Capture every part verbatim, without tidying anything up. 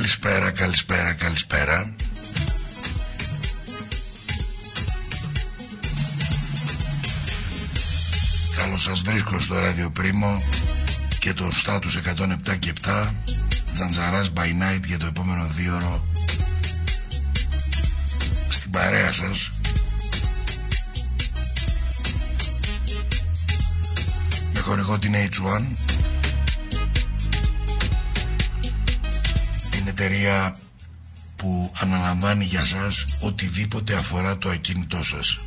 Καλησπέρα, καλησπέρα, καλησπέρα. Καλώς σας βρίσκω στο Ράδιο Πρίμο και το στάτους εκατόν επτά και επτά. Τζαντζαράς by night για το επόμενο δύο ώρο στην παρέα σας. Με χορηγό την έιτς ουάν, την εταιρεία που αναλαμβάνει για σας οτιδήποτε αφορά το ακίνητό σας.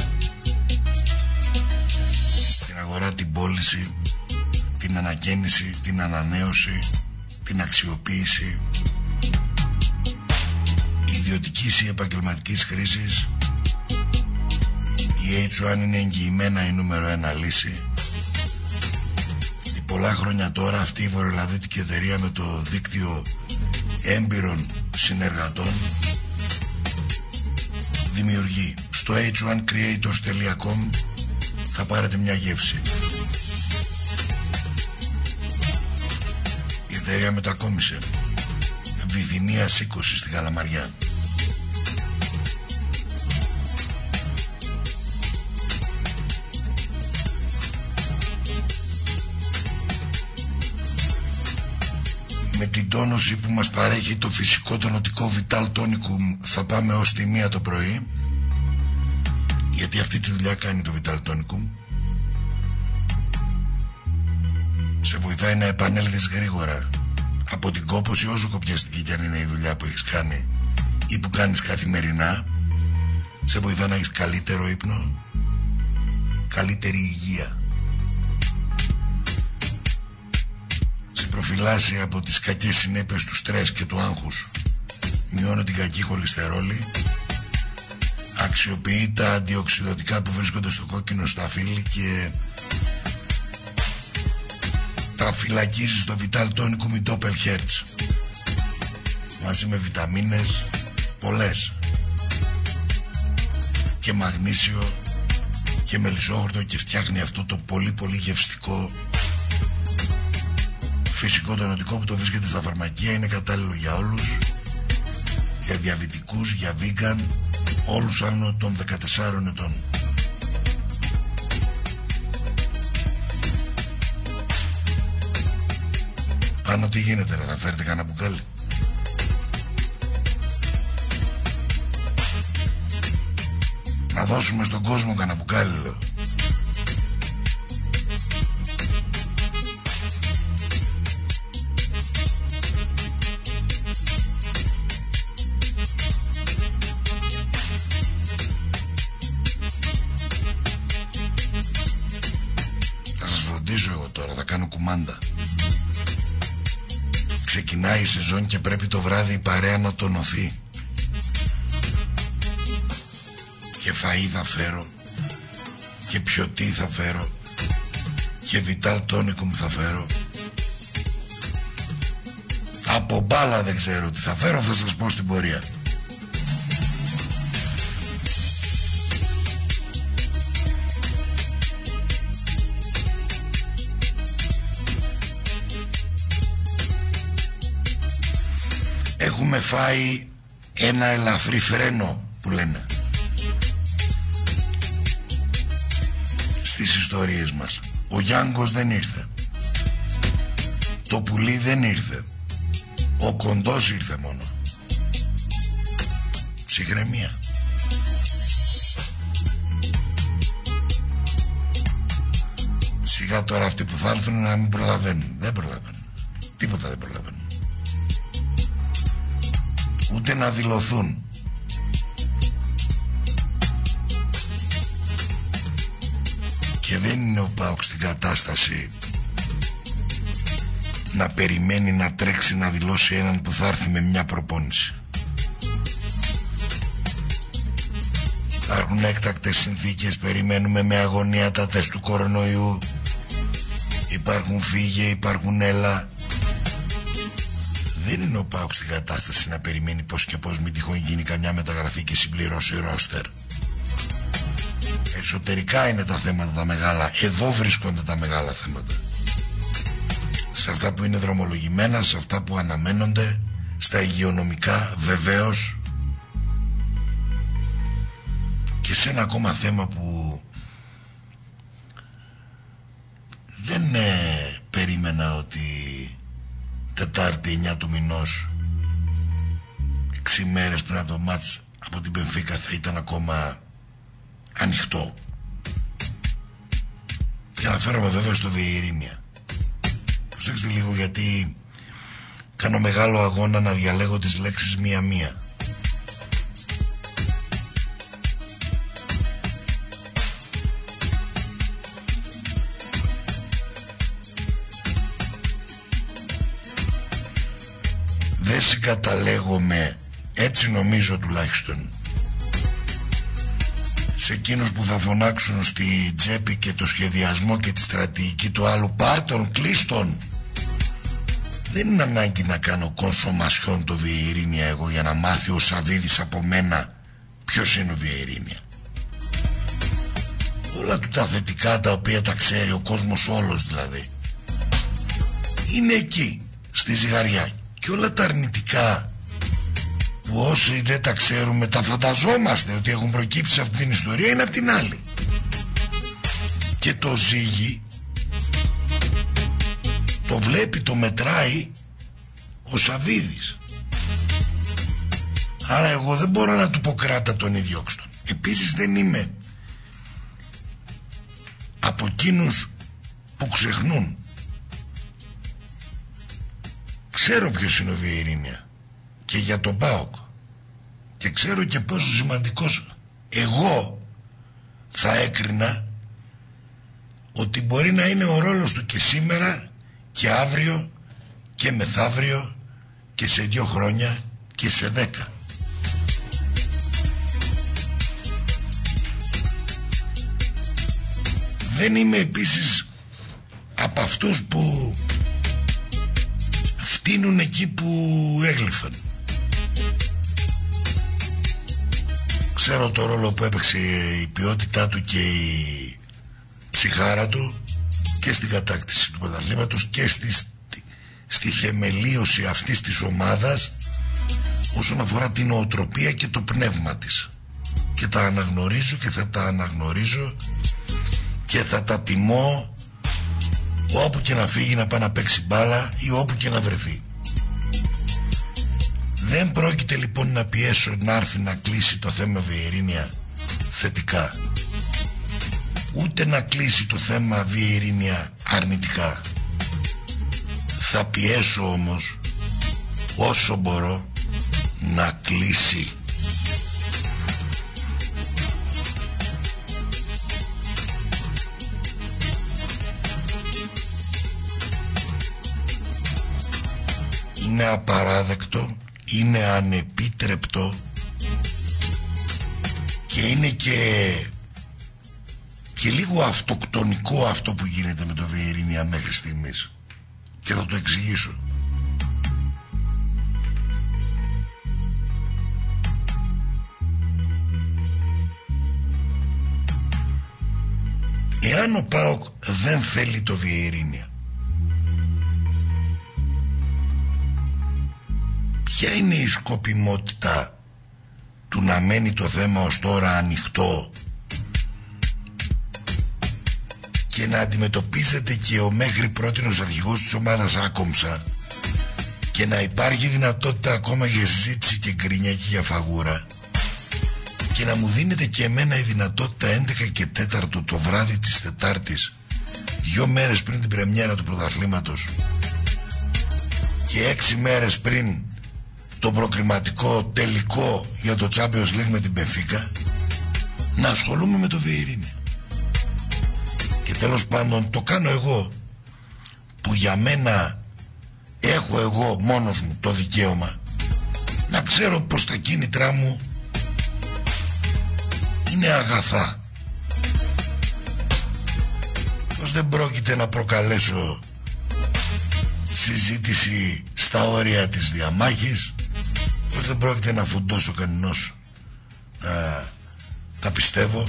Την αγορά, την πώληση, την ανακαίνιση, την ανανέωση, την αξιοποίηση ιδιωτικής ή επαγγελματικής χρήσης. Η έιτς ουάν είναι εγγυημένα η νούμερο ένα λύση. Πολλά χρόνια τώρα αυτή η βορειοελλαδίτικη εταιρεία με το δίκτυο έμπειρων συνεργατών δημιουργεί. Στο έιτς ουάν creators τελεία com θα πάρετε μια γεύση. Η εταιρεία μετακόμισε Βυθινίας είκοσι στη Καλαμαριά. Με την τόνωση που μας παρέχει το φυσικό τονωτικό Vital Tonicum θα πάμε ως τη μία το πρωί, γιατί αυτή τη δουλειά κάνει το Vital Tonicum. Σε βοηθάει να επανέλθεις γρήγορα από την κόπωση, όσο κοπιαστική κι αν είναι η δουλειά που έχεις κάνει ή που κάνεις καθημερινά. Σε βοηθάει να έχεις καλύτερο ύπνο, καλύτερη υγεία. Προφυλάσσει από τις κακές συνέπειες του στρες και του άγχους. Μειώνει την κακή χολυστερόλη. Αξιοποιεί τα αντιοξυδωτικά που βρίσκονται στο κόκκινο σταφύλι και τα φυλακίζει στο Vital Tonicum Doppelherz μαζί με βιταμίνες πολλές και μαγνήσιο και μελισσόχορτο, και φτιάχνει αυτό το πολύ πολύ γευστικό φυσικό τονωτικό που το βρίσκεται στα φαρμακεία. Είναι κατάλληλο για όλους, για διαβητικούς, για vegan, όλους άνω των δεκατεσσάρων ετών. Πάνω τι γίνεται, να φέρετε κανένα μπουκάλι? Να δώσουμε στον κόσμο κανένα μπουκάλι, λέω. Εγώ τώρα θα κάνω κουμάντα. Ξεκινάει η σεζόν και πρέπει το βράδυ η παρέα να τονωθεί. Και φαΐ θα φέρω, και πιωτή θα φέρω, και Vital Tonicum θα φέρω. Από μπάλα δεν ξέρω τι θα φέρω, θα σας πω στην πορεία. Έχουμε φάει ένα ελαφρύ φρένο που λένε στις ιστορίες μας. Ο Γιάνγκος δεν ήρθε, το πουλί δεν ήρθε, ο κοντός ήρθε μόνο. Ψυχραιμία. Σιγά τώρα αυτοί που θα έρθουν να μην προλαβαίνουν. Δεν προλαβαίνουν, τίποτα δεν προλαβαίνουν, ούτε να δηλωθούν. Και δεν είναι ο ΠΑΟΚ στην κατάσταση να περιμένει να τρέξει να δηλώσει έναν που θα έρθει με μια προπόνηση. Υπάρχουν έκτακτες συνθήκες, περιμένουμε με αγωνία τα τεστ του κορονοϊού. Υπάρχουν φύγε, υπάρχουν έλα. Δεν είναι ο ΠΑΟΚ στην κατάσταση να περιμένει πως και πως μην τυχόν γίνει καμιά μεταγραφή και συμπληρώσει ρόστερ. Εσωτερικά είναι τα θέματα τα μεγάλα. Εδώ βρίσκονται τα μεγάλα θέματα. Σε αυτά που είναι δρομολογημένα, σε αυτά που αναμένονται, στα υγειονομικά βεβαίως, και σε ένα ακόμα θέμα που δεν ε, περίμενα ότι Τετάρτη εννιά του μηνός, έξι μέρες πριν από το μάτς από την Μπενφίκα, θα ήταν ακόμα ανοιχτό. Και αναφέρομαι βέβαια στο Βιερίνια. Προσέξτε λίγο, γιατί κάνω μεγάλο αγώνα να διαλέγω τις λέξεις μία-μία. Δεν συγκαταλέγομαι, έτσι νομίζω τουλάχιστον, σε εκείνους που θα φωνάξουν στη τσέπη και το σχεδιασμό και τη στρατηγική του άλλου «Πάρτον, κλείστον». Δεν είναι ανάγκη να κάνω κονσομασιόν το Βιερίνια εγώ για να μάθει ο Σαββίδης από μένα ποιος είναι ο Βιερίνια. Όλα του τα θετικά, τα οποία τα ξέρει ο κόσμος όλος δηλαδή, είναι εκεί στη ζυγαριά. Και όλα τα αρνητικά που όσοι δεν τα ξέρουμε τα φανταζόμαστε ότι έχουν προκύψει σε αυτή την ιστορία, είναι απ' την άλλη. Και το ζύγι το βλέπει, το μετράει ο Σαββίδης. Άρα εγώ δεν μπορώ να του πω κράτα τον ιδιόξτον. Επίσης δεν είμαι από εκείνους που ξεχνούν. Ξέρω ποιος είναι ο Βιερίνια και για τον ΠΑΟΚ, και ξέρω και πόσο σημαντικός εγώ θα έκρινα ότι μπορεί να είναι ο ρόλος του και σήμερα και αύριο και μεθαύριο και σε δύο χρόνια και σε δέκα. Δεν είμαι επίσης από αυτούς που φτύνουν εκεί που έγλυφαν. Ξέρω το ρόλο που έπαιξε η ποιότητά του και η ψυχάρα του και στην κατάκτηση του πρωταθλήματος και στη, στη θεμελίωση αυτής της ομάδας όσον αφορά την νοοτροπία και το πνεύμα της. Και τα αναγνωρίζω και θα τα αναγνωρίζω και θα τα τιμώ όπου και να φύγει να πάει να παίξει μπάλα ή όπου και να βρεθεί. Δεν πρόκειται λοιπόν να πιέσω να έρθει να κλείσει το θέμα Βιερίνια θετικά, ούτε να κλείσει το θέμα Βιερίνια αρνητικά. Θα πιέσω όμως όσο μπορώ να κλείσει. Είναι απαράδεκτο, είναι ανεπίτρεπτο και είναι και, και λίγο αυτοκτονικό αυτό που γίνεται με το Βιερίνια μέχρι στιγμής, και θα το εξηγήσω. Εάν ο ΠΑΟΚ δεν θέλει το Βιερίνια, ποια είναι η σκοπιμότητα του να μένει το θέμα ως τώρα ανοιχτό και να αντιμετωπίζεται και ο μέχρι πρότινος αρχηγός της ομάδας άκομψα και να υπάρχει δυνατότητα ακόμα για συζήτηση και γκρινιά και για φαγούρα, και να μου δίνεται και εμένα η δυνατότητα έντεκα και τέταρτο το βράδυ της Τετάρτης, δύο μέρες πριν την πρεμιέρα του πρωταθλήματος και έξι μέρες πριν το προκριματικό τελικό για το Champions League με την Μπενφίκα, να ασχολούμαι με το Βιερίνια. Και τέλος πάντων το κάνω εγώ, που για μένα έχω εγώ μόνος μου το δικαίωμα να ξέρω πως τα κίνητρά μου είναι αγαθά, πως δεν πρόκειται να προκαλέσω συζήτηση στα όρια της διαμάχης, πως δεν πρόκειται να φουντώσω κανενός α, τα πιστεύω,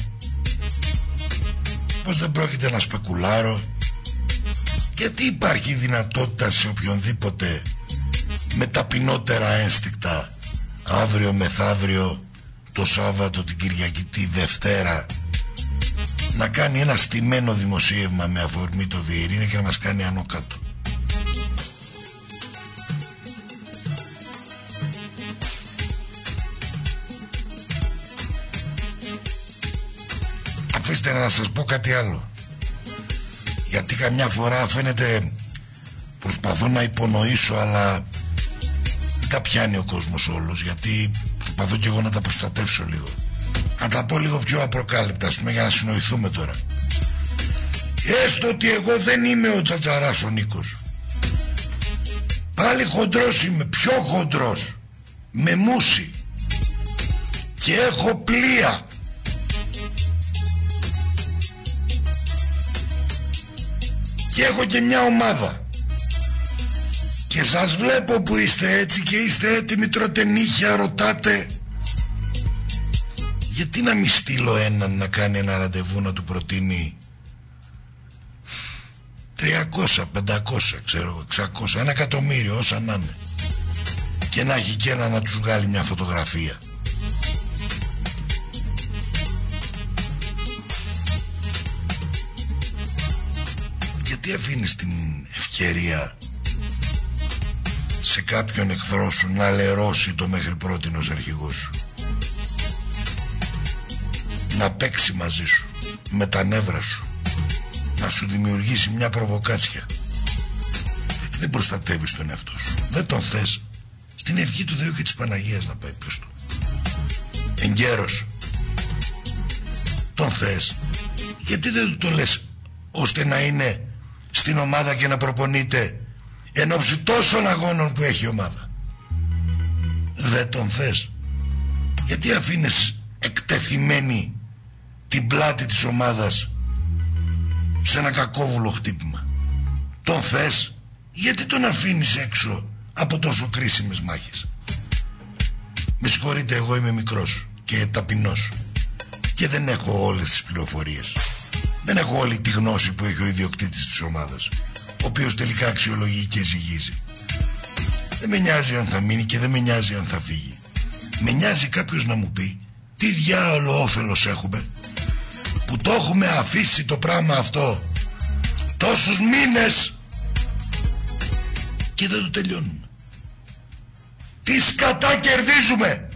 πως δεν πρόκειται να σπεκουλάρω, γιατί υπάρχει δυνατότητα σε οποιονδήποτε με ταπεινότερα ένστικτα αύριο μεθαύριο, το Σάββατο, την Κυριακή, τη Δευτέρα, να κάνει ένα στημένο δημοσίευμα με αφορμή το Βιερίνη και να μας κάνει άνω κάτω. Αφήστε να σας πω κάτι άλλο, γιατί καμιά φορά φαίνεται προσπαθώ να υπονοήσω, αλλά τα πιάνει ο κόσμος όλος, γιατί προσπαθώ και εγώ να τα προστατεύσω λίγο. Να τα πω λίγο πιο απροκάλυπτα, ας πούμε, για να συνοηθούμε τώρα. Έστω ότι εγώ δεν είμαι ο Τσατσαράς ο Νίκος, πάλι χοντρός είμαι, πιο χοντρός, με μούση, και έχω πλοία. Και έχω και μια ομάδα. Και σας βλέπω που είστε έτσι και είστε έτοιμοι, τρώτε νύχια, ρωτάτε. Γιατί να μη στείλω έναν να κάνει ένα ραντεβού, να του προτείνει τριακόσια, πεντακόσια, ξέρω, εξακόσια, ένα εκατομμύριο, όσα να είναι, και να έχει και ένα να τους βγάλει μια φωτογραφία. Γιατί αφήνεις την ευκαιρία σε κάποιον εχθρό σου να λερώσει το μέχρι πρότινος αρχηγός σου, να παίξει μαζί σου με τα νεύρα σου, να σου δημιουργήσει μια προβοκάτσια? Δεν προστατεύεις τον εαυτό σου, δεν τον θες. Στην ευχή του Θεού και της Παναγίας να πάει, πες του εγκαίρος. Τον θες, γιατί δεν του το λες ώστε να είναι στην ομάδα και να προπονείται εν ώψη τόσων αγώνων που έχει η ομάδα? Δεν τον θες, γιατί αφήνεις εκτεθειμένη την πλάτη της ομάδας σε ένα κακόβουλο χτύπημα? Τον θες, γιατί τον αφήνεις έξω από τόσο κρίσιμες μάχες? Με συγχωρείτε, εγώ είμαι μικρός και ταπεινός και δεν έχω όλες τις πληροφορίες, δεν έχω όλη τη γνώση που έχει ο ιδιοκτήτης της ομάδας, ο οποίος τελικά αξιολογεί και ζυγίζει. Δεν με νοιάζει αν θα μείνει και δεν με νοιάζει αν θα φύγει. Με νοιάζει κάποιος να μου πει τι διάολο όφελος έχουμε που το έχουμε αφήσει το πράγμα αυτό τόσους μήνες και δεν το τελειώνουμε. Τι σκατά κερδίζουμε?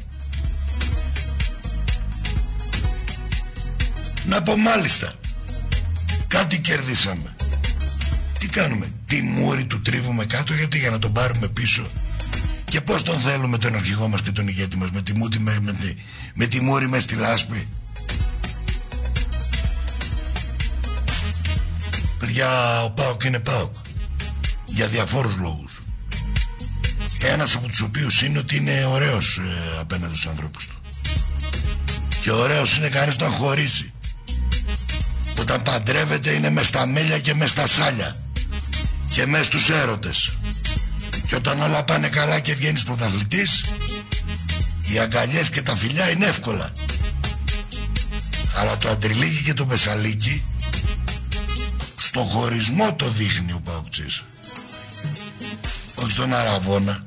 Να πω μάλιστα, κάτι κερδίσαμε. Τι κάνουμε? Τη μούρη του τρίβουμε κάτω, γιατί για να τον πάρουμε πίσω. Και πώς τον θέλουμε τον αρχηγό μας και τον ηγέτη μας? Με τη, μούτη, με, με, τη, με τη μούρη μες στη λάσπη? Παιδιά, ο ΠΑΟΚ είναι ΠΑΟΚ για διαφόρους λόγους. Ένας από τους οποίους είναι ότι είναι ωραίος ε, απέναντι στους ανθρώπους του. Και ωραίος είναι κανείς όταν χωρίσει. Όταν παντρεύεται είναι μες στα μέλια και μες στα σάλια και μες στους έρωτες. Και όταν όλα πάνε καλά και βγαίνεις πρωταθλητής, οι αγκαλιές και τα φιλιά είναι εύκολα. Αλλά το αντριλίκι και το μεσαλίκι στο χωρισμό το δείχνει ο Παοκτσής, όχι στον αραβώνα.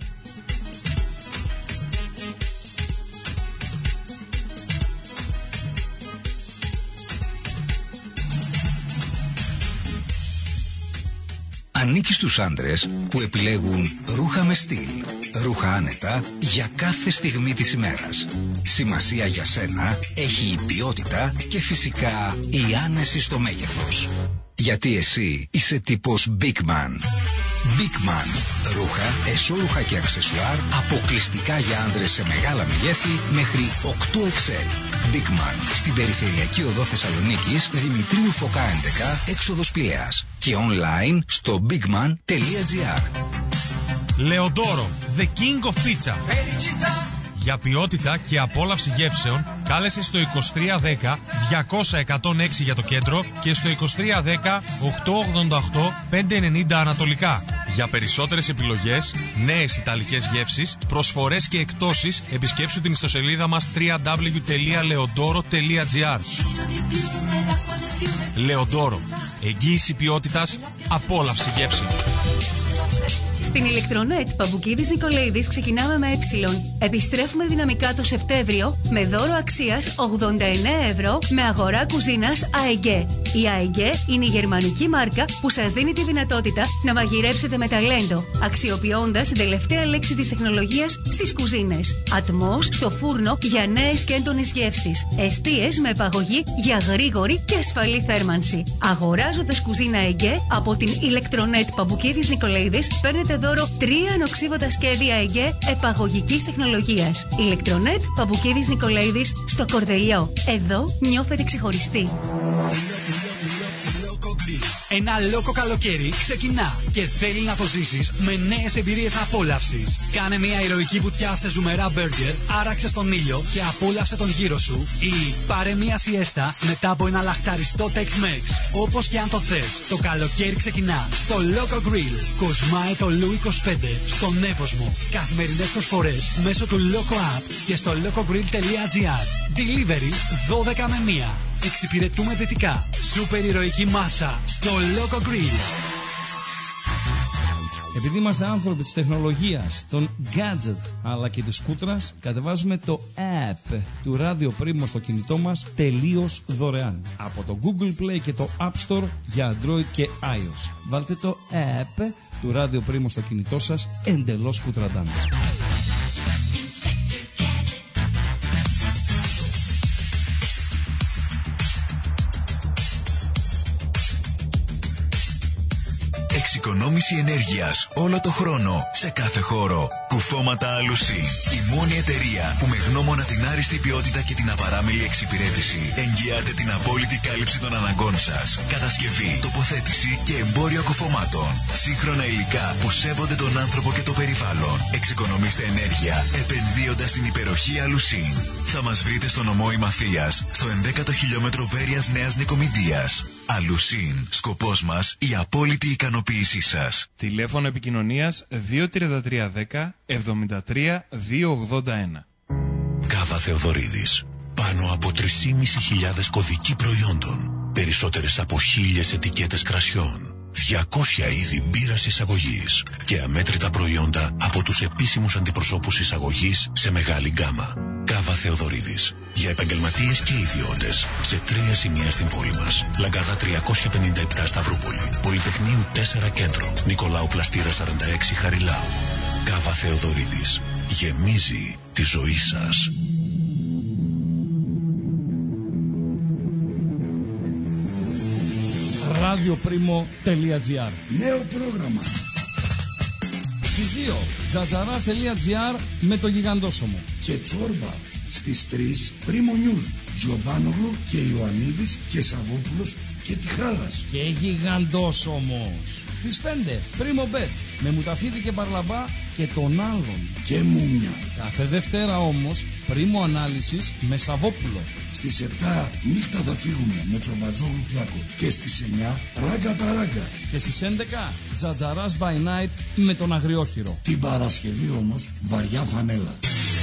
Ανήκει στους άντρες που επιλέγουν ρούχα με στυλ, ρούχα άνετα για κάθε στιγμή της ημέρας. Σημασία για σένα έχει η ποιότητα και φυσικά η άνεση στο μέγεθος. Γιατί εσύ είσαι τύπος Big Man. Big Man. Ρούχα, εσώρουχα και αξεσουάρ αποκλειστικά για άντρες σε μεγάλα μεγέθη μέχρι οκτώ εξ ελ. Big Man. Στην περιφερειακή οδό Θεσσαλονίκης, Δημητρίου Φωκά έντεκα, έξοδος Πηλαίας. Και online στο bigman τελεία gr. Λεοντόρο, the king of pizza. Για ποιότητα και απόλαυση γεύσεων, κάλεσε στο είκοσι τρία δέκα διακόσια εκατόν έξι για το κέντρο και στο είκοσι τρία δέκα οκτακόσια ογδόντα οκτώ πεντακόσια ενενήντα ανατολικά. Για περισσότερες επιλογές, νέες ιταλικές γεύσεις, προσφορές και εκπτώσεις, επισκέψου την ιστοσελίδα μας double-u double-u double-u τελεία leodoro τελεία gr. Λεοντόρο, εγγύηση ποιότητας, απόλαυση γεύση. Στην Ηλεκτρονέτ Παμπουκίδης Νικολαίδης ξεκινάμε με ε. Επιστρέφουμε δυναμικά το Σεπτέμβριο με δώρο αξίας ογδόντα εννέα ευρώ με αγορά κουζίνας ΑΕΓΕ. Η ΑΕΓΕ είναι η γερμανική μάρκα που σας δίνει τη δυνατότητα να μαγειρέψετε με ταλέντο, αξιοποιώντας την τελευταία λέξη της τεχνολογίας στις κουζίνες. Ατμός στο φούρνο για νέες και έντονες γεύσεις. Εστίες με επαγωγή για γρήγορη και ασφαλή θέρμανση. Αγοράζοντας κουζίνα ΑΕΓΕ από την Ηλεκτρονέτ Παμπουκίδης Νικολαίδης, παίρνετε δώρο τρία ανοξίβωτα σχέδια ΑΕΓΕ επαγωγικής τεχνολογίας. Ηλεκτρονέτ Παμπουκίδης Νικολαίδης στο Κορδελιό. Εδώ νιώθετε ξεχωριστοί. Ένα λόκο καλοκαίρι ξεκινά και θέλει να το ζήσεις με νέες εμπειρίες απόλαυσης. Κάνε μια ηρωική βουτιά σε ζουμερά μπέργκερ, άραξε στον ήλιο και απόλαυσε τον γύρο σου. Ή πάρε μια σιέστα μετά από ένα λαχταριστό Tex-Mex. Όπως και αν το θες, το καλοκαίρι ξεκινά στο Loco Grill. Κοσμάε το Λου είκοσι πέντε στον Εύωσμο. Καθημερινές προσφορές μέσω του Loco App και στο locogrill τελεία gr. Delivery δώδεκα με μία. Εξυπηρετούμε δυτικά. Σούπερ ηρωική μάσα στο Loco Grill. Επειδή είμαστε άνθρωποι της τεχνολογίας, των gadget αλλά και της σκούτρας, κατεβάζουμε το app του Radio Primo στο κινητό μας τελείως δωρεάν. Από το Google Play και το App Store για Android και iOS. Βάλτε το app του Radio Primo στο κινητό σας εντελώς σκούτραντάν. Εξοικονόμηση ενέργειας όλο το χρόνο, σε κάθε χώρο. Κουφώματα Αλουσίν. Η μόνη εταιρεία που με γνώμονα την άριστη ποιότητα και την απαράμιλη εξυπηρέτηση εγγυάται την απόλυτη κάλυψη των αναγκών σας. Κατασκευή, τοποθέτηση και εμπόριο κουφωμάτων. Σύγχρονα υλικά που σέβονται τον άνθρωπο και το περιβάλλον. Εξοικονομήστε ενέργεια επενδύοντας στην υπεροχή Αλουσίν. Θα μας βρείτε στο νομό Ημαθίας, στο ενδέκατο χιλιόμετρο Βέρειας Νέας Νικομηντίας. Αλουσίν. Σκοπός μας η απόλυτη ικανοποίησή σας. Τηλέφωνο επικοινωνίας δύο τρία τρία δέκα εβδομήντα τρία δύο ογδόντα ένα. Κάβα Θεοδωρίδης. Πάνω από τρεις και μισή χιλιάδες κωδικοί προϊόντων. Περισσότερες από χίλιες ετικέτες κρασιών. διακόσια είδη μπύρας εισαγωγής. Και αμέτρητα προϊόντα από τους επίσημους αντιπροσώπους εισαγωγής σε μεγάλη γκάμα. Κάβα Θεοδωρίδης. Για επαγγελματίες και ιδιώτες. Σε τρία σημεία στην πόλη μας. Λαγκάδα τριακόσια πενήντα επτά Σταυρούπολη. Πολυτεχνείου τέσσερα Κέντρο. Νικολάου Πλαστήρα σαράντα έξι Χαριλάου. Κάβα Θεοδωρίδης. Γεμίζει τη ζωή σας. radioprimo.gr. Νέο πρόγραμμα. Στις δύο τζατζαράς.gr με το Γιγαντόσωμο. Και Τσόρμπα. Στις τρεις Πρίμο News. Τζιομπάνογλου και Ιωαννίδης και Σαββόπουλος και Τιχάλας. Και Γιγαντόσωμος. Στις πέντε Πρίμο Bet με Μουταφίδη και Παρλαμπά και τον άλλον. Και Μούμια. Κάθε Δευτέρα όμως Πρίμο Ανάλυσης με Σαββόπουλο. Στις επτά Νύχτα θα φύγουμε με Τσομπατζόγλου Πλάκο. Και στις εννιά Ράγκα Παράγκα. Και στις έντεκα Τζατζαράς by Night με τον Αγριόχειρο. Την Παρασκευή όμως βαριά φανέλα.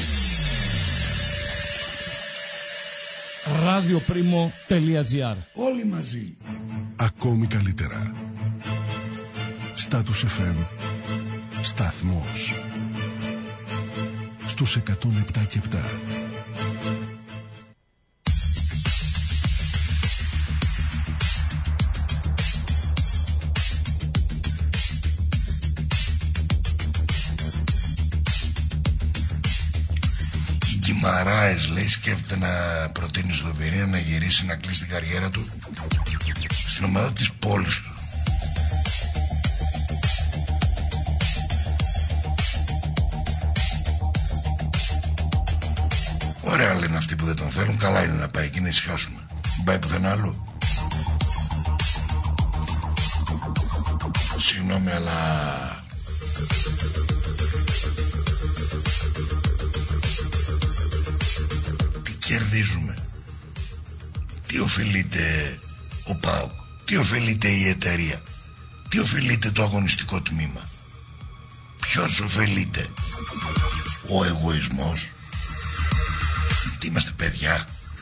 radioprimo.gr. Όλοι μαζί. Ακόμη καλύτερα. Status εφ εμ. Σταθμός. Στους εκατόν επτά και επτά. Μαράες, λέει, σκέφτεται να προτείνει στο Βιρία να γυρίσει να κλείσει την καριέρα του στην ομάδα της πόλης του. Ωραία λένε αυτοί που δεν τον θέλουν. Καλά είναι να πάει εκεί να ησυχάσουμε. Μην πάει πουθενά άλλο. Συγγνώμη, αλλά κερδίζουμε. Τι ωφελείται ο ΠΑΟΚ, τι ωφελείται η εταιρεία, τι ωφελείται το αγωνιστικό τμήμα, ποιος ωφελείται? Ο εγωισμός. Τι είμαστε, παιδιά?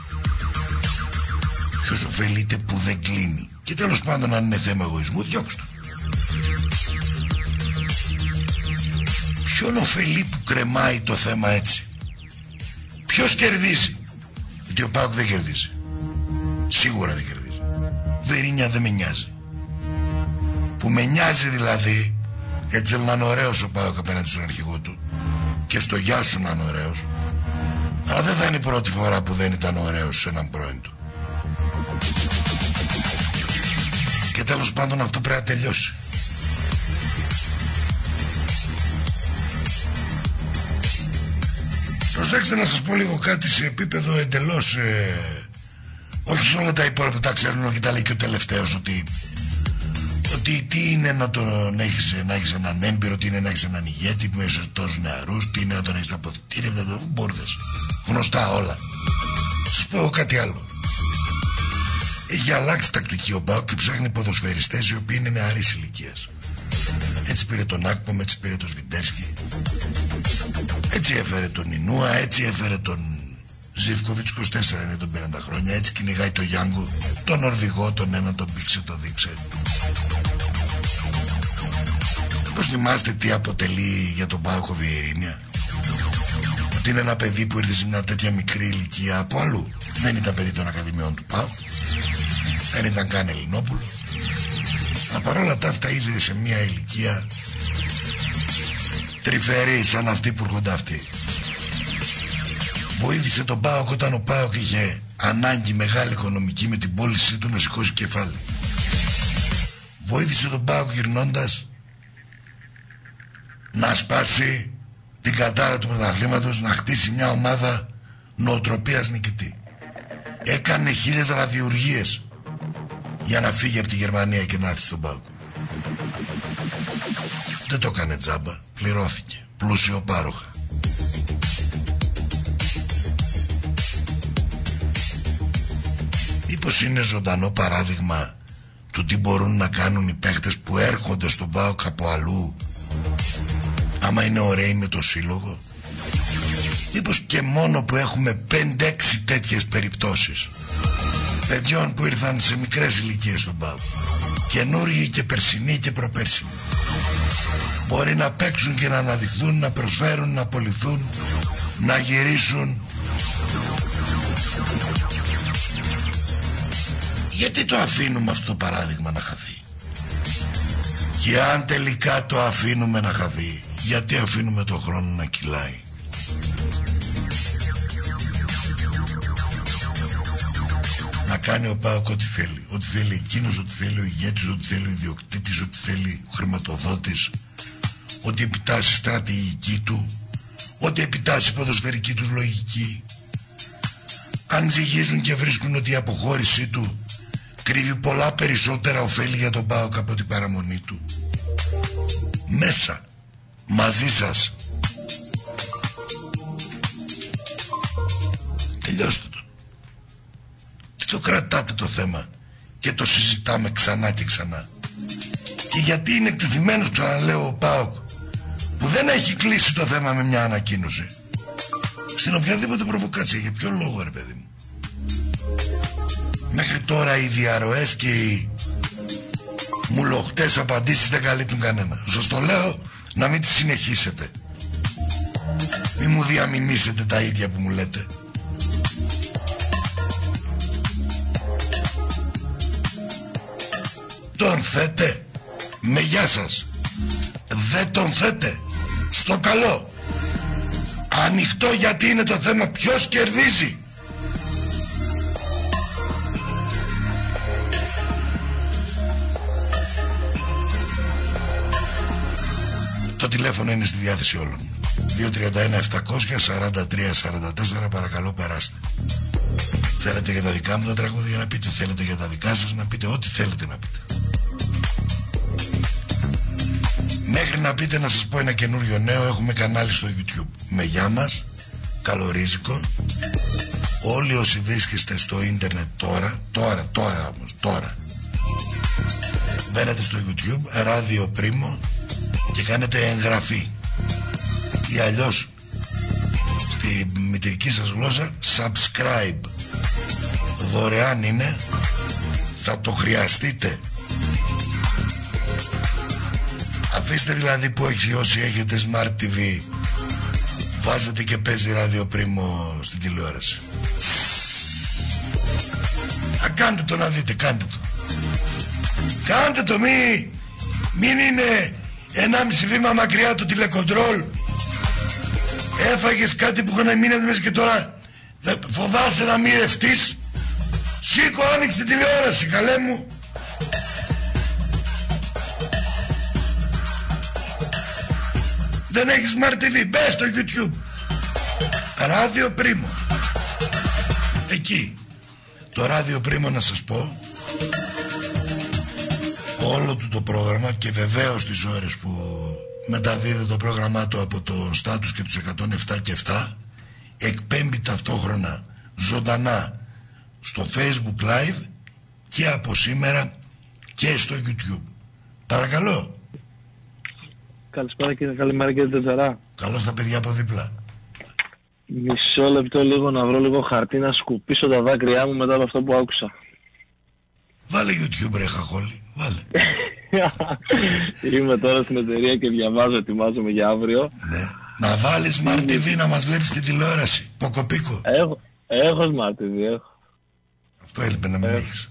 Ποιος ωφελείται που δεν κλείνει? Και τέλος πάντων, αν είναι θέμα εγωισμού, διώξτε. Ποιον ωφελεί που κρεμάει το θέμα έτσι? Ποιος κερδίζει? Γιατί ο ΠΑΟΚ δεν κερδίζει. Σίγουρα δεν κερδίζει. Βερίνια δεν με νοιάζει. Που με νοιάζει δηλαδή, γιατί θέλω να είναι ωραίος ο ΠΑΟΚ απέναντι στον αρχηγό του και στο γεια σου να είναι ωραίος. Αλλά δεν θα είναι η πρώτη φορά που δεν ήταν ωραίος σε έναν πρώην του. Και τέλος πάντων αυτό πρέπει να τελειώσει. Προσέξτε να σας πω λίγο κάτι σε επίπεδο εντελώς ε, όχι σε όλα τα υπόλοιπα που τα ξέρουν, όχι τα λέει και ο τελευταίος, ότι, ότι τι είναι να, τον έχεις, να έχεις έναν έμπειρο, τι είναι να έχεις έναν ηγέτη με τόσους νεαρούς, τι είναι να τον έχεις τα αποδυτήρια, δεν μπόρδες, γνωστά όλα. Σας πω κάτι άλλο. Έχει αλλάξει τακτική ο ΠΑΟΚ και ψάχνει ποδοσφαιριστές οι οποίοι είναι νεαρής ηλικίας. Έτσι πήρε τον Άκπομ, έτσι πήρε τον Σβιντέρσκι, έτσι έφερε τον Ινούα, έτσι έφερε τον Ζιβκοβιτς, είκοσι τέσσερα είναι τον πενήντα χρόνια, έτσι κυνηγάει τον Γιάνγκο, τον Νορβηγό, τον ένα, τον πήξε, το δείξε. Πώς θυμάστε τι αποτελεί για τον ΠΑΟΚ ο Βιερίνια? Ότι είναι ένα παιδί που ήρθε σε μια τέτοια μικρή ηλικία από αλλού. Δεν ήταν παιδί των ακαδημιών του ΠΑΟΚ, δεν ήταν καν Ελληνόπουλο. Αλλά παρόλα τα αυτά ήρθε σε μια ηλικία τρυφερή σαν αυτή που έρχονται αυτοί. Βοήθησε τον ΠΑΟΚ όταν ο ΠΑΟΚ είχε ανάγκη μεγάλη οικονομική με την πώλησή του να σηκώσει κεφάλι. Βοήθησε τον ΠΑΟΚ γυρνώντας να σπάσει την κατάρα του πρωταθλήματος, να χτίσει μια ομάδα νοοτροπίας νικητή. Έκανε χίλιες ραδιουργίες για να φύγει από τη Γερμανία και να έρθει στον ΠΑΟΚ. Δεν το έκανε τζάμπα, πληρώθηκε, πλούσιο πάροχα. Μήπως είναι ζωντανό παράδειγμα του τι μπορούν να κάνουν οι παίχτες που έρχονται στον ΠΑΟΚ από αλλού, άμα είναι ωραίοι με το σύλλογο? Μήπως και μόνο που έχουμε πέντε έξι τέτοιες περιπτώσεις παιδιών που ήρθαν σε μικρές ηλικίες στον ΠΑΟΚ, καινούργιοι και περσινοί και προπέρσινοι, μπορεί να παίξουν και να αναδειχθούν, να προσφέρουν, να απολυθούν, να γυρίσουν. Γιατί το αφήνουμε αυτό το παράδειγμα να χαθεί? Και αν τελικά το αφήνουμε να χαθεί, γιατί αφήνουμε το χρόνο να κυλάει? Να κάνει ο ΠΑΟΚ ό,τι θέλει. Ό,τι θέλει εκείνος, ό,τι θέλει ο ηγέτης, ό,τι θέλει ο ιδιοκτήτης, ό,τι θέλει ο χρηματοδότης, ό,τι επιτάσσει η στρατηγική του, ό,τι επιτάσσει η ποδοσφαιρική του λογική. Αν ζυγίζουν και βρίσκουν ότι η αποχώρησή του κρύβει πολλά περισσότερα ωφέλη για τον ΠΑΟΚ από την παραμονή του, μέσα, μαζί σας, τελειώστε το. Τι το κρατάτε το θέμα και το συζητάμε ξανά και ξανά? Και γιατί είναι εκτεθειμένος, ξαναλέω, ο ΠΑΟΚ, που δεν έχει κλείσει το θέμα με μια ανακοίνωση στην οποιαδήποτε προβοκάτσια? Για ποιο λόγο, ρε παιδί μου? Μέχρι τώρα οι διαρροές και οι μουλοχτές απαντήσεις δεν καλύπτουν κανένα. Σας το λέω να μην τις συνεχίσετε. Μην μου διαμηνήσετε τα ίδια που μου λέτε. Τον θέτε? Με γεια σας. Δεν τον θέτε? Στο καλό. Ανοιχτό, γιατί είναι το θέμα ποιος κερδίζει. Το τηλέφωνο είναι στη διάθεση όλων. δύο τρία ένα επτακόσια σαράντα τρία σαράντα τέσσερα, παρακαλώ περάστε. Θέλετε για τα δικά μου τα τραγούδια να πείτε, θέλετε για τα δικά σας να πείτε, ό,τι θέλετε να πείτε. Μέχρι να πείτε, να σας πω ένα καινούριο νέο, έχουμε κανάλι στο YouTube με γεια μας, καλορίζικο. Όλοι όσοι βρίσκεστε στο ίντερνετ τώρα, τώρα, τώρα όμως, τώρα, μπαίνετε στο YouTube, ράδιο Πρίμο, και κάνετε εγγραφή, ή αλλιώς στη μητρική σας γλώσσα subscribe. Δωρεάν είναι, θα το χρειαστείτε. Αφήστε δηλαδή που έχει, όσοι έχετε Smart τι βι, βάζετε και παίζει ράδιο πρίμο στην τηλεόραση. Α, κάντε το να δείτε, κάντε το. Κάντε το, μη, μην είναι ενάμιση βήμα μακριά το τηλεκοντρόλ. Έφαγες κάτι που είχαν μείνει μέσα και τώρα φοβάσαι να μην ρευτείς. Σήκω, άνοιξε την τηλεόραση, καλέ μου. Δεν έχεις Smart τι βι, μπες στο YouTube. Ράδιο Πρίμο. Εκεί. Το Ράδιο Πρίμο, να σας πω, όλο του το πρόγραμμα, και βεβαίως τις ώρες που μεταδίδει το πρόγραμμά του από το Στάτους και τους εκατόν επτά και επτά, εκπέμπει ταυτόχρονα ζωντανά στο Facebook Live και από σήμερα και στο YouTube. Παρακαλώ. Καλησπέρα κύριε, καλημέρα κύριε Τετζαρά. Καλώς τα παιδιά από δίπλα. Μισό λεπτό λίγο να βρω λίγο χαρτί να σκουπίσω τα δάκρυά μου μετά από αυτό που άκουσα. Βάλε YouTube ρε χαχόλη, βάλε. Είμαι τώρα στην εταιρεία και διαβάζω, ετοιμάζομαι για αύριο. Ναι. Να βάλεις Smart τι βι να μας βλέπεις την τηλεόραση. Ποκοπίκο. Έχω, έχω Smart τι βι, έχω. Αυτό έλειπε να μην έχω. έχεις.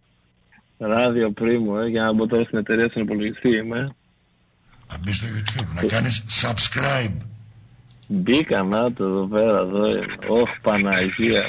Ράδιο Πρίμο, ε, για να μπω τώρα στην εταιρεία στον υπολογιστή είμαι. Να μπεις στο YouTube, να κάνεις subscribe. Μπήκα να το εδώ πέρα, εδώ είναι. Ωχ, Παναγία.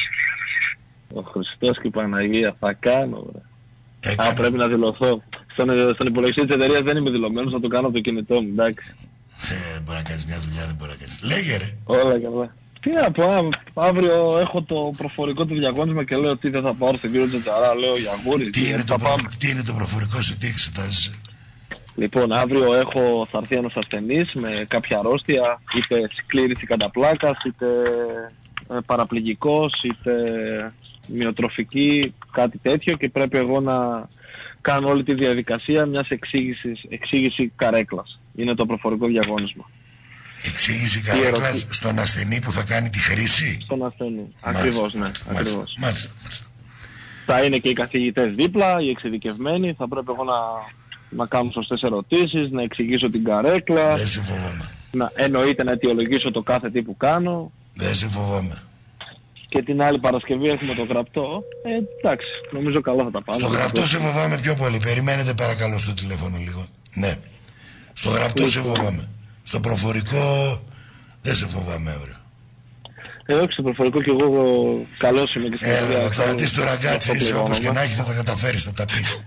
Ο Χριστός και η Παναγία, θα κάνω, βρε. Α, πρέπει να δηλωθώ. Στον, στον υπολογιστή της εταιρείας δεν είμαι δηλωμένος, θα το κάνω από το κινητό μου, εντάξει. Ε, μπορεί να κάνεις μια δουλειά, δεν μπορεί να κάνεις. Λέγε ρε. Όλα καλά. Τι να πω, αύριο έχω το προφορικό του διαγώνισμα και λέω τι δεν θα πάρω στον κύριο Τζετζαρά, λέω για γούρι. Τι, είναι το προ... τι είναι το προφορικό σου, τι εξετάζεις? Λοιπόν, αύριο έχω, θα έρθει ένας ασθενής με κάποια αρρώστια, είτε σκλήρηση κατά πλάκας, είτε ε, παραπληγικός, είτε μυοτροφική, κάτι τέτοιο, και πρέπει εγώ να κάνω όλη τη διαδικασία μιας εξήγησης, εξήγηση καρέκλας. Είναι το προφορικό διαγώνισμα. Εξήγηση καρέκλας στον ασθενή που θα κάνει τη χρήση. Στον ασθενή, ακριβώς, ναι. Μάλιστα, ακριβώς. μάλιστα, μάλιστα. Θα είναι και οι καθηγητές δίπλα, οι εξειδικευμένοι, θα πρέπει εγώ να... να κάνω σωστές ερωτήσεις, να εξηγήσω την καρέκλα. Δεν σε φοβάμαι. Να, εννοείται να αιτιολογήσω το κάθε τι που κάνω. Δεν σε φοβάμαι. Και την άλλη Παρασκευή έχουμε το γραπτό. Ε, εντάξει, νομίζω καλά θα τα πάμε. Στο γραπτό σε φοβάμαι πιο πολύ. Περιμένετε παρακαλώ στο τηλέφωνο λίγο. Ναι. Στο γραπτό λοιπόν. σε φοβάμαι. Στο προφορικό δεν σε φοβάμαι αύριο. Ε, όχι, στο προφορικό κι εγώ καλός είμαι και στην Ελλάδα. Ε, θα κρατήσεις το ραγκάτσι, είσαι όπως και να έχει, θα τα καταφέρεις, θα τα πεις.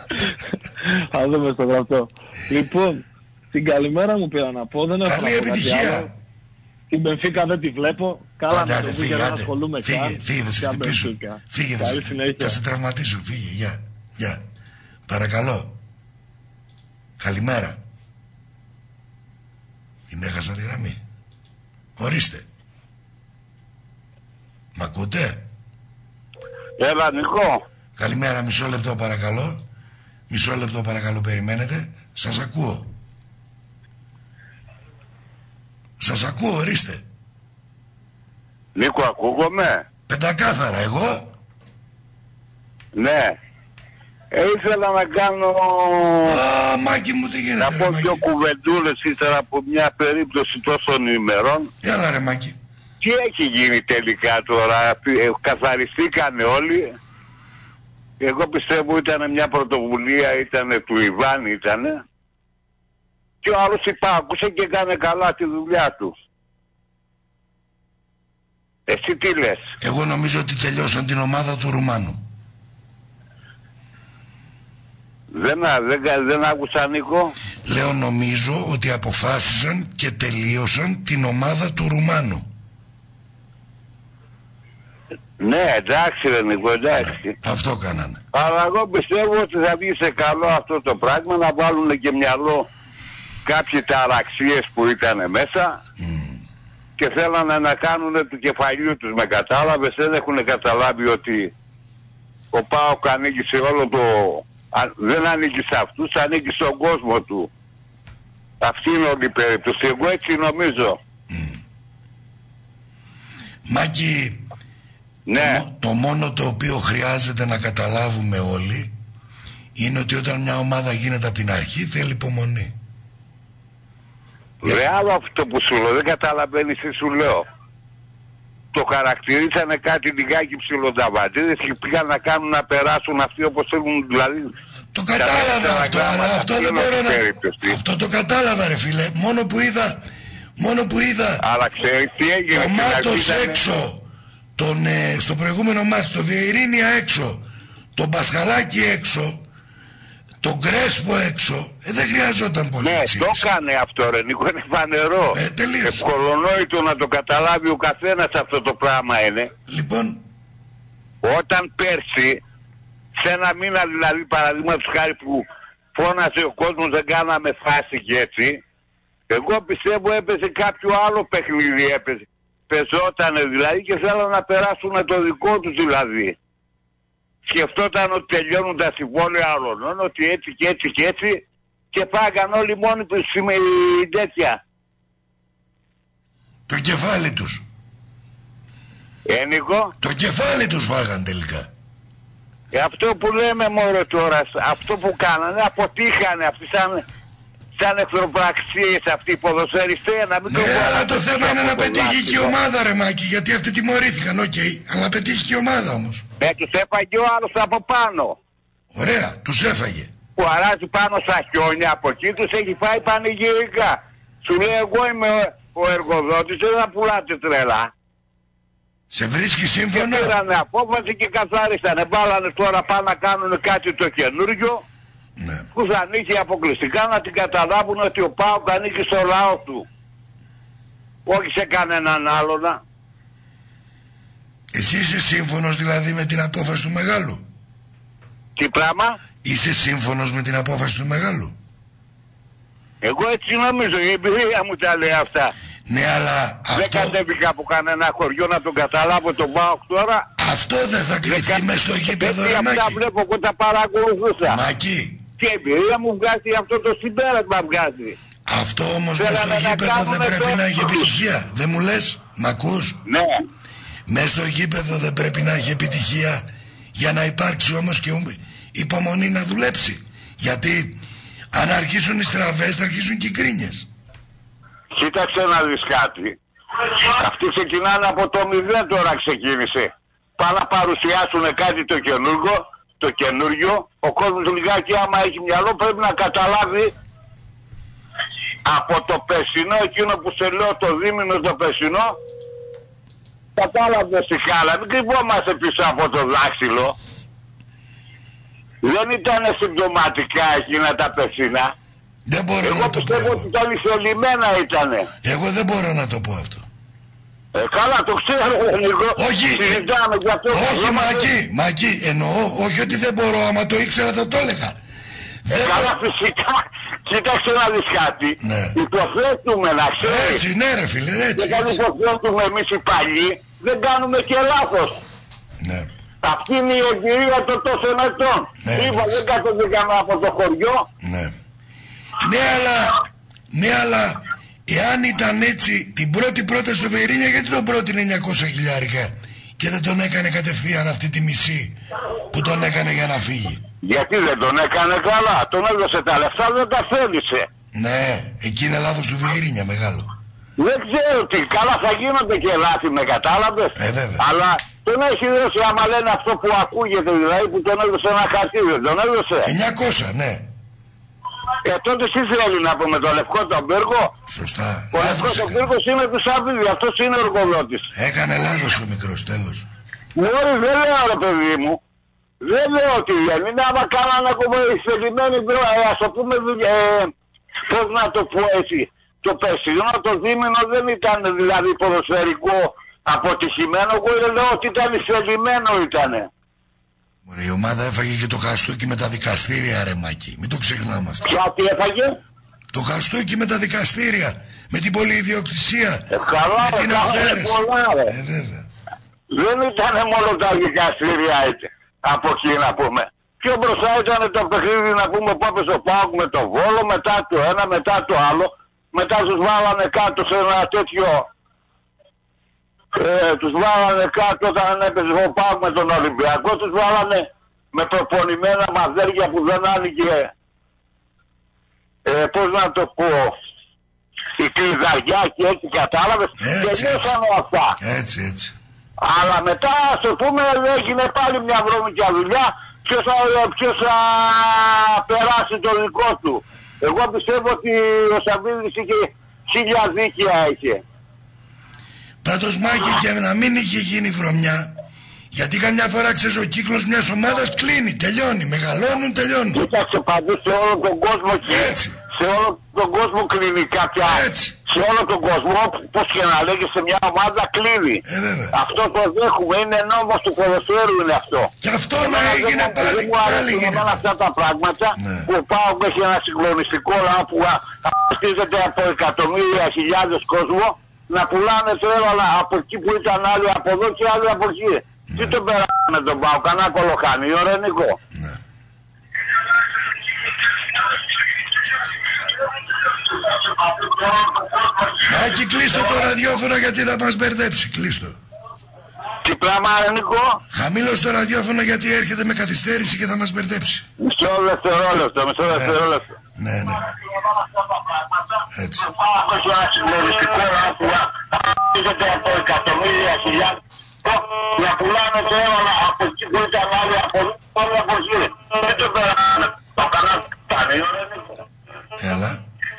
Θα δούμε στο γραπτό. Λοιπόν, την καλημέρα μου πήρα να πω, δεν έχω καλή επιτυχία. Την Μπενφίκα δεν τη βλέπω. Καλά να το πει και δεν ασχολούμαι καν. Φύγε, φύγε, θα σε χτυπήσω. Φύγε, θα σε τραυματίσω. Φύγε, γεια, γεια. Παρακαλώ. Καλημέρα. Την έχασα τη γραμμή. Ορίστε. Μ' ακούτε? Έλα Νικό. Καλημέρα, μισό λεπτό παρακαλώ. Μισό λεπτό παρακαλώ, περιμένετε. Σας ακούω. Σας ακούω, ορίστε. Νίκο, ακούγομαι? Πεντακάθαρα, εγώ. Ναι. Ε, ήθελα να κάνω... Α, Μάκη μου, τι γίνεται, να πω δύο κουβεντούλες ύστερα από μια περίπτωση τόσων ημερών. Έλα ρε Μάκη. Τι έχει γίνει τελικά τώρα? Καθαριστήκανε όλοι. Εγώ πιστεύω ήταν μια πρωτοβουλία, ήταν του Ιβάν ήτανε. Και ο άλλος υπάκουσε και έκανε καλά τη δουλειά του. Εσύ τι λες? Εγώ νομίζω ότι τελειώσαν την ομάδα του Ρουμάνου. Δεν, δεν, δεν άκουσα Νίκο. Λέω νομίζω ότι αποφάσισαν και τελείωσαν την ομάδα του Ρουμάνου. Ναι, εντάξει ρε Νίκο, εντάξει. Ναι, αυτό κάνανε. Αλλά εγώ πιστεύω ότι θα βγει σε καλό αυτό το πράγμα, να βάλουν και μυαλό κάποιοι ταραξίες που ήταν μέσα mm. και θέλανε να κάνουν του κεφαλιού τους, με κατάλαβες? Δεν έχουν καταλάβει ότι ο ΠΑΟΚ ανήκει σε όλο το... δεν ανήκει σε αυτούς, ανήκει στον κόσμο του. Αυτή είναι όλη η περίπτωση. Εγώ έτσι νομίζω. Mm. Μάκη, ναι. το, το μόνο το οποίο χρειάζεται να καταλάβουμε όλοι είναι ότι όταν μια ομάδα γίνεται από την αρχή θέλει υπομονή. Ρε άλλο αυτό που σου λέω, δεν καταλαβαίνεις τι σου λέω. Το χαρακτηρίσανε κάτι λιγάκι ψιλονταβαντίδες και πήγαν να κάνουν να περάσουν αυτοί όπως θέλουν, δηλαδή... Το κατάλαβα αυτό, αλλά αυτό δεν μπορώ να... Αυτό το κατάλαβα ρε φίλε, μόνο που είδα... Μόνο που είδα... Αλλά ξέρεις τι έγινε... Ο Μάτος έξω, τον, ε, στο προηγούμενο μάτς, το Βιερίνια έξω, τον Πασχαλάκη έξω, τον Κρέσπο έξω, ε, δεν χρειαζόταν πολύ. Ναι, το έκανε αυτό ρε Νίκο, είναι φανερό. Ε, τελείως. Ευκολονόητο να το καταλάβει ο καθένας αυτό το πράγμα είναι. Λοιπόν... Όταν πέρσι, σε ένα μήνα δηλαδή παραδείγματος χάρη που φώνασε ο κόσμος δεν κάναμε φάση και έτσι, εγώ πιστεύω έπαιζε κάποιο άλλο παιχνίδι έπαιζε. Πεζότανε δηλαδή και θέλανε να περάσουν το δικό τους δηλαδή. Σκεφτόταν ότι τελειώνουν τα συμβόλαια άλλων, ότι έτσι και έτσι και έτσι και πάγαν όλοι μόνοι τους η τέτοια. Το κεφάλι τους. Ε, Νίκο. Το κεφάλι τους φάγαν τελικά. Ε, αυτό που λέμε μωρέ τώρα, αυτό που κάνανε, αποτύχανε αυτοί σαν, σαν εχθροπραξίες αυτοί οι ποδοσφαιριστές. Να μην ναι, το αλλά το θέμα είναι να πετύχει και η ομάδα ρε Μάκη, γιατί αυτοί τιμωρήθηκαν, οκ, okay, αλλά να πετύχει και η ομάδα όμως. Ναι, τους έφαγε ο άλλος από πάνω. Ωραία, τους έφαγε. Που αράζει πάνω στα χιόνια, από εκεί τους έχει φάει πανηγυρικά. Σου λέει εγώ είμαι ο, ο εργοδότης, δεν θα πουλάτε τρελά. Σε βρίσκει σύμφωνο? Και πήρανε απόφαση και καθάρισανε. Βάλανε τώρα πάνω να κάνουν κάτι το καινούργιο. Ναι. Που θα ανήκει αποκλειστικά να την καταλάβουν ότι ο ΠΑΟΚ ανήκει στο λαό του. Όχι σε κανέναν άλλον. Εσύ είσαι σύμφωνος δηλαδή με την απόφαση του Μεγάλου? Τι πράγμα? Είσαι σύμφωνος με την απόφαση του Μεγάλου? Εγώ έτσι νομίζω, η εμπειρία μου τα λέει αυτά. Ναι, αλλά δεν αυτό... κατέβηκα από κανένα χωριό να τον καταλάβω τον ΠΑΟΚ τώρα. Αυτό δεν θα κρυφτεί κα... μες στο γήπεδο ρε Μάκη. Αυτά βλέπω, εγώ τα παρακολουθούσα. Μάκη. Και η εμπειρία μου βγάζει αυτό το συμπέρασμα βγάζει. Αυτό όμως μες στο γήπεδο δεν πρέπει να έχει επιτυχία. Δεν μου λες, μ' ακούς? Ναι. Μες στο γήπεδο δεν πρέπει να έχει επιτυχία για να υπάρξει όμως και υπομονή να δουλέψει. Γιατί αν αρχίσουν οι στραβές θα αρχίσουν και οι κρίνιες. Κοίταξε να δεις κάτι. Αυτοί ξεκινάνε από το μηδέν τώρα ξεκίνησε. Πάνε να παρουσιάσουν κάτι το καινούργιο, το καινούργιο. Ο κόσμος λιγάκι άμα έχει μυαλό πρέπει να καταλάβει από το περσινό, εκείνο που σε λέω το δίμηνο το περσινό, κατάλαβες τη χάλα. Μην κρυβόμαστε πίσω από το δάχτυλο. Δεν ήταν συμπτωματικά εκείνα τα περσινά. Δεν μπορώ εγώ να το πω. Εγώ πιστεύω ότι ήταν θελημένα ήτανε. Εγώ δεν μπορώ να το πω αυτό. Ε, καλά, το ξέρω, Νίκο. Όχι, συζητάμε για αυτό. Όχι, Μακί, Μακί, εννοώ, όχι ότι δεν μπορώ, άμα το ήξερα θα το έλεγα. Ε, δεν καλά, μπο... φυσικά. Κοίταξε να δεις κάτι. Ναι. Υποθέτουμε, να ξέρεις. Έτσι, ναι ρε φίλε, έτσι. Και quand υποθέτουμε εμείς οι παλιοί, δεν κάνουμε και λάθος. Ναι. Αυτή είναι η εμπειρία των τόσων ετών. Ναι, είπα, δεν κατεβήκαμε από το χωριό. Ναι. Ναι, αλλά, ναι, αλλά εάν ήταν έτσι την πρώτη πρόταση στο Βερίνια, γιατί τον πρότεινε εννιακόσια χιλιάρικα και δεν τον έκανε κατευθείαν αυτή τη μισή που τον έκανε για να φύγει? Γιατί δεν τον έκανε καλά, τον έδωσε τα λεφτά, δεν τα θέλησε. Ναι, εκεί είναι λάθος του Βερίνια μεγάλο. Δεν ξέρω τι, καλά θα γίνονται και λάθη, με κατάλαβες. Ε, βέβαια. Αλλά τον έχει δώσει, άμα λένε αυτό που ακούγεται, δηλαδή που τον έδωσε ένα χαρτί, δεν τον έδωσε. εννιακόσια, ναι. Ε, τότε τι θέλει να πούμε, το λευκό τον πύργο? Σωστά. Ο λευκός τον πύργος είναι του Σαββίδη, αυτός είναι ο εργοδότης. Έκανε λάθος ο μικρός, τέλος. Μόρι, δεν λέω ρε παιδί μου. Δεν λέω ότι δεν είναι, άμα κάνανε ακόμα εισφελημένοι, ας το πούμε, ε, πώς να το πω έτσι. Το περσινό, το δίμηνο δεν ήταν δηλαδή ποδοσφαιρικό αποτυχημένο, εγώ λέω ότι ήταν εισφελημένο ήτανε. Ωραία, η ομάδα έφαγε και το χαστούκι με τα δικαστήρια ρε Μάκη, μην το ξεχνάμε αυτό. Ποια τι έφαγε? Το χαστούκι με τα δικαστήρια, με την πολυιδιοκτησία, ε, καλά, με την αφαίρεση. Ε, βέβαια. Δεν ήταν μόνο τα δικαστήρια έτσι, από εκεί να πούμε. Πιο μπροστά ήταν το παιχνίδι να πούμε πάμε στο ΠΑΟΚ με το Βόλο, μετά το ένα, μετά το άλλο. Μετά τους βάλανε κάτω σε ένα τέτοιο, ε, τους βάλανε κάτω όταν έπαιζε ο ΠΑΟΚ με τον Ολυμπιακό, τους βάλανε με προπονημένα μαδέρια που δεν άνοιγε, ε, πώς να το πω, η κλειδαριά και έτσι, κατάλαβες, τελειώσανε αυτά. Έτσι, έτσι. Αλλά μετά, ας το πούμε, έγινε πάλι μια βρώμικια δουλειά, ποιος θα, ποιος θα περάσει το δικό του. Εγώ πιστεύω ότι ο Σαββίδης είχε χίλια δίκαια είχε. Πάντως Μάκη, και να μην είχε γίνει βρωμιά, γιατί καμιά φορά ξέρεις ο κύκλος μιας ομάδας κλείνει, τελειώνει, μεγαλώνουν, τελειώνουν. Κοίταξε παντού σε όλο τον κόσμο και έτσι. Σε όλο τον κόσμο κλείνει κάποια. Έτσι. Σε όλο τον κόσμο, πώς και να λέγεις, σε μια ομάδα κλείνει. Ε, βέβαια. Αυτό το δέχουμε, είναι νόμος του ποδοσφαίρου είναι αυτό. Και αυτό να έγινε δεν, πάλι. Δεν μου αρέσουν εμένα αυτά τα πράγματα, ναι. Που ο ΠΑΟΚ έχει ένα συγκλονιστικό λαό που αστίζεται από εκατομμύρια χιλιάδες κόσμο, να πουλάνε τρέλα από εκεί που ήταν άλλοι από εδώ και άλλοι από εκεί. Ναι. Τι τον περάσαμε τον ΠΑΟΚ, κανένα κολοχάνιο, ρε Νίκο. Ναι. Μάκη, κλείστο το ραδιόφωνο γιατί θα μας μπερδέψει, κλείστο. Τι πράγμα, ρε Νίκο? Χαμήλωσε το ραδιόφωνο γιατί έρχεται με καθυστέρηση και θα μας μπερδέψει. Μισό δευτερόλεπτο, μισό δευτερόλεπτο. Ναι, ναι. Έτσι. Έχει ένα συγκλονιστικό λάθος, αστίζεται από εκατομμύρια χιλιάδες, να πουλάνε τρέλα από εκεί που ήταν άλλοι από εδώ, όλοι από εκεί. Δεν το περάσαμε, το κανάλι κάνει, ρε Νίκο. Έλα.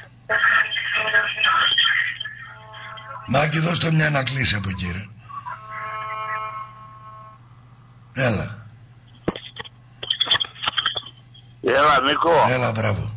Μάκη, δώσ' το μια να κλείσει από εκεί, ρε. Έλα. Έλα, Νίκο. Έλα, μπράβο.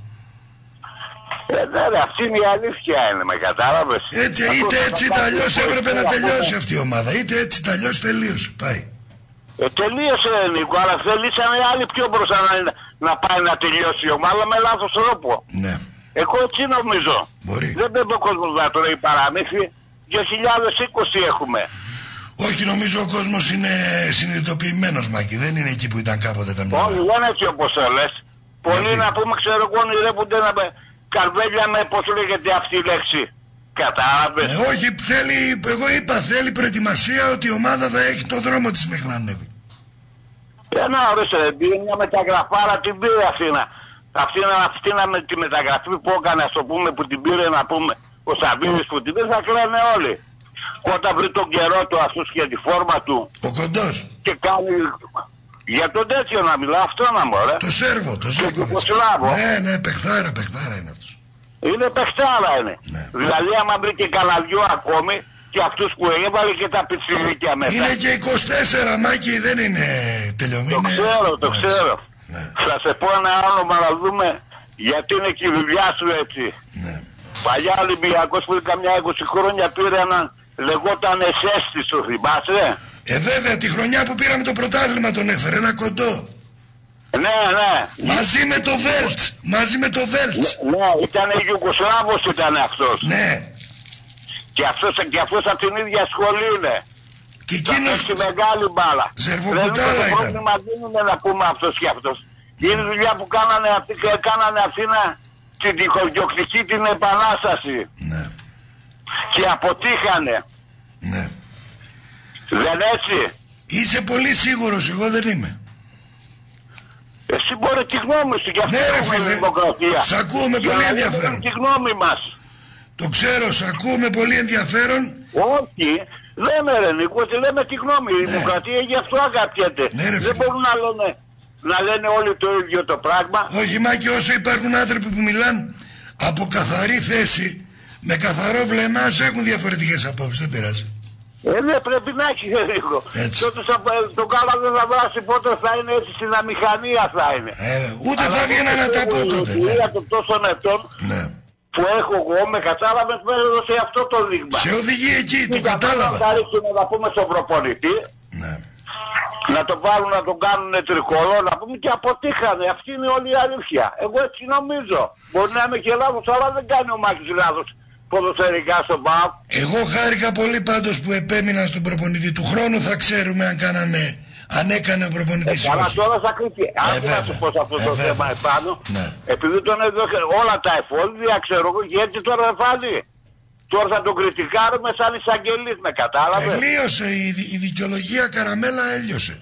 Ε, ναι, ρε, αυτή είναι η αλήθεια, είναι, με κατάλαβες. Έτσι, είτε έτσι είτε αλλιώς έπρεπε να τελειώσει αυτή η ομάδα. Είτε έτσι είτε αλλιώς τελείωσε. Πάει. Ε, τελείωσε, Νίκο, αλλά θελήσανε άλλοι πιο μπροστά να, να πάει να τελειώσει η ομάδα με λάθος τρόπο. Ναι. Εγώ έτσι νομίζω. Μπορεί. Δεν πρέπει ο κόσμος να τρώει παραμύθι. δύο χιλιάδες είκοσι έχουμε. Όχι, νομίζω ο κόσμος είναι συνειδητοποιημένος, Μάκη. Δεν είναι εκεί που ήταν κάποτε τα μυαλά. Όχι, δεν έτσι όπως το λες. Πολλοί να πούμε, ξέρω εγώ, ονειρεύονται να με καρβέλια με, πώς λέγεται αυτή η λέξη. Κατάλαβες. Ε, όχι, θέλει, εγώ είπα, θέλει προετοιμασία ότι η ομάδα θα έχει το δρόμο της μέχρι να ανέβει. Ένα ορίστε, πήρε μια μεταγραφάρα, την πήρε αυτή να. Αυτή, αυτή να με τη μεταγραφή που έκανε, ας το πούμε, που την πήρε να πούμε ο Σαββίδης που την πήρε, θα κλαίνε όλοι. Όταν βρει τον καιρό του αυτούς και τη φόρμα του. Ο κοντός. Και κάνει. Για τον τέτοιο να μιλάω, αυτό να μου, ρε. Το Σέρβο, το Σέρβο. Ναι, ναι, παιχτάρα, παιχτάρα είναι αυτός. Είναι παιχτάρα είναι. Ναι. Δηλαδή άμα βρει και κανένα δυο ακόμη και αυτούς που έβαλε και τα πιτσιρίκια μέσα. Είναι και είκοσι τέσσερα, Μάκη, δεν είναι τελειωμένη. Το ξέρω, το ναι. ξέρω. Ναι. Θα σε πω ένα όνομα να δούμε γιατί είναι και η δουλειά σου έτσι. Ναι. Παλιά Ολυμπιακός που καμιά είκοσι χρόνια πήρε έναν λεγόταν Εσέστη, σου θυμάσαι. Ε βέβαια, τη χρονιά που πήραμε το πρωτάθλημα τον έφερε, ένα κοντό. Ναι, ναι. Μαζί με το Βέλτς, μαζί με το Βέλτς. Ναι, ναι, ήταν Ιουγκοσλάβος ήταν αυτός. Ναι. Και αυτός, και αυτός από την ίδια σχολή είναι. Και εκείνος... Στη μεγάλη μπάλα. Ζερβοκουτάλα ήταν. Το πρόβλημα δεν είναι να πούμε αυτός και αυτός. Είναι δουλειά που κάνανε αυτοί και κάνανε αυτοί να... την τυχοδιοκτική την επανάσταση. Ναι. Και αποτύχανε. Ναι. Δεν έτσι. Είσαι πολύ σίγουρος, εγώ δεν είμαι. Εσύ μπορεί τη γνώμη σου και αυτή ναι, έχουμε φίλε, δημοκρατία. Σ' ακούω με πολύ ενδιαφέρον. Τη γνώμη μας. Το ξέρω, σ' ακούω με πολύ ενδιαφέρον. Όχι, λέμε ρε Νίκο, ότι λέμε τη γνώμη. Η ναι. δημοκρατία γι' αυτό αγαπιέται. Ναι, ρε, δεν μπορούν να λένε, να λένε όλοι το ίδιο το πράγμα. Όχι Μάκη, όσο υπάρχουν άνθρωποι που μιλάνε από καθαρή θέση, με καθαρό βλέμμα, ας έχουν διαφορετικές απόψεις, δεν πειράζει. Ε, δεν πρέπει να έχει λίγο. Τότε το καλά δεν θα βράσει πότε θα είναι έτσι, στην αμηχανία θα είναι. Ε, ούτε αλλά θα βγαίνει να τα πω τότε. Η εμπειρία των τόσων ετών ναι. που έχω εγώ, με κατάλαβες, με έδωσε αυτό το δείγμα. Σε οδηγεί εκεί, το κατάλαβα. Θα ρίξουμε να πούμε στον προπονητή, ναι. να το βάλουν να τον κάνουν τρικολό, να πούμε και αποτύχανε. Αυτή είναι όλη η αλήθεια. Εγώ έτσι νομίζω. Μπορεί να είμαι και λάθος, αλλά δεν κάνει ο Μάκης λάθος. Ποδοσφαιρικά στον ΠΑΟΚ. Εγώ χάρηκα πολύ πάντως που επέμειναν στον προπονητή. Του χρόνου θα ξέρουμε αν κάνανε, αν έκανε ο προπονητής. Ε, καλά, τώρα θα κρυφτεί. Αν να σου πω σε αυτό ε, το βέβαια. θέμα επάνω, ναι. επειδή τον έδωσε όλα τα εφόδια, ξέρω εγώ, και έτσι τώρα θα φάνει. Τώρα θα τον κριτικάρουμε σαν εισαγγελής, με κατάλαβε. Τελείωσε η, η δικαιολογία Καραμέλα, έλειωσε.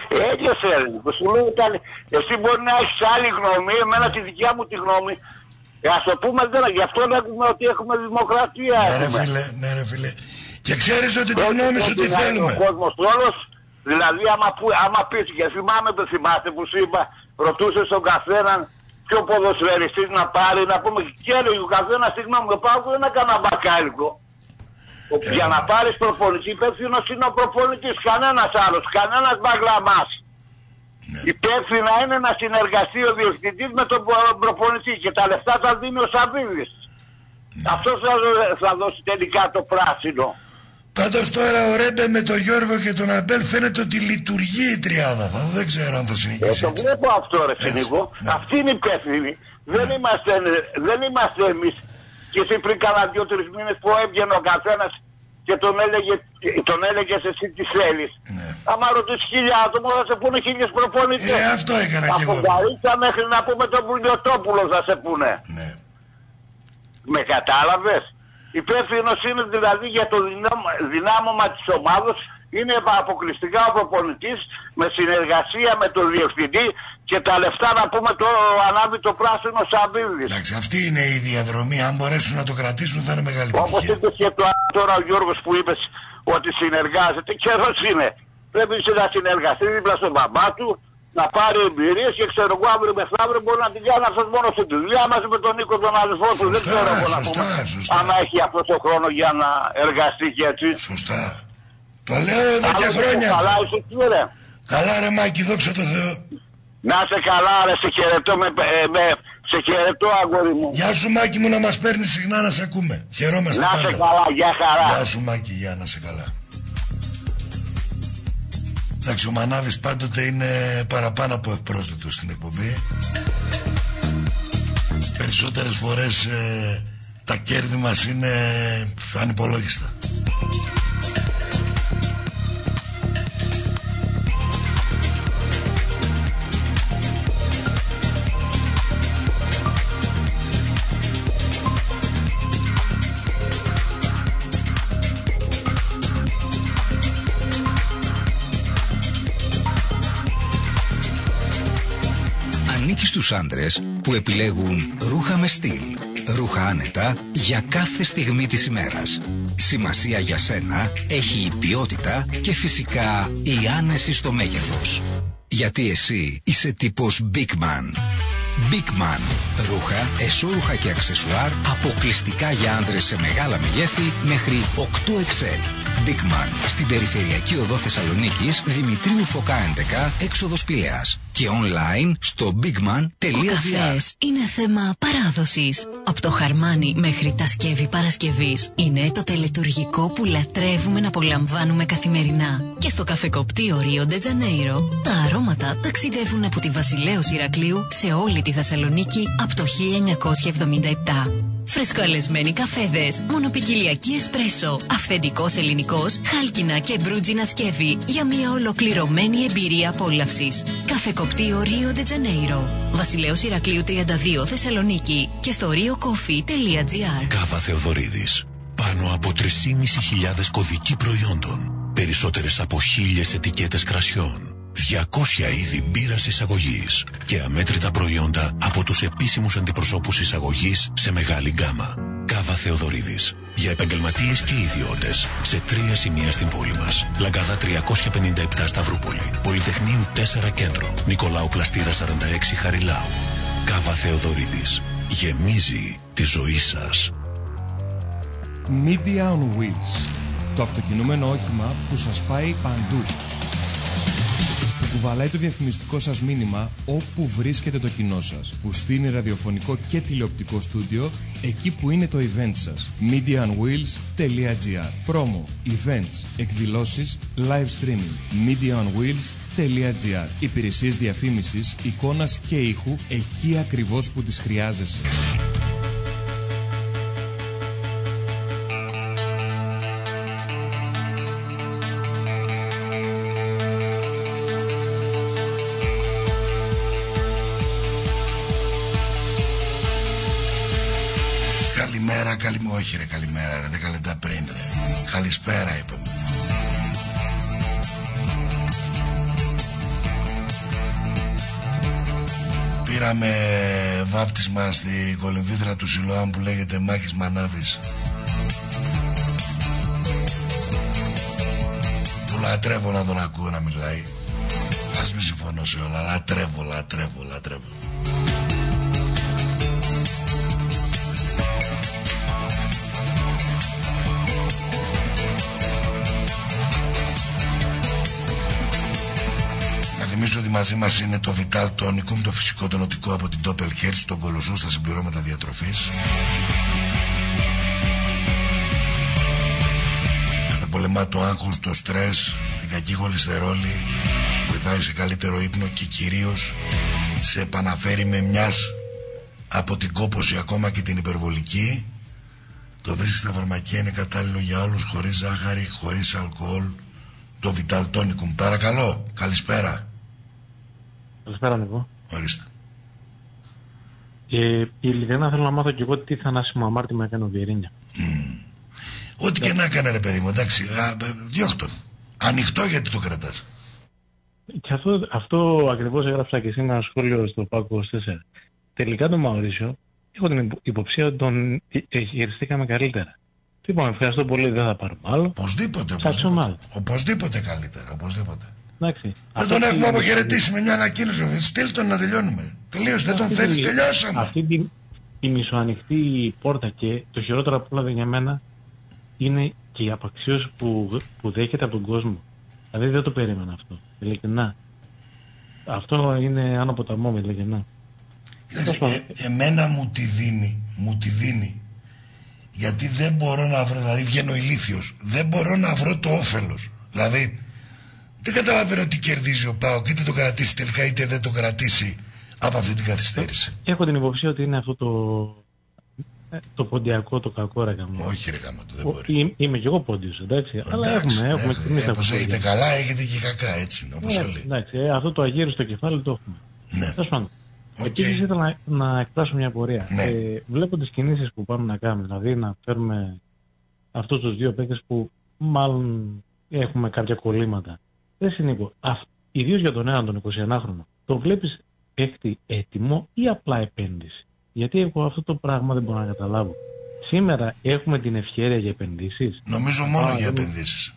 Έλειωσε, σου λέω, εσύ μπορεί να έχεις άλλη γνώμη, εμένα τη δικιά μου τη γνώμη. Ε, ας το πούμε τώρα, γι' αυτό λέμε ότι έχουμε δημοκρατία. Ναι ρε φίλε, ναι ρε φίλε. Και ξέρεις ότι τη γνώμη σου τι θέλουμε. Ο κόσμος όλος, δηλαδή άμα, που, άμα πεις, και θυμάμαι το θυμάστε που σου είπα, ρωτούσε στον καθέναν ποιο ποδοσφαιριστής να πάρει, να πούμε και έλεγε ο καθένας, συγγνώμη, το πάω που δεν έκανα μπακάλικο. Ε, για να πάρεις προπονητή, υπεύθυνος είναι ο προπονητής, κανένας άλλος, κανένας μπαγλαμάς. Ναι. Υπεύθυνα είναι να συνεργαστεί ο διευθυντής με τον προπονητή και τα λεφτά θα δίνει ο Σαββίδης. Ναι. Αυτός θα, θα δώσει τελικά το πράσινο. Πάντως τώρα ο Ρέμπε με τον Γιώργο και τον Αμπέλ φαίνεται ότι λειτουργεί η τριάδα. Θα, δεν ξέρω αν θα συνεχίσει. Ε, το βλέπω αυτό ρε Φινίκο. Ναι. Αυτή είναι υπεύθυνη. Ναι. Δεν, είμαστε, δεν είμαστε εμείς. Και εσύ πριν κάνα δύο-τρεις μήνες που έβγαινε ο καθένας και τον έλεγε, τον έλεγες εσύ τι θέλεις. Ναι. Άμα ρωτήσεις χίλια άτομα θα σε πούνε χίλιες προπονητές. Ε, αυτό έκανα και εγώ. Από Καρίτσα μέχρι να πούμε τον Πουλιοτόπουλο θα σε πούνε. Ναι. Με κατάλαβες. Υπεύθυνος είναι δηλαδή για το δυνάμωμα της ομάδος, είναι αποκλειστικά ο προπονητής με συνεργασία με τον διευθυντή και τα λεφτά να πούμε το ανάβει το πράσινο Σαββίδης. Εντάξει, αυτή είναι η διαδρομή, αν μπορέσουν να το κρατήσουν θα είναι μεγάλη επιτυχία. Όπως είπες και το, τώρα ο Γιώργος που είπες ότι συνεργάζεται, καιρός είναι. Πρέπει να συνεργαστεί δίπλα στον μπαμπά του, να πάρει εμπειρίες και ξέρω εγώ αύριο μεθαύριο μπορεί να την κάνει αυτός μόνο στη δουλειά μαζί με τον Νίκο τον αδελφό του. Δεν ξέρω εγώ να πούμε αν έχει αυτό το χρόνο για να εργαστεί και έτσι. Σωστά. Το λέω εδώ και χρόνια. Καλά είσαι κύριε. Καλά ρε Μάκη, δόξα τω Θεώ. Να σε καλά ρε, σε χαιρετώ με, με, σε χαιρετώ αγόρι μου. Γεια σου Μάκη μου, να μας παίρνει συχνά να σε ακούμε. Χαιρόμαστε να πάντα. Να σε καλά, γεια χαρά. Γεια σου Μάκη, γεια να σε καλά. Εντάξει, ο Μανάβης πάντοτε είναι παραπάνω από ευπρόσδεκτος στην εκπομπή. Περισσότερες φορές ε, τα κέρδη μας είναι ανυπολόγιστα. Ανήκει στους άντρες που επιλέγουν ρούχα με στυλ, ρούχα άνετα για κάθε στιγμή της ημέρας. Σημασία για σένα έχει η ποιότητα και φυσικά η άνεση στο μέγεθος. Γιατί εσύ είσαι τύπος Big Man. Big Man. Ρούχα, εσώρουχα και αξεσουάρ αποκλειστικά για άντρες σε μεγάλα μεγέθη μέχρι οκτώ εξ ελ. Big Man. Στην περιφερειακή οδό Θεσσαλονίκης, Δημητρίου Φωκά έντεκα, έξοδος Πηλαίας. Και online στο bigman τελεία gr. Ο καφές είναι θέμα παράδοσης. Από το χαρμάνι μέχρι τα σκεύη Παρασκευής είναι το τελετουργικό που λατρεύουμε να απολαμβάνουμε καθημερινά. Και στο καφεκοπτείο Ρίο ντε Τζανέιρο τα αρώματα ταξιδεύουν από τη Βασιλέως Ηρακλείου σε όλη τη Θεσσαλονίκη από το χίλια εννιακόσια εβδομήντα επτά. Φρεσκοαλεσμένοι καφέδες, μονοπικιλιακή εσπρέσο, αυθεντικός ελληνικός, χάλκινα και μπρούτζινα σκεύη για μια ολοκληρωμένη εμπειρία απόλαυσης. Καφεκοπτείο Ρίο ντε Τζανέιρο, Βασιλέως Ηρακλείου τριάντα δύο Θεσσαλονίκη και στο rio coffee τελεία gr. Κάβα Θεοδωρίδης. Πάνω από τρεις και μισή χιλιάδες κωδικοί προϊόντων. Περισσότερες από χίλιες ετικέτες κρασιών. διακόσια είδη μπύρας εισαγωγής και αμέτρητα προϊόντα από τους επίσημους αντιπροσώπους εισαγωγής σε μεγάλη γκάμα. Κάβα Θεοδωρίδης. Για επαγγελματίες και ιδιώτες σε τρία σημεία στην πόλη μας. Λαγκάδα τριακόσια πενήντα επτά Σταυρούπολη. Πολυτεχνείου τέσσερα Κέντρο. Νικολάου Πλαστήρα σαράντα έξι Χαριλάου. Κάβα Θεοδωρίδης. Γεμίζει τη ζωή σας. Media on Wheels. Το αυτοκινούμενο όχημα που σας πάει παντού. Που κουβαλάει το διαφημιστικό σας μήνυμα όπου βρίσκεται το κοινό σας. Που στείνει ραδιοφωνικό και τηλεοπτικό στούντιο εκεί που είναι το event σας. media on wheels τελεία gr. Πρόμο, events, εκδηλώσεις, live streaming. media on wheels τελεία gr. Υπηρεσίες διαφήμισης, εικόνας και ήχου εκεί ακριβώς που τις χρειάζεσαι. Καλημέρα, καλημέρα, όχι ρε, καλημέρα ρε, δέκα λεπτά πριν ρε. Καλησπέρα είπαμε. πήραμε βάπτισμα στη κολυμβήθρα του Σιλοάμ που λέγεται Μάκης Μανάβης. Που λατρεύω να τον ακούω να μιλάει. Ας μη συμφωνώ σε όλα, λατρεύω, λατρεύω, λατρεύω. Θυμίζω ότι μαζί μας είναι το Vital Tonicum, το φυσικό τονωτικό από την Doppelherz, τον κολοσσό στα συμπληρώματα διατροφής. Καταπολεμά το άγχος, το στρες, την κακή χολυστερόλη, βοηθάει σε καλύτερο ύπνο και κυρίως σε επαναφέρει με μιας από την κόπωση ακόμα και την υπερβολική. Το βρίσκεις στα φαρμακεία, είναι κατάλληλο για όλους, χωρίς ζάχαρη, χωρίς αλκοόλ. Το Vital Tonicum. Παρακαλώ, καλησπέρα. Καλησπέρα, Νικό. Ορίστε. Ε, ειλικρινά θέλω να μάθω και εγώ τι θανάσιμο αμάρτημα έκανε ο Βιερίνια. Mm. Ό,τι και να έκανε, ρε παιδί μου, εντάξει, διώχτον. Ανοιχτό, γιατί το κρατάς. Και αυτό, αυτό ακριβώς έγραψα και σήμερα ένα σχόλιο στο Πάκο είκοσι τέσσερα. Τελικά τον Μαουρίσιο έχω την υποψία ότι τον χειριστήκαμε καλύτερα. Λοιπόν, ευχαριστώ πολύ, δεν θα πάρουμε άλλο. Οπωσδήποτε, οπωσδήποτε. Οπωσδήποτε καλύτερα, οπωσδήποτε. Εντάξει. Δεν τον έχουμε αποχαιρετήσει με μια ανακοίνωση. Στείλ τον να τελειώνουμε. Τελείωσε, δεν τον θέλεις, τελειώσαμε. Αυτή τη, η μισοανοιχτή πόρτα και το χειρότερο από όλα για μένα είναι και η απαξίωση που, που δέχεται από τον κόσμο. Δηλαδή δεν το περίμενα αυτό. Ειλικρινά. Αυτό είναι άνω ποταμό, ειλικρινά. Ε, εμένα μου τη δίνει, μου τη δίνει. Γιατί δεν μπορώ να βρω, δηλαδή βγαίνω ηλίθιος, δεν μπορώ να βρω το όφελος. Δηλαδή δεν καταλαβαίνω τι κερδίζει ο ΠΑΟΚ, είτε το κρατήσει τελικά είτε δεν το κρατήσει από αυτή την καθυστέρηση. Έχω την υποψία ότι είναι αυτό το, το ποντιακό, το κακό, ρε γαμώ. Όχι, ρε γαμώ, δεν μπορεί. Εί, είμαι κι εγώ πόντιος, εντάξει. εντάξει, αλλά έχουμε, έχουμε έχουμε. Ε, όπως έχετε καλά, έχετε και κακά, έτσι, όπως ε, όλοι. Εντάξει, ε, αυτό το αγύριστο κεφάλι το έχουμε. Ναι. Τέλος πάντων. Okay. Επίσης ήθελα να, να εκφράσω μια πορεία. Ναι. Ε, βλέπω τις κινήσεις που πάμε να κάνουμε, δηλαδή να φέρουμε αυτούς τους δύο παίκτες που μάλλον έχουμε κάποια κολλήματα. Δεν συνήκω. Ιδίως για τον έναν τον εικοσιενάχρονο. Το βλέπεις παίκτη έτοιμο ή απλά επένδυση? Γιατί εγώ αυτό το πράγμα δεν μπορώ να καταλάβω. Σήμερα έχουμε την ευχέρεια για επενδύσεις. Νομίζω μόνο Α, για επενδύσεις.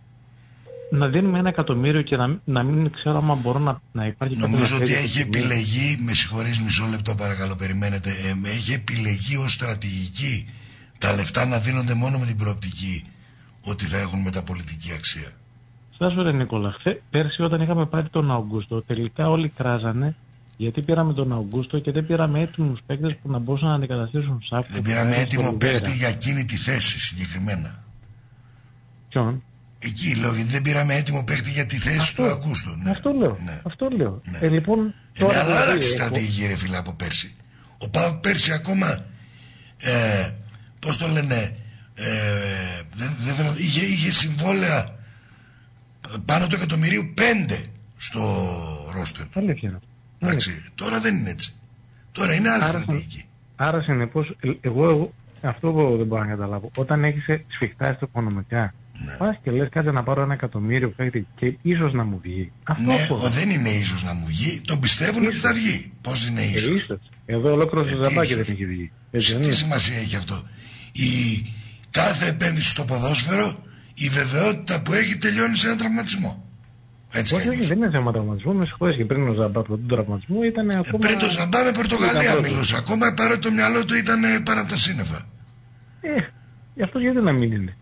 Να δίνουμε ένα εκατομμύριο και να, να μην ξέρω αν μπορώ να, να υπάρχει... Νομίζω ότι έχει επιλεγεί, με συγχωρείς μισό λεπτό παρακαλώ, περιμένετε, ε, έχει επιλεγεί ως στρατηγική τα λεφτά να δίνονται μόνο με την προοπτική ότι θα έχουν μεταπολιτική αξία. Σας ρε Νικόλα, πέρσι όταν είχαμε πάρει τον Αουγκούστο, τελικά όλοι κράζανε γιατί πήραμε τον Αουγκούστο και δεν πήραμε έτοιμους παίκτες που να μπορούσαν να αντικαταστήσουν Σάκο. Δεν πήραμε έτοιμο παίκτη για εκείνη τη θέση συγκεκριμένα. Ποιον? Εκεί λέω, γιατί δεν πήραμε έτοιμο παίκτη για τη θέση αυτό, του Αγκούστου. Ναι. Αυτό λέω. Ναι. Αυτό λέω. Ναι. Ε, λοιπόν, τώρα αλλά άλλαξε η στρατηγική, ρε φίλε, από πέρσι. Ο ΠΑΟΚ πέρσι ακόμα, ε, πώς το λένε, ε, δε, δε, είχε, είχε συμβόλαια πάνω το εκατομμυρίου πέντε στο ρόστερ του. Αλήθεια. Εντάξει, τώρα δεν είναι έτσι. Τώρα είναι άλλη άρα, στρατηγική. Άρα συνεπώς, εγώ, εγώ αυτό εγώ δεν μπορώ να καταλάβω. Όταν έχεις σφιχτά στο οικονομικά, ναι. Πας και λες κάτσε να πάρω ένα εκατομμύριο παίκτη και ίσως να μου βγει. Αυτό ναι, ο, δεν είναι ίσως να μου βγει. Τον πιστεύουν ίσως. Ότι θα βγει. Πώς είναι ίσως? Ε, ίσως. Εδώ ολόκληρο στο ζαμπάκι δεν έχει βγει. Έτσι, τι σημασία έχει αυτό? Η κάθε επένδυση στο ποδόσφαιρο, η βεβαιότητα που έχει τελειώνει σε έναν τραυματισμό. Έτσι όχι, όχι, δεν είναι θέμα τραυματισμού. Με συγχωρείς, και πριν ο Ζαμπά από τον τραυματισμό ήταν ακόμα. Ε, πριν το Ζαμπά με Πορτογαλία μιλούσα. Ακόμα παρότι το μυαλό του ήταν πάνω από τα σύννεφα. Ε, γι' αυτό γιατί να μην είναι.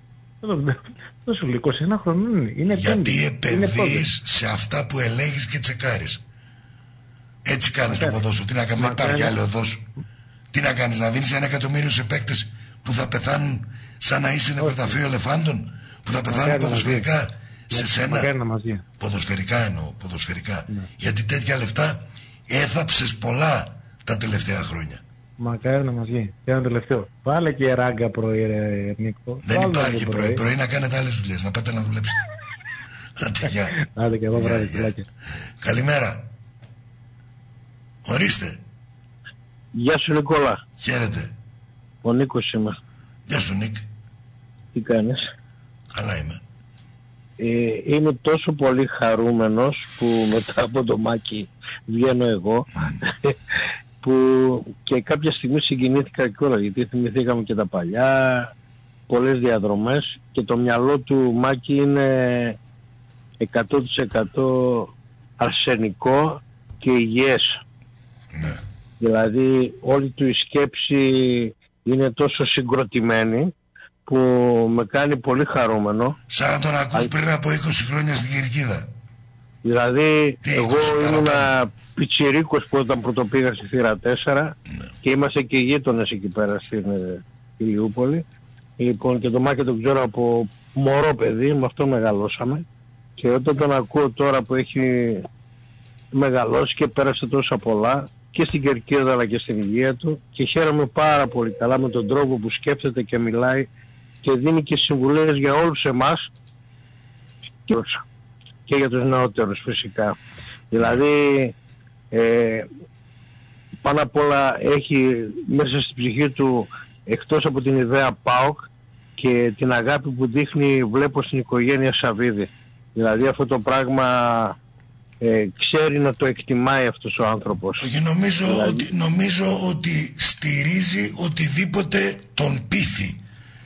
Τόσο λίγο, είκοσι ένα χρόνο είναι. είναι γιατί επενδύεις σε αυτά που ελέγχεις και τσεκάρεις. Έτσι κάνεις το ποδόσφαιρο. Τι να κάνεις, υπάρχει άλλη οδός. Τι να κάνεις, να δίνεις ένα εκατομμύριο σε παίκτες που θα πεθάνουν σαν να είσαι νεκροταφείο ελεφάντων, που θα πεθάνουν ποδοσφαιρικά σε σένα. Ποδοσφαιρικά εννοώ, ποδοσφαιρικά. Ναι. Γιατί τέτοια λεφτά έθαψες πολλά τα τελευταία χρόνια. Μακάρι να μας βγει. Και ένα τελευταίο. Βάλε και ράγκα πρωί, ρε Νίκο. Δεν Βάλε υπάρχει πρωί. πρωί. Πρωί να κάνετε άλλες δουλειές, να πάτε να δουλέψετε. Άντε, γεια. Άντε και εγώ βράδυ. Καλημέρα. Ορίστε. Γεια σου Νικόλα. Χαίρετε. Ο Νίκος είμαι. Γεια σου Νίκ. Τι κάνεις? Καλά είμαι. Ε, είμαι τόσο πολύ χαρούμενος που μετά από το Μάκη βγαίνω εγώ. Που και κάποια στιγμή συγκινήθηκα κιόλας, γιατί θυμηθήκαμε και τα παλιά, πολλές διαδρομές, και το μυαλό του Μάκη είναι εκατό τοις εκατό αρσενικό και υγιές. Ναι. Δηλαδή όλη του η σκέψη είναι τόσο συγκροτημένη που με κάνει πολύ χαρούμενο. Σαν να τον ακούς Α... πριν από είκοσι χρόνια στην Κερκίδα. Δηλαδή τι, εγώ ήμουνα πιτσιρίκος που όταν πρωτοπήγα στη Θύρα τέσσερα, ναι. Και είμαστε και γείτονες εκεί πέρα στην Ηλιούπολη. Λοιπόν, και το Μάκη τον ξέρω από μωρό παιδί, με αυτό μεγαλώσαμε. Και όταν τον ακούω τώρα που έχει μεγαλώσει και πέρασε τόσα πολλά και στην Κερκίδα αλλά και στην υγεία του, και χαίρομαι πάρα πολύ καλά με τον τρόπο που σκέφτεται και μιλάει και δίνει και συμβουλές για όλους εμάς και για τους νεότερους φυσικά. Δηλαδή ε, πάνω απ' όλα έχει μέσα στην ψυχή του, εκτός από την ιδέα ΠΑΟΚ, και την αγάπη που δείχνει, βλέπω, στην οικογένεια Σαββίδη. Δηλαδή αυτό το πράγμα ε, ξέρει να το εκτιμάει αυτός ο άνθρωπος. Και νομίζω, δηλαδή... ότι, νομίζω ότι στηρίζει οτιδήποτε τον πείθει.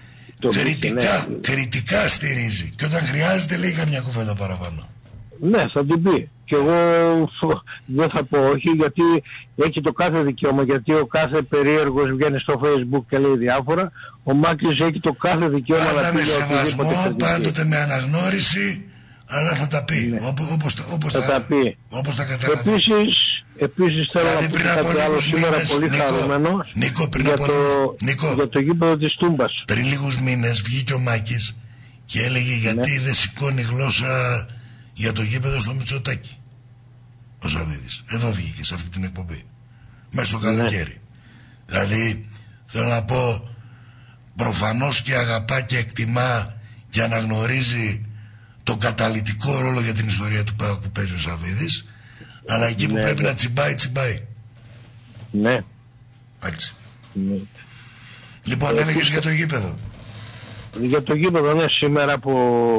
Κριτικά, ναι. κριτικά στηρίζει. Και όταν χρειάζεται λέει καμιά κουβέντα παραπάνω. Ναι, θα την πει. Και εγώ δεν θα πω όχι, γιατί έχει το κάθε δικαίωμα, γιατί ο κάθε περίεργος βγαίνει στο Facebook και λέει διάφορα. Ο Μάκης έχει το κάθε δικαίωμα πάντα να πει με σεβασμό, πάντοτε με αναγνώριση, αλλά θα τα πει. Ναι. Όπως, όπως, όπως, θα τα, τα πει. Όπως τα καταλαβαίνει. Επίσης, επίσης θέλω δηλαδή, να πω κάτι άλλο σήμερα πολύ χαρούμενος για, το, για το γήπεδο της Τούμπας. Πριν λίγους μήνες βγήκε ο Μάκης και έλεγε γιατί ναι. δεν σηκώνει γλώσσα για το γήπεδο στο Μητσοτάκη. Ο Σαββίδης. Εδώ βγήκε σε αυτή την εκπομπή. Μέσα στο καλοκαίρι. Ναι. Δηλαδή θέλω να πω, προφανώς και αγαπά και εκτιμά και αναγνωρίζει τον καταλυτικό ρόλο για την ιστορία του ΠΑΟΚ που παίζει ο Σαββίδης, αλλά εκεί που ναι, πρέπει ναι. να τσιμπάει, τσιμπάει. Ναι. Έτσι. Ναι. Λοιπόν, ε, έλεγες για το γήπεδο. Για το γήπεδο, ναι, σήμερα που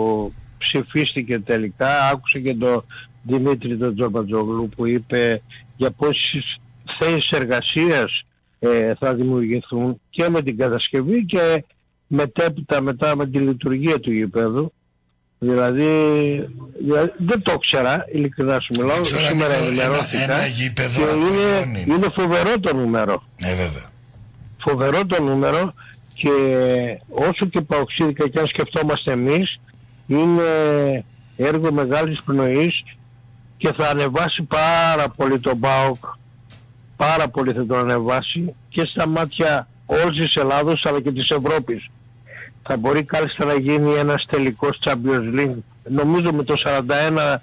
ψηφίστηκε τελικά, άκουσε και το Δημήτρη τον Τζορμπατζόγλου που είπε για πόσες θέσεις εργασίας ε, θα δημιουργηθούν και με την κατασκευή και μετέπειτα μετά με τη λειτουργία του γήπεδου. Δηλαδή, δηλαδή δεν το ήξερα, ειλικρινά σου μιλάω, σήμερα ενημερώθηκα ένα, ένα γήπεδο και είναι, είναι. είναι φοβερό το νούμερο. Ναι, βέβαια. Φοβερό το νούμερο, και όσο και παοξίδικα και αν σκεφτόμαστε εμείς, είναι έργο μεγάλης πνοής και θα ανεβάσει πάρα πολύ τον ΠΑΟΚ, πάρα πολύ θα τον ανεβάσει και στα μάτια όλης της Ελλάδος αλλά και της Ευρώπης. Θα μπορεί κάλλιστα να γίνει ένας τελικός Champions League, νομίζω με το σαράντα ένα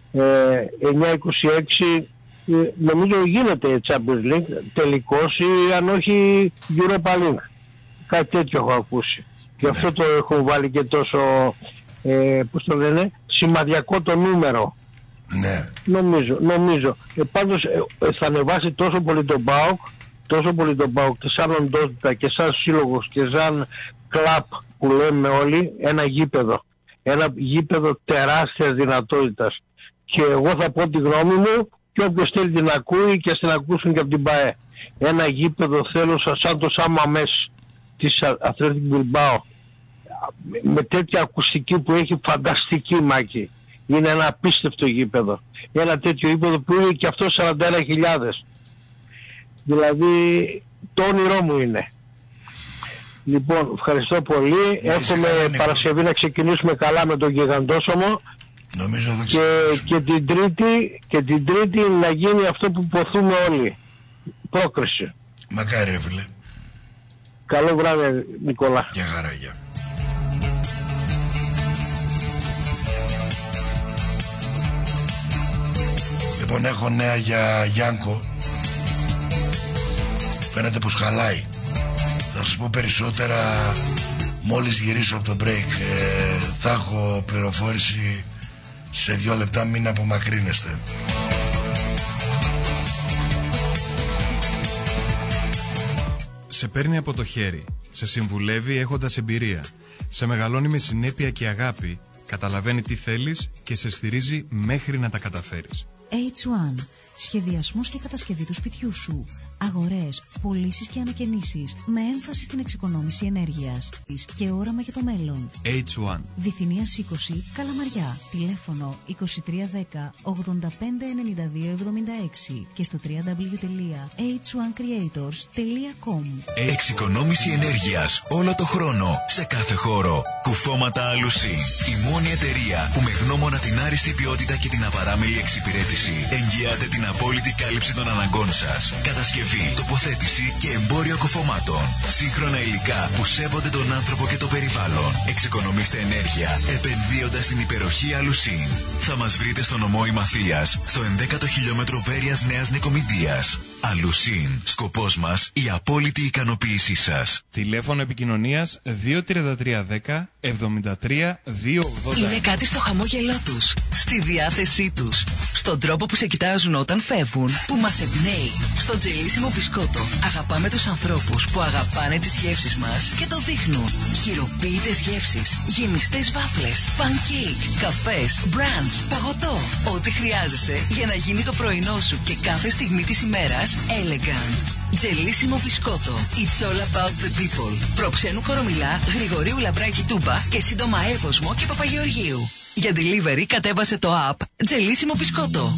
εννιά είκοσι έξι, νομίζω γίνεται Champions League τελικός, ή αν όχι Europa League. Κάτι τέτοιο έχω ακούσει. Γι' αυτό το έχω βάλει και τόσο, ε, πώς το λένε, σημαδιακό το νούμερο. Ναι. Νομίζω, νομίζω. Ε, πάντως ε, θα ανεβάσει τόσο πολύ τον ΠΑΟΚ, τόσο πολύ τον ΠΑΟΚ και σαν οντότητα και σαν σύλλογος και σαν κλαπ που λέμε όλοι, ένα γήπεδο. Ένα γήπεδο τεράστιας δυνατότητας. Και εγώ θα πω τη γνώμη μου και όποιος θέλει την ακούει και στην ακούσουν και από την ΠΑΕ. Ένα γήπεδο θέλω σαν το Σαν Μαμές της Athletic Bilbao. Με τέτοια ακουστική που έχει, φανταστική, Μάκη. Είναι ένα απίστευτο γήπεδο. Ένα τέτοιο γήπεδο που είναι και αυτό σαράντα ένα χιλιάδες. Δηλαδή το όνειρό μου είναι. Λοιπόν, ευχαριστώ πολύ. Εύχομαι Παρασκευή να ξεκινήσουμε καλά με τον Γιγαντόσωμο. Νομίζω και, και, την τρίτη, και την Τρίτη να γίνει αυτό που ποθούμε όλοι. Πρόκριση. Μακάρι, ρε φίλε. Καλό βράδυ, Νικόλα. Γεια χαρά, γεια. Λοιπόν, έχω νέα για Γιάνκο. Φαίνεται πως χαλάει. Θα σας πω περισσότερα μόλις γυρίσω από το break. ε, Θα έχω πληροφόρηση σε δύο λεπτά, μην απομακρύνεστε. Σε παίρνει από το χέρι, σε συμβουλεύει έχοντας εμπειρία, σε μεγαλώνει με συνέπεια και αγάπη, καταλαβαίνει τι θέλεις και σε στηρίζει μέχρι να τα καταφέρεις. έιτς βαν. σχεδιασμός και κατασκευή του σπιτιού σου, αγορές, πωλήσεις και ανακαινήσεις με έμφαση στην εξοικονόμηση ενέργειας και όραμα για το μέλλον. έιτς ουάν. Βυθινίας είκοσι, Καλαμαριά. Τηλέφωνο είκοσι τρία δέκα ογδόντα πέντε ενενήντα δύο εβδομήντα έξι και στο double-u double-u double-u τελεία έιτς ουάν creators τελεία com. Εξοικονόμηση ενέργειας όλο το χρόνο, σε κάθε χώρο. Κουφώματα Αλουσίν. Η μόνη εταιρεία που με γνώμονα την άριστη ποιότητα και την απαράμιλη εξυπηρέτηση εγγυάται την απόλυτη κάλυψη των αναγκών σας. Κατασκευή, τοποθέτηση και εμπόριο κουφωμάτων. Σύγχρονα υλικά που σέβονται τον άνθρωπο και το περιβάλλον. Εξοικονομήστε ενέργεια επενδύοντας στην υπεροχή Αλουσίν. Θα μας βρείτε στο νομό Ημαθίας, στο ενδέκατο χιλιόμετρο Βέρειας Νέας Νικομηδίας. Αλουσίν. Σκοπός μας η απόλυτη ικανοποίησή σας. Τηλέφωνο επικοινωνίας δύο τρία τρία δέκα εβδομήντα τρία δύο ογδόντα. Είναι κάτι στο χαμόγελό τους, στη διάθεσή τους, στον τρόπο που σε κοιτάζουν όταν φεύγουν, που μας εμπνέει. Στο τζελίσιμο μπισκότο αγαπάμε τους ανθρώπους που αγαπάνε τις γεύσεις μας και το δείχνουν. Χειροποίητες γεύσεις, γεμιστές βάφλες, pancake, καφές, brunch, παγωτό. Ό,τι χρειάζεσαι για να γίνει το πρωινό σου και κάθε στιγμή της ημέρας elegant. Τζελίσιμο μπισκότο. It's all about the people. Προξένου Κορομιλά, Γρηγορίου Λαμπράκη Τούμπα και σύντομα Εύωσμο και Παπαγεωργίου. Για delivery κατέβασε το app Τζελίσιμο μπισκότο.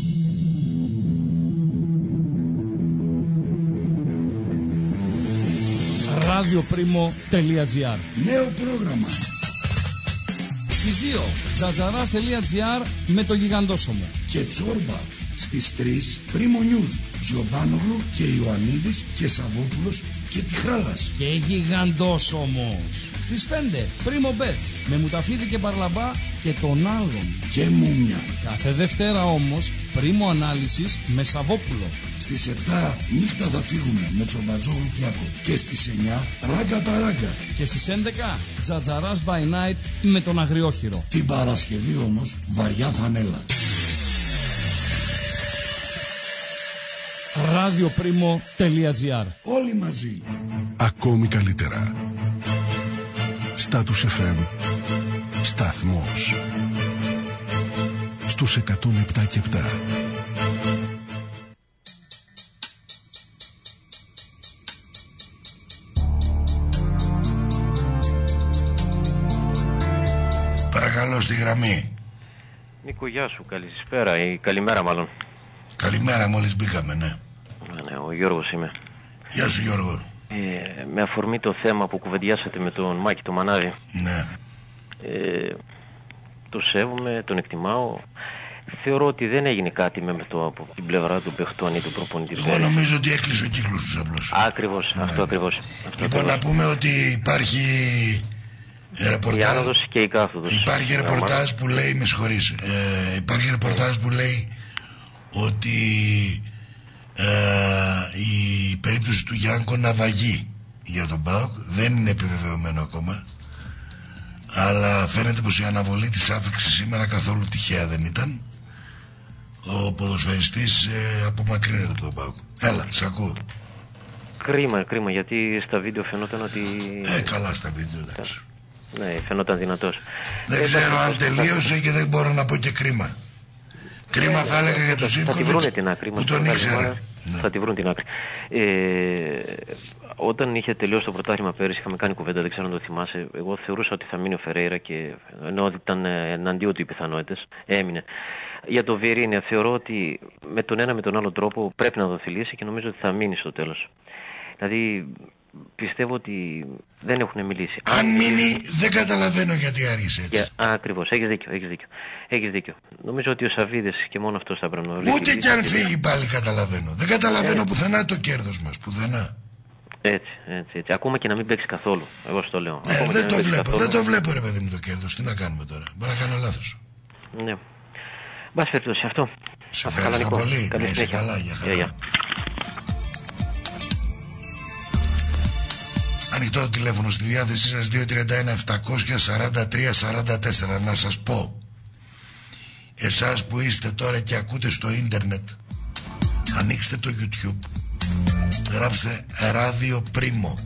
radioprimo.gr. Νέο πρόγραμμα. Στις δύο, τζατζαράς.gr με το γιγαντόσωμο. Και Τσόρμπα. Στις τρεις, Πρίμο News. Τζιομπάνογλου και Ιωαννίδης και Σαββόπουλος και Τιχάλας. Και γιγαντόσωμος. Στις πέντε, Πρίμο Bet με Μουταφίδη και Παρλαμπά και τον άλλον. Και Μούμια. Κάθε Δευτέρα όμως, Πρίμο Ανάλυσης με Σαββόπουλο. Στις επτά, Νύχτα θα φύγουμε με Τσομπατζόγλου Πιάκο. Και στις εννιά, Ράγκα Παράγκα. Και στις έντεκα, Τζατζαράς by Night με τον Αγριόχειρο. Την Παρασκευή όμως, Βαριά Φανέλα. radioprimo.gr. Όλοι μαζί. Ακόμη καλύτερα. Status εφ εμ. Σταθμός. Στους εκατόν επτά και επτά. Παρακαλώ, στη γραμμή. Νίκο, γεια σου. Καλησπέρα ή καλημέρα μάλλον. Καλημέρα, μόλις μπήκαμε, ναι. Ναι, ο Γιώργος είμαι. Γεια σου, Γιώργο. Ε, με αφορμή το θέμα που κουβεντιάσατε με τον Μάκη το Μανάβη. Ναι. Ε, το σέβομαι, τον εκτιμάω. Θεωρώ ότι δεν έγινε κάτι με το, από την πλευρά του παιχτών ή του προπονητή. Εγώ νομίζω ότι έκλεισε ο κύκλος τους απλώς. Ακριβώς, ναι. αυτό ακριβώς. Αυτό λοιπόν, ακριβώς. Να πούμε ότι υπάρχει ρεπορτάζ. Η άνοδος και η κάθοδος. Υπάρχει ρεπορτάζ που λέει, με συγχωρείς, ε, υπάρχει ρεπορτάζ που λέει ότι ε, η περίπτωση του Γιάνκο ναυαγεί για τον ΠΑΟΚ. Δεν είναι επιβεβαιωμένο ακόμα, αλλά φαίνεται πως η αναβολή της άφηξης σήμερα καθόλου τυχαία δεν ήταν. Ο ποδοσφαιριστής ε, απομακρύνεται από τον ΠΑΟΚ. Έλα, σ' ακούω. Κρίμα, κρίμα, γιατί στα βίντεο φαινόταν ότι... Ε, καλά στα βίντεο, εντάξει. Ναι, φαινόταν δυνατός. Δεν ε, ξέρω αν τελείωσε και δεν μπορώ να πω και κρίμα. Κρίμα θα έλεγα για τον Σίτκοβιτς που τον ήξερα. Ναι. Θα τη βρουν την άκρη. Ε, όταν είχε τελειώσει το πρωτάθλημα πέρυσι, είχαμε κάνει κουβέντα, δεν ξέρω αν το θυμάσαι. Εγώ θεωρούσα ότι θα μείνει ο Φερέιρα και ενώ ότι ήταν εναντίον του οι πιθανότητες, έμεινε. Για το Βιερίνια θεωρώ ότι με τον ένα με τον άλλο τρόπο πρέπει να δοθεί λύση και νομίζω ότι θα μείνει στο τέλος. Δηλαδή πιστεύω ότι δεν έχουν μιλήσει. Αν μείνει, δεν καταλαβαίνω γιατί άργησε έτσι. Και, ακριβώς, έχεις δίκιο, έχεις δίκιο. Έχεις δίκιο. Νομίζω ότι ο Σαββίδης και μόνο αυτός θα πρέπει να βρει. Ούτε κι αν φύγει πάλι καταλαβαίνω. Δεν καταλαβαίνω ε, πουθενά το κέρδος μας. Πουθενά. Έτσι, έτσι, έτσι. Ακόμα και να μην παίξει καθόλου. Εγώ σου το λέω. Ε, δεν το βλέπω. Καθόλου. Δεν το βλέπω, ρε παιδί μου, το κέρδος. Τι να κάνουμε τώρα. Μπορεί να κάνω λάθος. Ναι. Μπας περιπτώσει αυτό. Σε ευχαριστώ πολύ. Καλή συνέχεια. Καλά, για χαρά. Yeah, yeah. Ανοιχτό το τηλέφωνο στη διάθεσή σας δύο τρία ένα επτακόσια σαράντα τρία σαράντα τέσσερα. Να σας πω, εσάς που είστε τώρα και ακούτε στο ίντερνετ, ανοίξτε το YouTube, γράψτε Radio Primo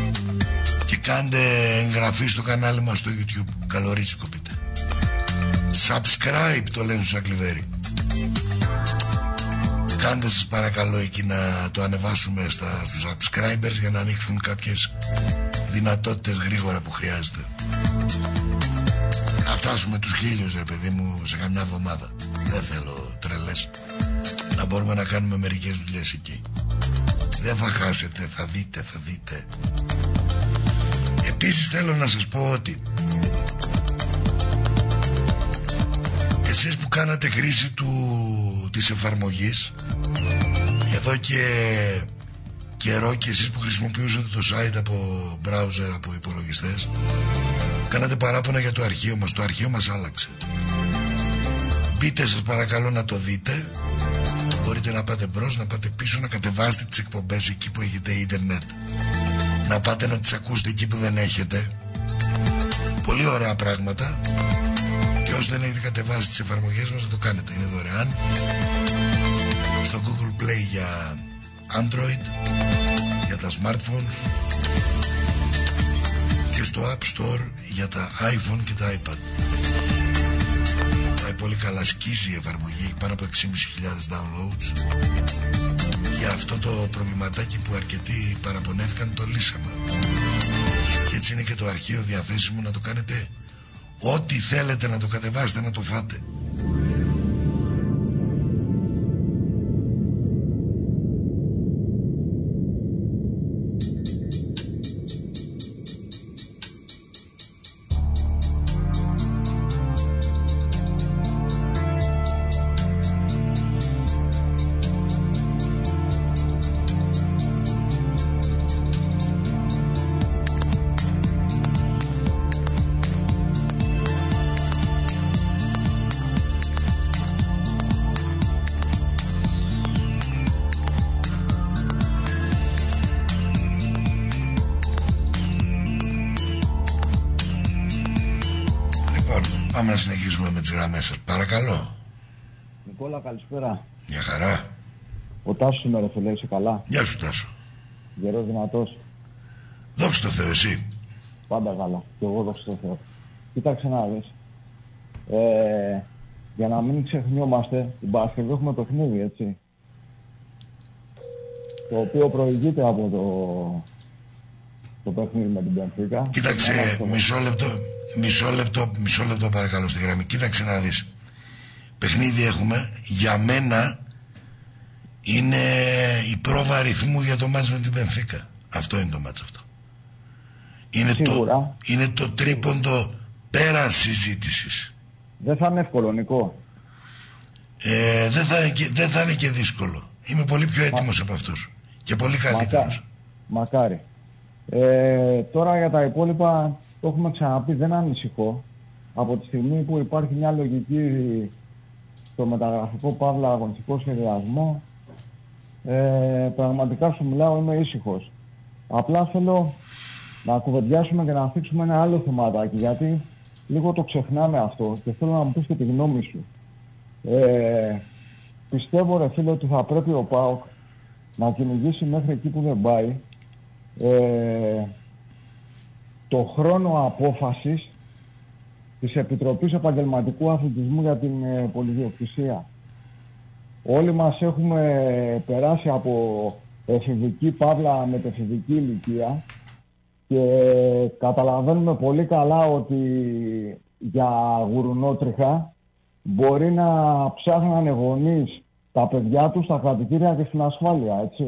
και κάντε εγγραφή στο κανάλι μας στο YouTube. Καλορίτσικο πείτε. Subscribe το λένε στους Αγγλιβέροι. Κάντε σας παρακαλώ εκεί να το ανεβάσουμε στα, στους subscribers για να ανοίξουν κάποιες δυνατότητες γρήγορα που χρειάζεται. Να φτάσουμε τους χίλιους ρε παιδί μου σε καμιά εβδομάδα. Δεν θέλω τρελές. Να μπορούμε να κάνουμε μερικές δουλειές εκεί. Δεν θα χάσετε, θα δείτε, θα δείτε. Επίσης θέλω να σας πω ότι εσείς που κάνατε χρήση του, της εφαρμογής εδώ και καιρό, και εσείς που χρησιμοποιούσατε το site από browser, από υπολογιστές, κάνατε παράπονα για το αρχείο μας. Το αρχείο μας άλλαξε. Μπείτε σας παρακαλώ να το δείτε. Μπορείτε να πάτε μπρος, να πάτε πίσω, να κατεβάσετε τις εκπομπές εκεί που έχετε ίντερνετ, να πάτε να τις ακούσετε εκεί που δεν έχετε. Πολύ ωραία πράγματα. Και όσοι δεν έχετε κατεβάσει τις εφαρμογές μας, να το κάνετε, είναι δωρεάν. Στο Google Play για Android, για τα smartphones, και στο App Store για τα iPhone και τα iPad. Πάει πολύ καλά, σκίζει η εφαρμογή, έχει πάνω από έξι χιλιάδες πεντακόσια downloads. Και αυτό το προβληματάκι που αρκετοί παραπονέθηκαν το λύσαμε. Και έτσι είναι και το αρχείο διαθέσιμο να το κάνετε ό,τι θέλετε, να το κατεβάσετε, να το φάτε. Πάμε να συνεχίσουμε με τις γραμμές σας. Παρακαλώ. Νικόλα, καλησπέρα. Μια χαρά. Ο Τάσος σήμερα, φίλε, είσαι καλά? Γεια σου Τάσο. Γερός, δυνατός. Δόξα τω Θεώ, εσύ? Πάντα καλά. Και εγώ δόξα τω Θεώ. Κοίταξε να δεις. Ε, για να μην ξεχνιόμαστε, την Παρασκευή έχουμε παιχνίδι, έτσι. Το οποίο προηγείται από το, το παιχνίδι με την Μπενφίκα. Κοίταξε, μισό λεπτό. Μισό λεπτό, μισό λεπτό παρακαλώ στη γραμμή. Κοίταξε να δεις. Παιχνίδι έχουμε. Για μένα είναι η πρόβα αριθμού για το μάτς με την Μπενφίκα. Αυτό είναι το μάτς αυτό. Είναι το, είναι το τρίποντο πέραν συζήτησης. Δεν θα είναι εύκολο, Νικό. Ε, δεν, θα, δεν θα είναι και δύσκολο. Είμαι πολύ πιο έτοιμος Μα... από αυτούς. Και πολύ καλύτερος. Μακάρι. Ε, τώρα για τα υπόλοιπα, το έχουμε ξαναπεί, δεν ανησυχώ. Από τη στιγμή που υπάρχει μια λογική στο μεταγραφικό παύλα αγωνιστικό σχεδιασμό, ε, πραγματικά σου μιλάω, είμαι ήσυχος. Απλά θέλω να κουβεντιάσουμε και να αφήξουμε ένα άλλο θεματάκι, γιατί λίγο το ξεχνάμε αυτό και θέλω να μου πεις και τη γνώμη σου. Ε, πιστεύω, ρε φίλε, ότι θα πρέπει ο ΠΑΟΚ να κυνηγήσει μέχρι εκεί που δεν πάει ε, το χρόνο απόφασης της Επιτροπής Επαγγελματικού Αθλητισμού για την ε, πολυδιοκτησία. Όλοι μας έχουμε περάσει από εφηβική παύλα μετεφηβική ηλικία και καταλαβαίνουμε πολύ καλά ότι για γουρουνότριχα μπορεί να ψάχνανε γονείς τα παιδιά τους στα κρατητήρια και στην ασφάλεια, έτσι.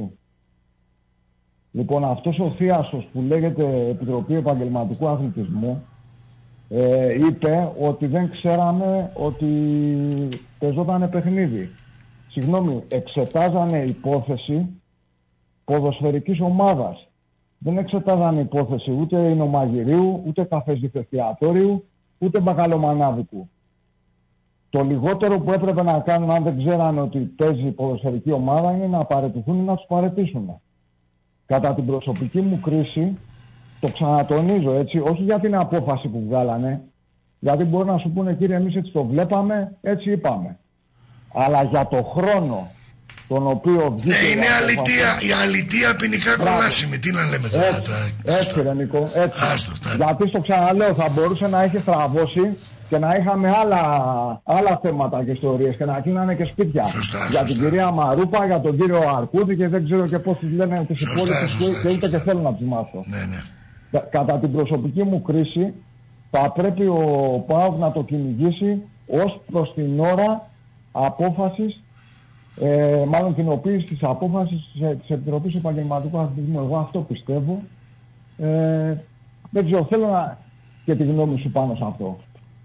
Λοιπόν, αυτός ο θίασος που λέγεται Επιτροπή Επαγγελματικού Αθλητισμού ε, είπε ότι δεν ξέραμε ότι παίζονταν παιχνίδι. Συγγνώμη, εξετάζανε υπόθεση ποδοσφαιρικής ομάδας. Δεν εξετάζανε υπόθεση ούτε εινομαγειρίου, ούτε καφεζιθεστιατόριου, ούτε μπακαλομανάδικου. Το λιγότερο που έπρεπε να κάνουν αν δεν ξέρανε ότι παίζει η ποδοσφαιρική ομάδα είναι να παραιτηθούν ή να τους παραιτήσουν. Κατά την προσωπική μου κρίση, το ξανατονίζω έτσι, όχι για την απόφαση που βγάλανε, γιατί μπορεί να σου πούνε κύριε εμείς έτσι το βλέπαμε, έτσι είπαμε. Αλλά για το χρόνο τον οποίο βγήκε... Ναι, είναι αλητία, η αλητία ποινικά κολάσιμη, τι να λέμε τώρα. Έτσι, έτσι ρε Νικό, έτσι. Άστο, γιατί στο ξαναλέω θα μπορούσε να έχει στραβώσει και να είχαμε άλλα, άλλα θέματα και ιστορίες και να κλείνανε και σπίτια. Σωστά, για σωστά. την κυρία Μαρούπα, για τον κύριο Αρκούδη και δεν ξέρω και πώς τους λένε τις υπόλοιπες και ούτε και θέλω να τους μάθω. Ναι, ναι. Κατά την προσωπική μου κρίση θα πρέπει ο ΠΑΟΚ να το κυνηγήσει ως προς την ώρα απόφασης, ε, μάλλον κοινοποίηση της απόφασης της Επιτροπής Επαγγελματικού Αθλητισμού. Εγώ αυτό πιστεύω. Ε, δεν ξέρω, θέλω να... και τη γνώμη σου πάνω σε αυτό.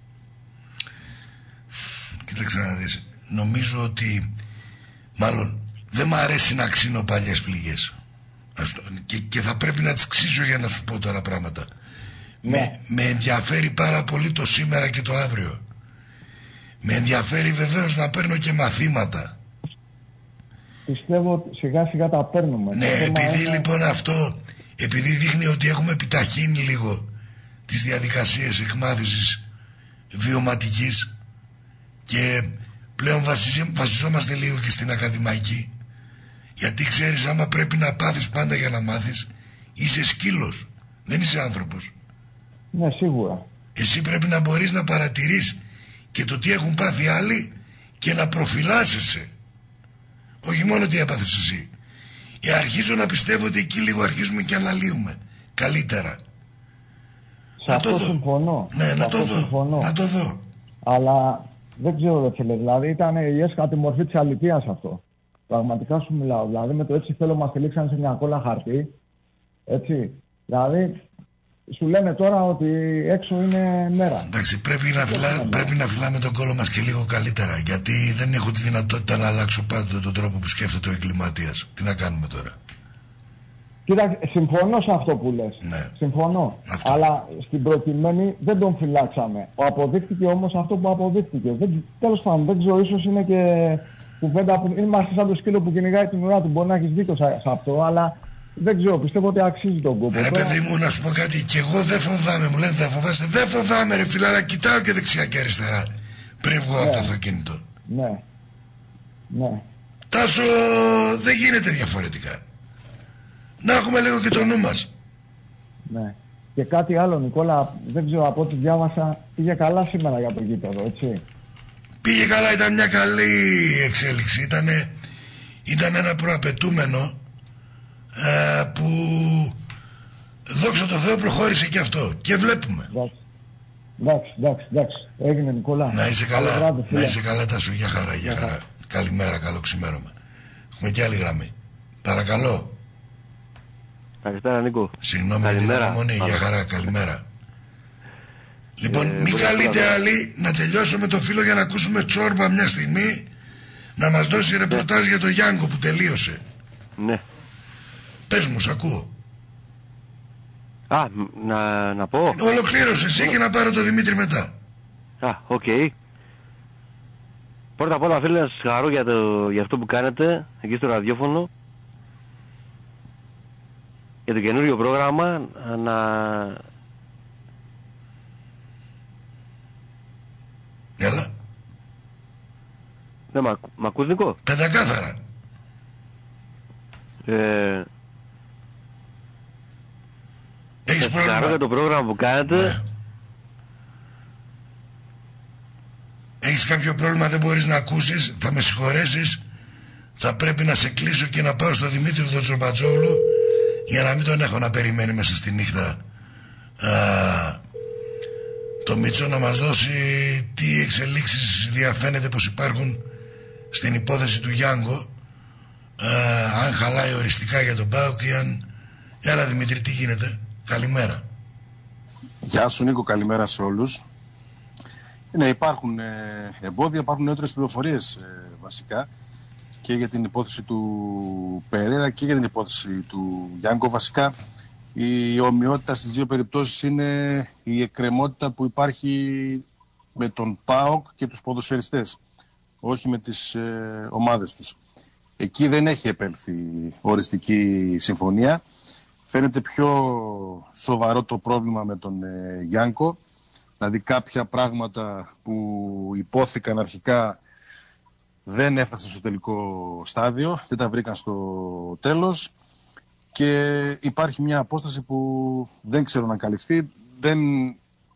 Κοίταξε να δεις. Νομίζω ότι μάλλον δεν μ' αρέσει να ξύνω παλιές πληγές. Και, και θα πρέπει να τις ξύσω για να σου πω τώρα πράγματα. Ναι. Με, με ενδιαφέρει πάρα πολύ το σήμερα και το αύριο. Με ενδιαφέρει βεβαίως να παίρνω και μαθήματα. Πιστεύω ότι σιγά σιγά τα παίρνουμε. Ναι, επειδή είναι... λοιπόν αυτό, επειδή δείχνει ότι έχουμε επιταχύνει λίγο τις διαδικασίες εκμάθησης βιωματικής και πλέον βασιζόμαστε λίγο και στην ακαδημαϊκή. Γιατί ξέρεις, άμα πρέπει να πάθεις πάντα για να μάθεις, είσαι σκύλος, δεν είσαι άνθρωπος. Ναι, σίγουρα. Εσύ πρέπει να μπορείς να παρατηρείς και το τι έχουν πάθει άλλοι και να προφυλάσσεσαι. Όχι μόνο τι έπαθες εσύ. Ε, αρχίζω να πιστεύω ότι εκεί λίγο αρχίζουμε και αναλύουμε καλύτερα. Σε αυτό συμφωνώ. Ναι, σε να αυτό το δω. Συμφωνώ. Να το δω. Αλλά δεν ξέρω, ρε φίλε, δηλαδή ήταν η έσχατη μορφή της αληθείας αυτό. Πραγματικά σου μιλάω. Δηλαδή με το έτσι θέλω μας τυλίξαν σε μια κόλλα χαρτί. Έτσι. Δηλαδή σου λένε τώρα ότι έξω είναι μέρα. Εντάξει, πρέπει να, φυλά, πρέπει να φυλάμε τον κόλλο μας και λίγο καλύτερα. Γιατί δεν έχω τη δυνατότητα να αλλάξω πάντοτε τον τρόπο που σκέφτεται ο εγκληματίας. Τι να κάνουμε τώρα. Κοίτα, συμφωνώ σε αυτό που λες. Ναι. Συμφωνώ. Αυτό. Αλλά στην προκειμένη δεν τον φυλάξαμε. Αποδείχτηκε όμως αυτό που αποδείχτηκε. Δεν, τέλος πάντων, δεν ξέρω, ίσως είναι και κουβέντα που είμαστε σαν το σκύλο που κυνηγάει την ουρά του. Μπορεί να έχεις δίκιο σε αυτό, αλλά δεν ξέρω, πιστεύω ότι αξίζει τον κόπο. Ρε παιδί μου, να σου πω κάτι, και εγώ δεν φοβάμαι. Μου λένε δεν φοβάστε. Δεν φοβάμαι, ρε φίλε, αλλά κοιτάω και δεξιά και αριστερά πριν βγω ναι. από το αυτοκίνητο. Ναι. Ναι. Τάσο, δεν γίνεται διαφορετικά. Να έχουμε λίγο και το νου μας. Ναι. Και κάτι άλλο, Νικόλα, δεν ξέρω, από ό,τι διάβασα, πήγε καλά σήμερα για το γήπεδο, έτσι. Πήγε καλά, ήταν μια καλή εξέλιξη. Ήτανε, ήταν ένα προαπαιτούμενο ε, που δόξα τω Θεώ προχώρησε και αυτό. Και βλέπουμε. Εντάξει, εντάξει, εντάξει. Έγινε, Νικόλα. Να είσαι καλά, βράδυ, να είσαι καλά, Τάσο, για χαρά, για χαρά. Καλημέρα, καλό ξημέρωμα. Έχουμε και άλλη γραμμή. Παρακαλώ. Καλησπέρα, Νίκο. Συγγνώμη για την αναμονή, για χαρά, καλημέρα. Λοιπόν, ε, μην καλείτε άλλοι, να τελειώσω με το φίλο για να ακούσουμε Τσόρμπα μια στιγμή, να μας δώσει ρεπορτάζ για το Γιάνγκο που τελείωσε. Ναι. Πες μου, σ' ακούω. Α, να, να πω. Ολοκλήρωσε εσύ και να πάρω το Δημήτρη μετά. Α, οκ. Okay. Πρώτα απ' όλα, φίλε, να σας χαρώ για, το, για αυτό που κάνετε εκεί στο ραδιόφωνο. Για το καινούριο πρόγραμμα να... Έλα. Ναι, μ' μ' ακούς, Νικό? Πεντακάθαρα. Ε... Έχεις πρόβλημα? Χαρώ για το πρόγραμμα που κάνετε. Ναι. Έχεις κάποιο πρόβλημα, δεν μπορείς να ακούσεις, θα με συγχωρέσεις. Θα πρέπει να σε κλείσω και να πάω στο Δημήτρη τον Τζορμπατζόγλου για να μην τον έχω να περιμένει μέσα στη νύχτα α, το Μίτσο να μας δώσει τι εξελίξεις διαφαίνεται πως υπάρχουν στην υπόθεση του Γιάνγκο, α, αν χαλάει οριστικά για τον ΠΑΟΚ ή αν... Έλα Δημήτρη, τι γίνεται? Καλημέρα. Γεια σου Νίκο, καλημέρα σε όλους. Ναι, υπάρχουν ε, εμπόδια, υπάρχουν νεότερες πληροφορίες ε, βασικά και για την υπόθεση του Περέρα και για την υπόθεση του Γιάνγκο. Βασικά η ομοιότητα στις δύο περιπτώσεις είναι η εκκρεμότητα που υπάρχει με τον ΠΑΟΚ και τους ποδοσφαιριστές, όχι με τις ε, ομάδες τους. Εκεί δεν έχει επέλθει οριστική συμφωνία. Φαίνεται πιο σοβαρό το πρόβλημα με τον ε, Γιάνγκο. Δηλαδή κάποια πράγματα που υπόθηκαν αρχικά δεν έφτασαν στο τελικό στάδιο, δεν τα βρήκαν στο τέλος και υπάρχει μια απόσταση που δεν ξέρω να καλυφθεί. Δεν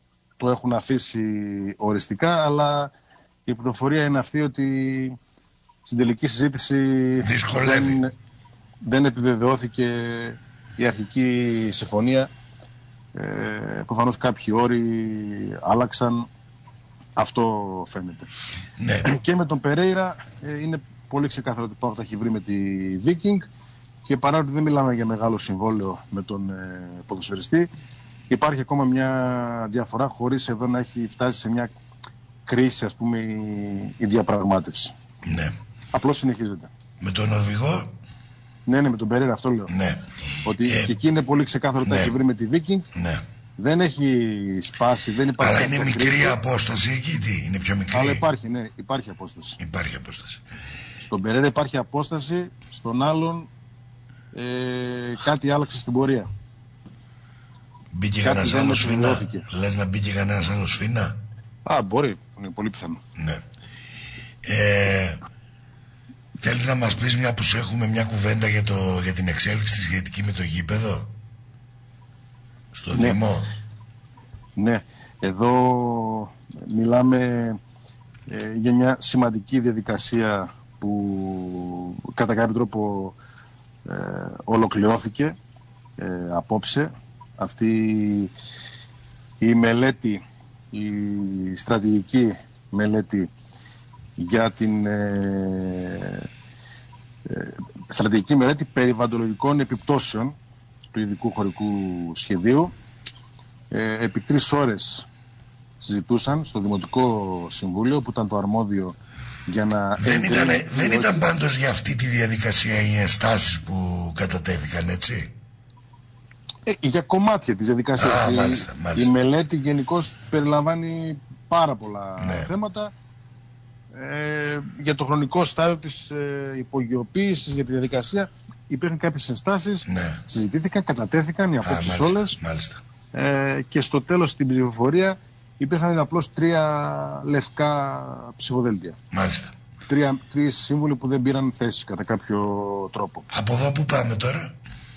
το έχουν αφήσει οριστικά, αλλά η πληροφορία είναι αυτή ότι στην τελική συζήτηση δεν, δεν επιβεβαιώθηκε η αρχική συμφωνία. Ε, προφανώς κάποιοι όροι άλλαξαν, αυτό φαίνεται. Ναι. Και με τον Περέιρα ε, είναι πολύ ξεκάθαρο ότι πάω τα έχει βρει με τη Viking, και παρά ότι δεν μιλάμε για μεγάλο συμβόλαιο με τον ε, ποδοσφαιριστή, υπάρχει ακόμα μια διαφορά χωρίς εδώ να έχει φτάσει σε μια κρίση, ας πούμε, η, η διαπραγμάτευση. Ναι. Απλώς συνεχίζεται. Με τον Νορβηγό. Ναι, ναι, με τον Περέιρα, αυτό λέω. Ναι. Ότι ε, και εκεί είναι πολύ ξεκάθαρο ότι ναι. τα έχει βρει με τη Viking. Ναι. Δεν έχει σπάσει, δεν υπάρχει. Αλλά είναι μικρή κρίση. Απόσταση εκεί, τι, είναι πιο μικρή. Αλλά υπάρχει, ναι, υπάρχει απόσταση. Υπάρχει απόσταση. Στον Περέιρα υπάρχει απόσταση, στον άλλον ε, κάτι άλλαξε στην πορεία. Μπήκε κανένας άλλος σφίνα. Λες να μπήκε κανένας άλλος σφίνα. Α, μπορεί, είναι πολύ πιθανό. Ναι. Ε, θέλεις να μας πεις, μια που σε έχουμε, μια κουβέντα για, το, για την εξέλιξη τη σχετική με το γήπεδο στο ναι. Δήμο. Ναι, εδώ μιλάμε ε, για μια σημαντική διαδικασία που κατά κάποιο τρόπο ε, ολοκληρώθηκε ε, απόψε. Αυτή η μελέτη, η στρατηγική μελέτη για την ε, ε, στρατηγική μελέτη περιβαλλοντολογικών επιπτώσεων του ειδικού χωρικού σχεδίου, ε, επί τρεις ώρες συζητούσαν στο Δημοτικό Συμβούλιο, που ήταν το αρμόδιο για να... Δεν ήταν, δεν ήταν πάντως για αυτή τη διαδικασία οι ενστάσεις που κατατέθηκαν, έτσι? Ε, για κομμάτια της διαδικασίας. Α, η, μάλιστα, μάλιστα. η μελέτη γενικώς περιλαμβάνει πάρα πολλά ναι. θέματα. Ε, για το χρονικό στάδιο της ε, υπογειοποίησης, για τη διαδικασία υπήρχαν κάποιες ενστάσεις, ναι. συζητήθηκαν, κατατέθηκαν οι απόψεις όλες, μάλιστα. Ε, και στο τέλος στην ψηφοφορία υπήρχαν απλώς τρία λευκά ψηφοδέλτια. Μάλιστα. Τρία, τρεις σύμβουλοι που δεν πήραν θέση κατά κάποιο τρόπο. Από εδώ που πάμε τώρα?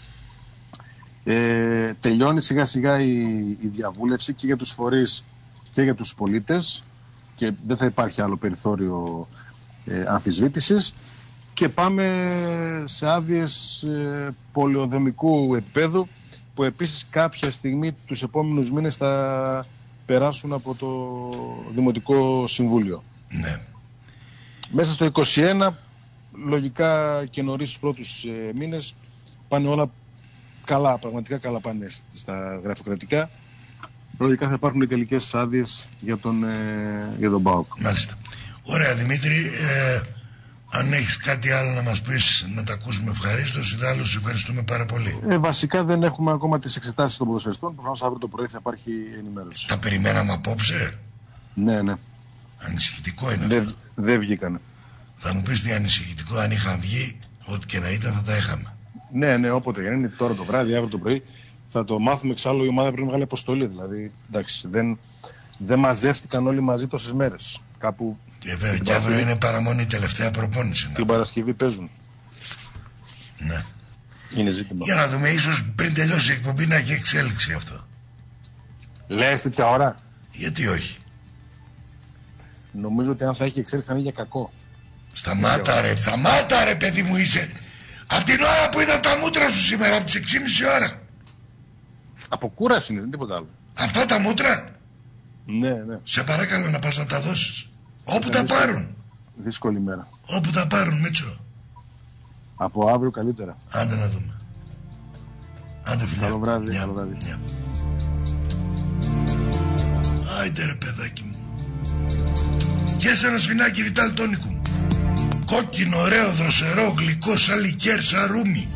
Ε, τελειώνει σιγά σιγά η, η διαβούλευση και για τους φορείς και για τους πολίτες, και δεν θα υπάρχει άλλο περιθώριο ε, αμφισβήτησης, και πάμε σε άδειες ε, πολεοδομικού επίπεδου, που επίσης κάποια στιγμή τους επόμενους μήνες θα περάσουν από το Δημοτικό Συμβούλιο. Ναι. Μέσα στο είκοσι ένα, λογικά και νωρίς στους πρώτους ε, μήνες, πάνε όλα καλά, πραγματικά καλά πάνε στα γραφειοκρατικά. Λογικά θα υπάρχουν οι τελικές άδειες για τον, ε, για τον ΠΑΟΚ. Μάλιστα. Ωραία, Δημήτρη, ε, αν έχεις κάτι άλλο να μας πεις, να τα ακούσουμε ευχαρίστως. Ιδάλλως, σου ευχαριστούμε πάρα πολύ. Ε, βασικά δεν έχουμε ακόμα τις εξετάσεις των ποδοσφαιριστών. Προφανώς αύριο το πρωί θα υπάρχει ενημέρωση. Τα περιμέναμε απόψε. Ναι, ναι. Ανησυχητικό είναι δεν, αυτό. Δεν βγήκανε. Θα μου πεις τι ανησυχητικό? Αν είχαν βγει, ό,τι και να ήταν θα τα είχαμε. Ναι, ναι, όποτε για να είναι τώρα το βράδυ, αύριο το πρωί, θα το μάθουμε. Εξάλλου η ομάδα πρέπει να βγάλει αποστολή. Δηλαδή, εντάξει, δεν, δεν μαζεύτηκαν όλοι μαζί τόσες μέρες. Κάπου. Και βέβαια, και αύριο είναι παραμονή η τελευταία προπόνηση. Την Παρασκευή παίζουν. Ναι. Είναι ζήτημα. Για να δούμε, ίσως πριν τελειώσει η εκπομπή να έχει εξέλιξη αυτό. Λες τέτοια ώρα? Γιατί όχι? Νομίζω ότι αν θα έχει εξέλιξη θα είναι για κακό. Σταμάτα ρε, σταμάτα ρε παιδί μου, είσαι. Από την ώρα που είδα τα μούτρα σου σήμερα, από τις έξι και μισή ώρα. Από κούραση είναι, δεν τίποτα άλλο. Αυτά τα μούτρα. Ναι, ναι. Σε παρακαλώ να πας να τα δώσεις. Όπου ναι, τα δύσκολη, πάρουν. Δύσκολη μέρα. Όπου τα πάρουν, Μίτσο. Από αύριο καλύτερα. Άντε να δούμε. Άντε φιλιά. Καλό βράδυ. Μια. Καλό βράδυ. Μια. Άιντε ρε παιδάκι μου. Και σε ένα σφινάκι Βιτάλ Τόνικου. Κόκκινο, ωραίο, δροσερό, γλυκό, σαν λικέρ, σαν ρούμι.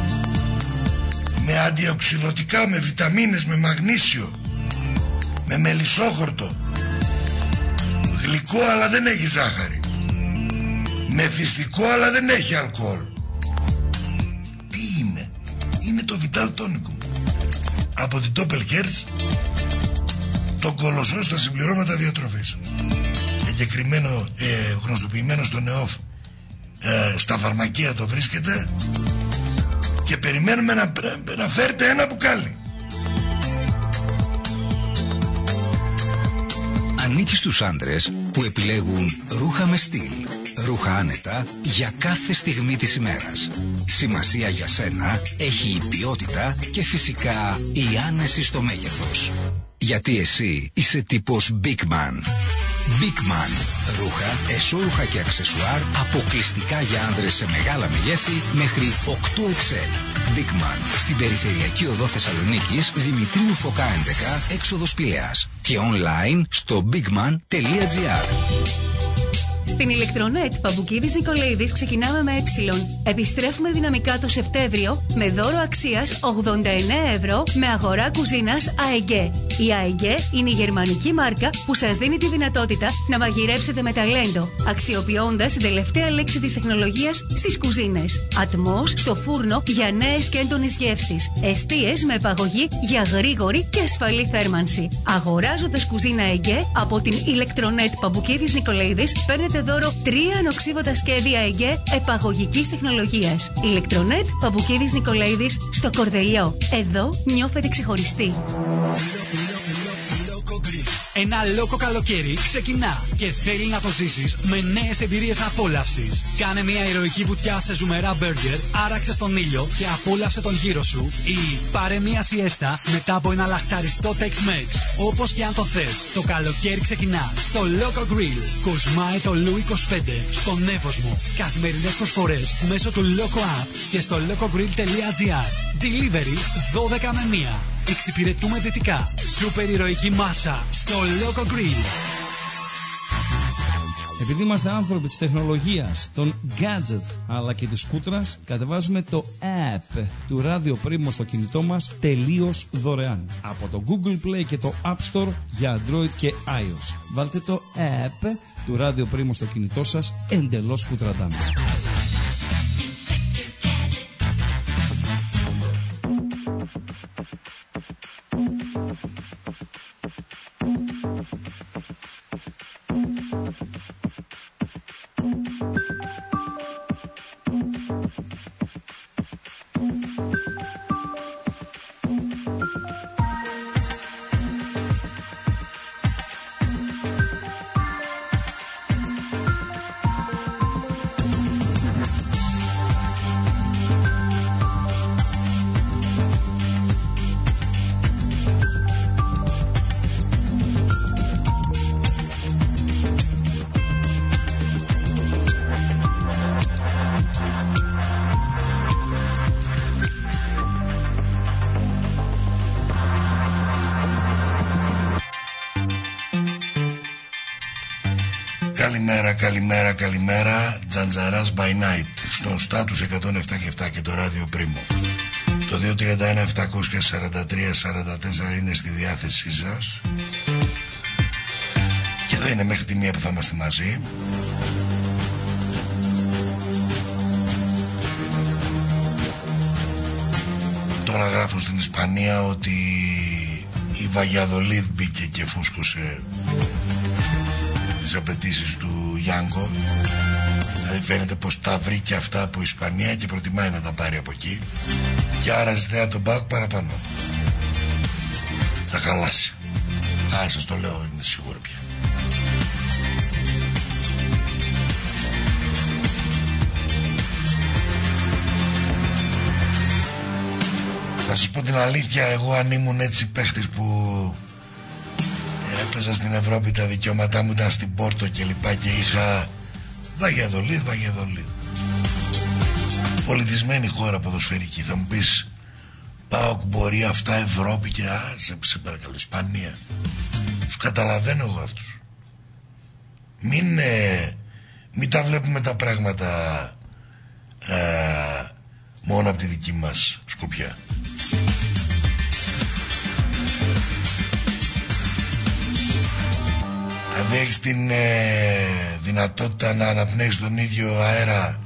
Με αντιοξυδοτικά, με βιταμίνες, με μαγνήσιο. Με μελισσόχορτο. Γλυκό αλλά δεν έχει ζάχαρη. Μεθυστικό αλλά δεν έχει αλκοόλ. Τι είναι? Είναι το Vital Tonicum. Από την Doppel Hertz, το κολοσσό στα συμπληρώματα διατροφής. Εγκεκριμένο, ε, γνωστοποιημένο στο ΝΕΟΦ, ε, στα φαρμακεία το βρίσκεται. Και περιμένουμε να, να φέρετε ένα μπουκάλι. ανήκει στους άντρες που επιλέγουν ρούχα με στυλ, ρούχα άνετα για κάθε στιγμή της ημέρας. Σημασία για σένα έχει η ποιότητα και φυσικά η άνεση στο μέγεθος. Γιατί εσύ είσαι τύπος Big Man. Big Man. Ρούχα, εσώρουχα και αξεσουάρ αποκλειστικά για άντρες σε μεγάλα μεγέθη μέχρι οκτώ εξ ελ. Big Man. Στην περιφερειακή οδό Θεσσαλονίκης, Δημητρίου Φωκά έντεκα, έξοδος Πηλαίας. Και online στο bigman τελεία gr. Στην ηλεκτρονέτ Παμπουκίδης Νικολαίδης ξεκινάμε με ε. Επιστρέφουμε δυναμικά το Σεπτέμβριο με δώρο αξίας ογδόντα εννέα ευρώ με αγορά κουζίνας ΑΕΓΕ. Η ΑΕΓΕ είναι η γερμανική μάρκα που σας δίνει τη δυνατότητα να μαγειρέψετε με ταλέντο, αξιοποιώντας την τελευταία λέξη της τεχνολογίας στις κουζίνες. Ατμός στο φούρνο για νέες και έντονες γεύσεις. Εστίες με επαγωγή για γρήγορη και ασφαλή θέρμανση. Αγοράζοντας κουζίνα ΑΕΓΕ από την ηλεκτρονέτ Παμπουκίδης Νικολαίδης, παίρνετε δώρο τρία ανοξίβωτα σχέδια ΑΕΓΕ επαγωγικής τεχνολογίας. Ηλεκτρονέτ Παμπουκίδης Νικολαίδης στο Κορδελιό. Εδώ νιώθετε ξεχωριστοί. Ένα λόκο καλοκαίρι ξεκινά και θέλει να το ζήσεις με νέες εμπειρίες απόλαυσης. Κάνε μια ηρωική βουτιά σε ζουμερά μπέργκερ, άραξε στον ήλιο και απόλαυσε τον γύρο σου, ή πάρε μια σιέστα μετά από ένα λαχταριστό Tex-Mex. Όπως και αν το θες, το καλοκαίρι ξεκινά στο Loco Grill. Κοσμάει το Λου είκοσι πέντε στον Εύωσμο. Καθημερινές προσφορές μέσω του Loco App και στο locogrill τελεία gr. Delivery δώδεκα με μία. Εξυπηρετούμε δυτικά. Σούπερ ηρωική μάσα στο Loco Grill. Επειδή είμαστε άνθρωποι της τεχνολογίας, των gadget αλλά και της σκούτρας, κατεβάζουμε το app του Radio Primo στο κινητό μας τελείως δωρεάν. Από το Google Play και το App Store για Android και iOS. Βάλτε το app του Radio Primo στο κινητό σας εντελώς σκούτρατάν. Καλημέρα, καλημέρα, καλημέρα. Τζαντζαράς by night στον στάτους εκατόν επτά και επτά και το ράδιο Primo. Το δύο τρία ένα επτακόσια σαράντα τρία σαράντα τέσσερα είναι στη διάθεσή σας. Και εδώ είναι μέχρι τη μία που θα είμαστε μαζί. Τώρα γράφουν στην Ισπανία ότι η Βαγιαδολίδ μπήκε και φούσκωσε τις απαιτήσεις του Γιάνγκο. Δηλαδή φαίνεται πως τα βρήκε αυτά από Ισπανία και προτιμάει να τα πάρει από εκεί, και άρα ζητάει τον ΠΑΟΚ παραπάνω. Θα χαλάσει. Α, σας το λέω, είναι σίγουρο πια. Θα σας πω την αλήθεια, εγώ αν ήμουν έτσι παίχτης που έπαιζα στην Ευρώπη, τα δικαιώματά μου ήταν στην Πόρτο και λοιπά και είχα Βαγιαδολίδ, Βαγιαδολίδ. Πολιτισμένη χώρα ποδοσφαιρική. Θα μου πεις ΠΑΟΚ μπορεί αυτά, Ευρώπη και α, σε, σε παρακαλώ, Ισπανία. Τους καταλαβαίνω εγώ αυτούς. Μην, ε, μην τα βλέπουμε τα πράγματα ε, μόνο από τη δική μας σκοπιά. Δηλαδή έχεις την ε, δυνατότητα να αναπνέεις τον ίδιο αέρα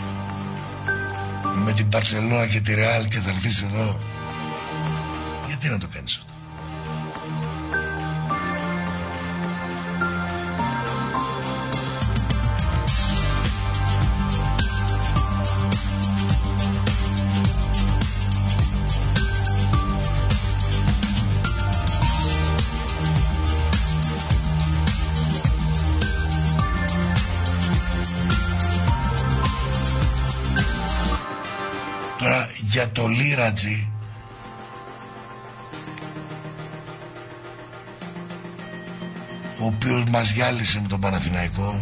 με την Μπαρτσελόνα και τη Ρεάλ και θα έρθεις εδώ. Γιατί να το κάνεις αυτό? Τώρα για το Λίρατζι, ο οποίος μας γυάλισε με τον Παναθηναϊκό,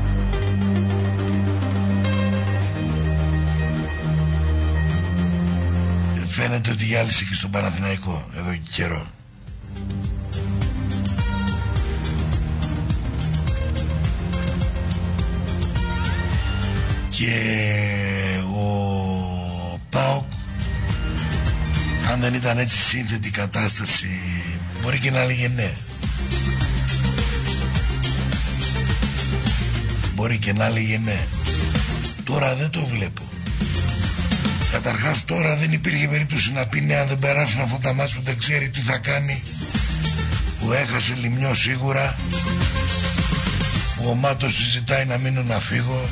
φαίνεται ότι γυάλισε και στον Παναθηναϊκό εδώ και καιρό. Και ο ΠΑΟΚ, αν δεν ήταν έτσι σύνθετη κατάσταση, μπορεί και να λέγε ναι. Μπορεί και να λέγε ναι. Τώρα δεν το βλέπω. Καταρχάς τώρα δεν υπήρχε περίπτωση να πει ναι, αν δεν περάσουν αυτά τα μάτς που δεν ξέρει τι θα κάνει, που έχασε Λιμιό σίγουρα, που ο Μάτος συζητάει να μείνω να φύγω,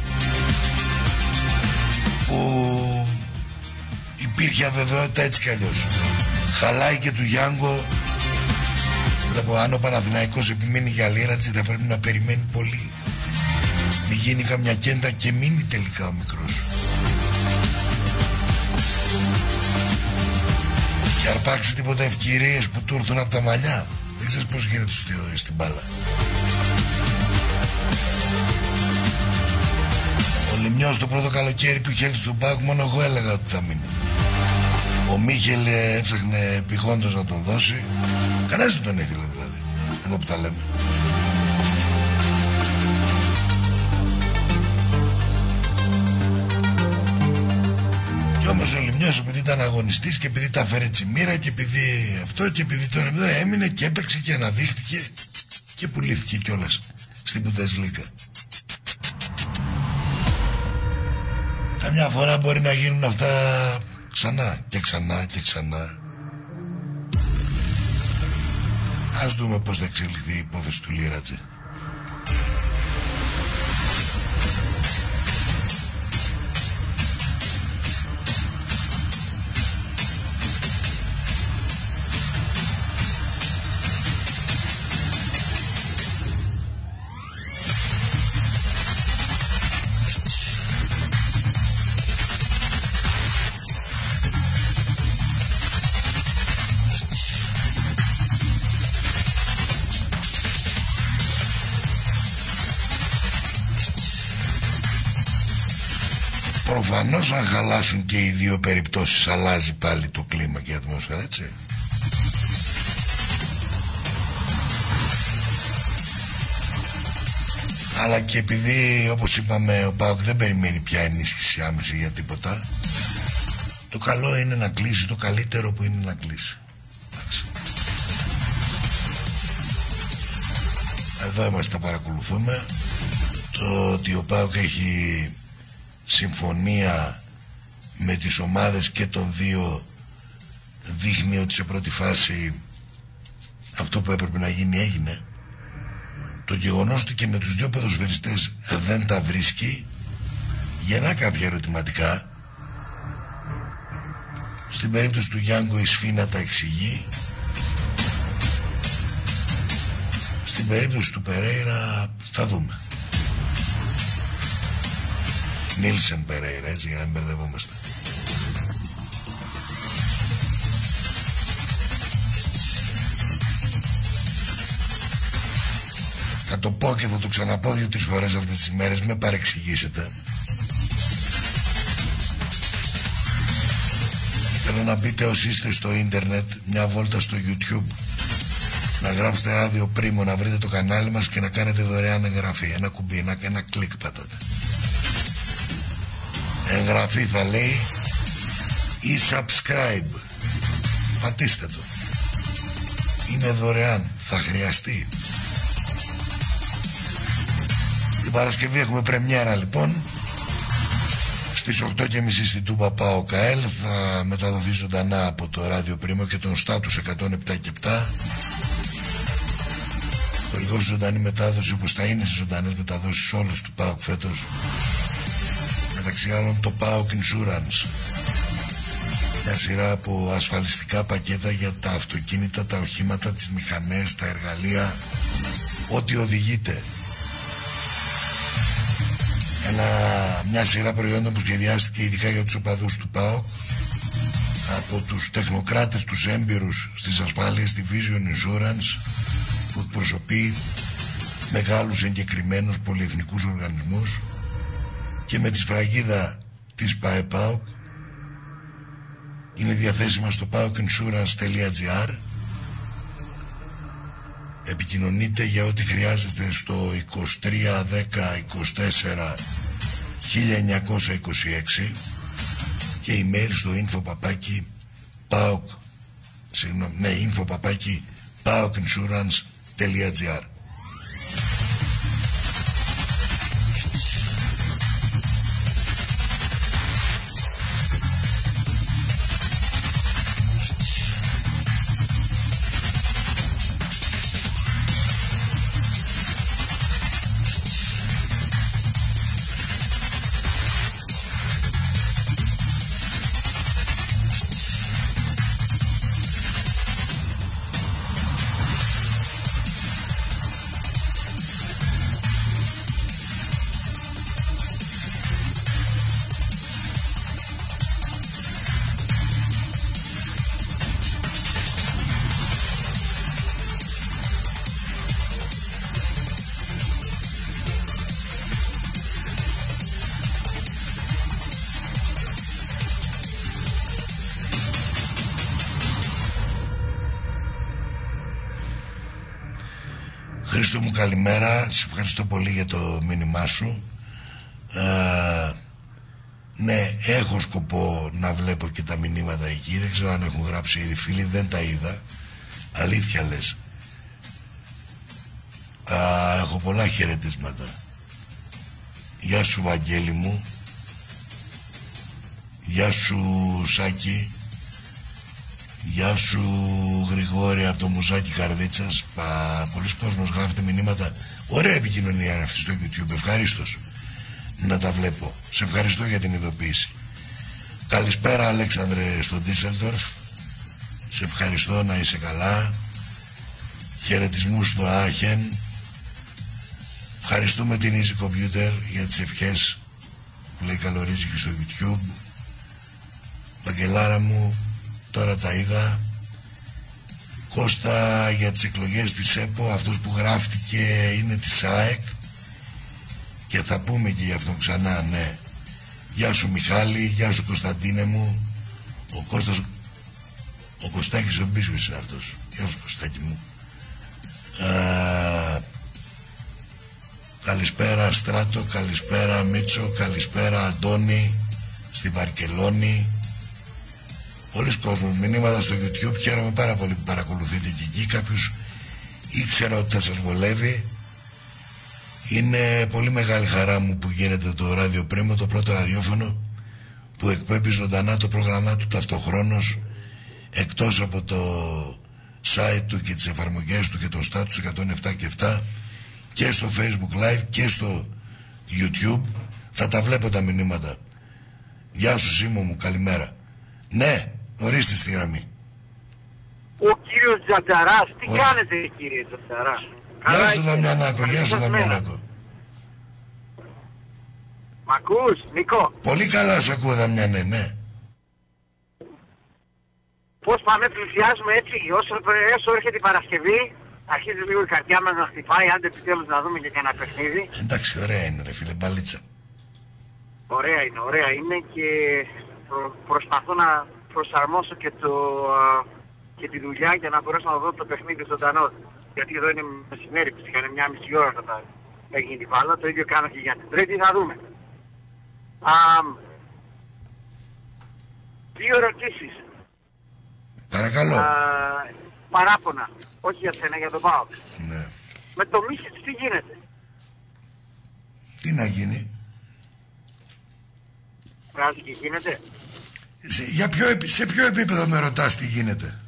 που υπήρχε αβεβαιότητα έτσι κι αλλιώς. Χαλάει και του Γιάνγκο. Βλέπω, αν ο Παναθηναϊκός επιμείνει για Λίρατζι θα πρέπει να περιμένει πολύ. Μην γίνει καμιά κέντα και μείνει τελικά ο μικρός. Και αρπάξει τίποτα ευκαιρίες που του έρθουν από τα μαλλιά. Δεν ξέρεις πώς γίνεται στην μπάλα. Ο Λιμιός το πρώτο καλοκαίρι που είχε έρθει στον ΠΑΟΚ, μόνο εγώ έλεγα ότι θα μείνει. Ο Μίχελ έψαχνε επιγόντως να τον δώσει. Κανένας δεν τον ήθελε δηλαδή. Εδώ που τα λέμε. Κι όμως ο Λιμιός, επειδή ήταν αγωνιστής και επειδή τα φέρε τσιμήρα και επειδή αυτό και επειδή τον εδώ έμεινε και έπαιξε και αναδείχτηκε και πουλήθηκε κιόλας στην Bundesliga. Καμιά φορά μπορεί να γίνουν αυτά ξανά και ξανά και ξανά. Ας δούμε πώς θα εξελιχθεί η υπόθεση του Λίρατζι. Προφανώς αν χαλάσουν και οι δύο περιπτώσεις αλλάζει πάλι το κλίμα και η ατμόσφαιρα, έτσι. Αλλά και επειδή, όπως είπαμε, ο ΠΑΟΚ δεν περιμένει πια ενίσχυση άμεση για τίποτα, το καλό είναι να κλείσει το καλύτερο που είναι να κλείσει. Εντάξει. Εδώ είμαστε, τα παρακολουθούμε. Το ότι ο ΠΑΟΚ έχει συμφωνία με τις ομάδες και των δύο δείχνει ότι σε πρώτη φάση αυτό που έπρεπε να γίνει έγινε. Το γεγονός ότι και με τους δύο ποδοσφαιριστές δεν τα βρίσκει γεννά κάποια ερωτηματικά. Στην περίπτωση του Γιάνγκο η Σφίνα τα εξηγεί. Στην περίπτωση του Περέιρα θα δούμε. Νίλσεν Περέιρα, έτσι, για να μην μπερδευόμαστε. Θα το πω και θα το ξαναπώ δύο-τρεις φορές αυτές τις ημέρες, με παρεξηγήσετε. Θέλω να μπείτε όσοι είστε στο ίντερνετ, μια βόλτα στο YouTube, να γράψετε ράδιο Πρίμο, να βρείτε το κανάλι μας και να κάνετε δωρεάν εγγραφή. Ένα κουμπί, ένα, ένα κλικ πατάτε. Εγγραφή θα λέει ή subscribe. Πατήστε το. Είναι δωρεάν. Θα χρειαστεί. Την Παρασκευή έχουμε πρεμιέρα λοιπόν. Στις οκτώ και μισή στην Τούμπα ΠΑΟΚ ΑΕΛ. Θα μεταδοθεί ζωντανά από το ράδιο Πρίμο και τον Στάτους εκατόν επτά και επτά. Χωρικός ζωντανή μετάδοση, όπως θα είναι στις ζωντανές μεταδόσεις όλες του ΠΑΟΚ φέτος. Μεταξύ άλλων το ΠΑΟΚ Insurance, μια σειρά από ασφαλιστικά πακέτα για τα αυτοκίνητα, τα οχήματα, τις μηχανές, τα εργαλεία, ό,τι οδηγείτε. Ένα, μια σειρά προϊόντων που σχεδιάστηκε ειδικά για τους οπαδούς του ΠΑΟΚ από τους τεχνοκράτες, τους έμπειρους στις ασφάλειες, τη Vision Insurance, που εκπροσωπεί μεγάλους εγκεκριμένους πολυεθνικούς οργανισμούς, και με τη σφραγίδα της ΠΑΕΠΑΟΚ. Είναι διαθέσιμα στο πάοκ ινσούρανς τελεία τζι άρ. Επικοινωνείτε για ό,τι χρειάζεστε στο είκοσι τρία δέκα είκοσι τέσσερα χίλια εννιακόσια είκοσι έξι και email στο info παπάκι paok, συγγνώμη, ναι, info παπάκι paok insurance τελεία τζι άρ. Χρήστο μου, καλημέρα. Σε ευχαριστώ πολύ για το μήνυμά σου. ε, Ναι, έχω σκοπό να βλέπω και τα μηνύματα εκεί. Δεν ξέρω αν έχουν γράψει ήδη φίλοι, δεν τα είδα. Αλήθεια λες? Α, έχω πολλά χαιρετίσματα. Γεια σου Βαγγέλη μου. Γεια σου Σάκη. Γεια σου Γρηγόρη από το Μουσάκι Καρδίτσας. Πα, πολλοί κόσμος γράφετε μηνύματα. Ωραία επικοινωνία είναι αυτή στο YouTube. Ευχαρίστως να τα βλέπω. Σε ευχαριστώ για την ειδοποίηση. Καλησπέρα Αλέξανδρε στο Ντίσσελντορφ. Σε ευχαριστώ, να είσαι καλά. Χαιρετισμούς στο Άχεν. Ευχαριστούμε την Easy Computer για τις ευχές που λέει καλωρίζει και στο YouTube. Βαγγελάρα μου, τώρα τα είδα. Κώστα, για τις εκλογές της ΕΠΟ, αυτός που γράφτηκε είναι της ΑΕΚ και θα πούμε και γι' αυτό ξανά, ναι. Γεια σου Μιχάλη, γεια σου Κωνσταντίνε μου. Ο Κώστας, ο Κωστάκης ο Μπίσκος είναι αυτός. Γεια σου Κωστάκη μου. Α, καλησπέρα Στράτο, καλησπέρα Μίτσο, καλησπέρα Αντώνη στη Βαρκελόνη. Πολλοί κόσμος, μηνύματα στο YouTube. Χαίρομαι πάρα πολύ που παρακολουθείτε και εκεί. Κάποιους ήξερα ότι θα σας βολεύει. Είναι πολύ μεγάλη χαρά μου που γίνεται το Ράδιο Πρίμο, το πρώτο ραδιόφωνο που εκπέμπει ζωντανά το πρόγραμμά του ταυτοχρόνως, εκτός από το site του και τις εφαρμογές του και το status εκατόν επτά και επτά, και στο Facebook Live και στο YouTube. Θα τα βλέπω τα μηνύματα. Γεια σου Σίμω μου, καλημέρα. Ναι, ορίστε στη γραμμή. Ο κύριος Τζατζαράς, τι Όχι. κάνετε κύριε Τζατζαρά? Γεια σου Δαμιανάκο, γεια σου Δαμιανάκο. Μ' ακούς, Νικό? Πολύ καλά σε ακούω Δαμιανέ, ναι. Πώς πάμε, πλησιάζουμε έτσι, όσο, όσο έρχεται η Παρασκευή, αρχίζει λίγο η καρδιά μας να χτυπάει, άντε επιτέλους να δούμε και κανένα παιχνίδι. Εντάξει, ωραία είναι ρε φίλε, μπαλίτσα. Ωραία είναι, ωραία είναι και προ, προσπαθώ να προσαρμόσω και, το, α, και τη δουλειά για να μπορέσω να δω το παιχνίδι ζωντανό. Γιατί εδώ είναι μεσημέρι, φυσικά είναι μια μισή ώρα θα έγινε την μπάλα, το ίδιο κάνω και για την Τρίτη, θα δούμε. Α, δύο ερωτήσεις. Παρακαλώ. Α, παράπονα, όχι για σένα, για τον ΠΑΟΚ. Ναι. Με το Μίσιτς τι γίνεται? Τι να γίνει? Βράζει και γίνεται. Σε, για ποιο, επι- σε ποιο επίπεδο με ρωτάς τι γίνεται?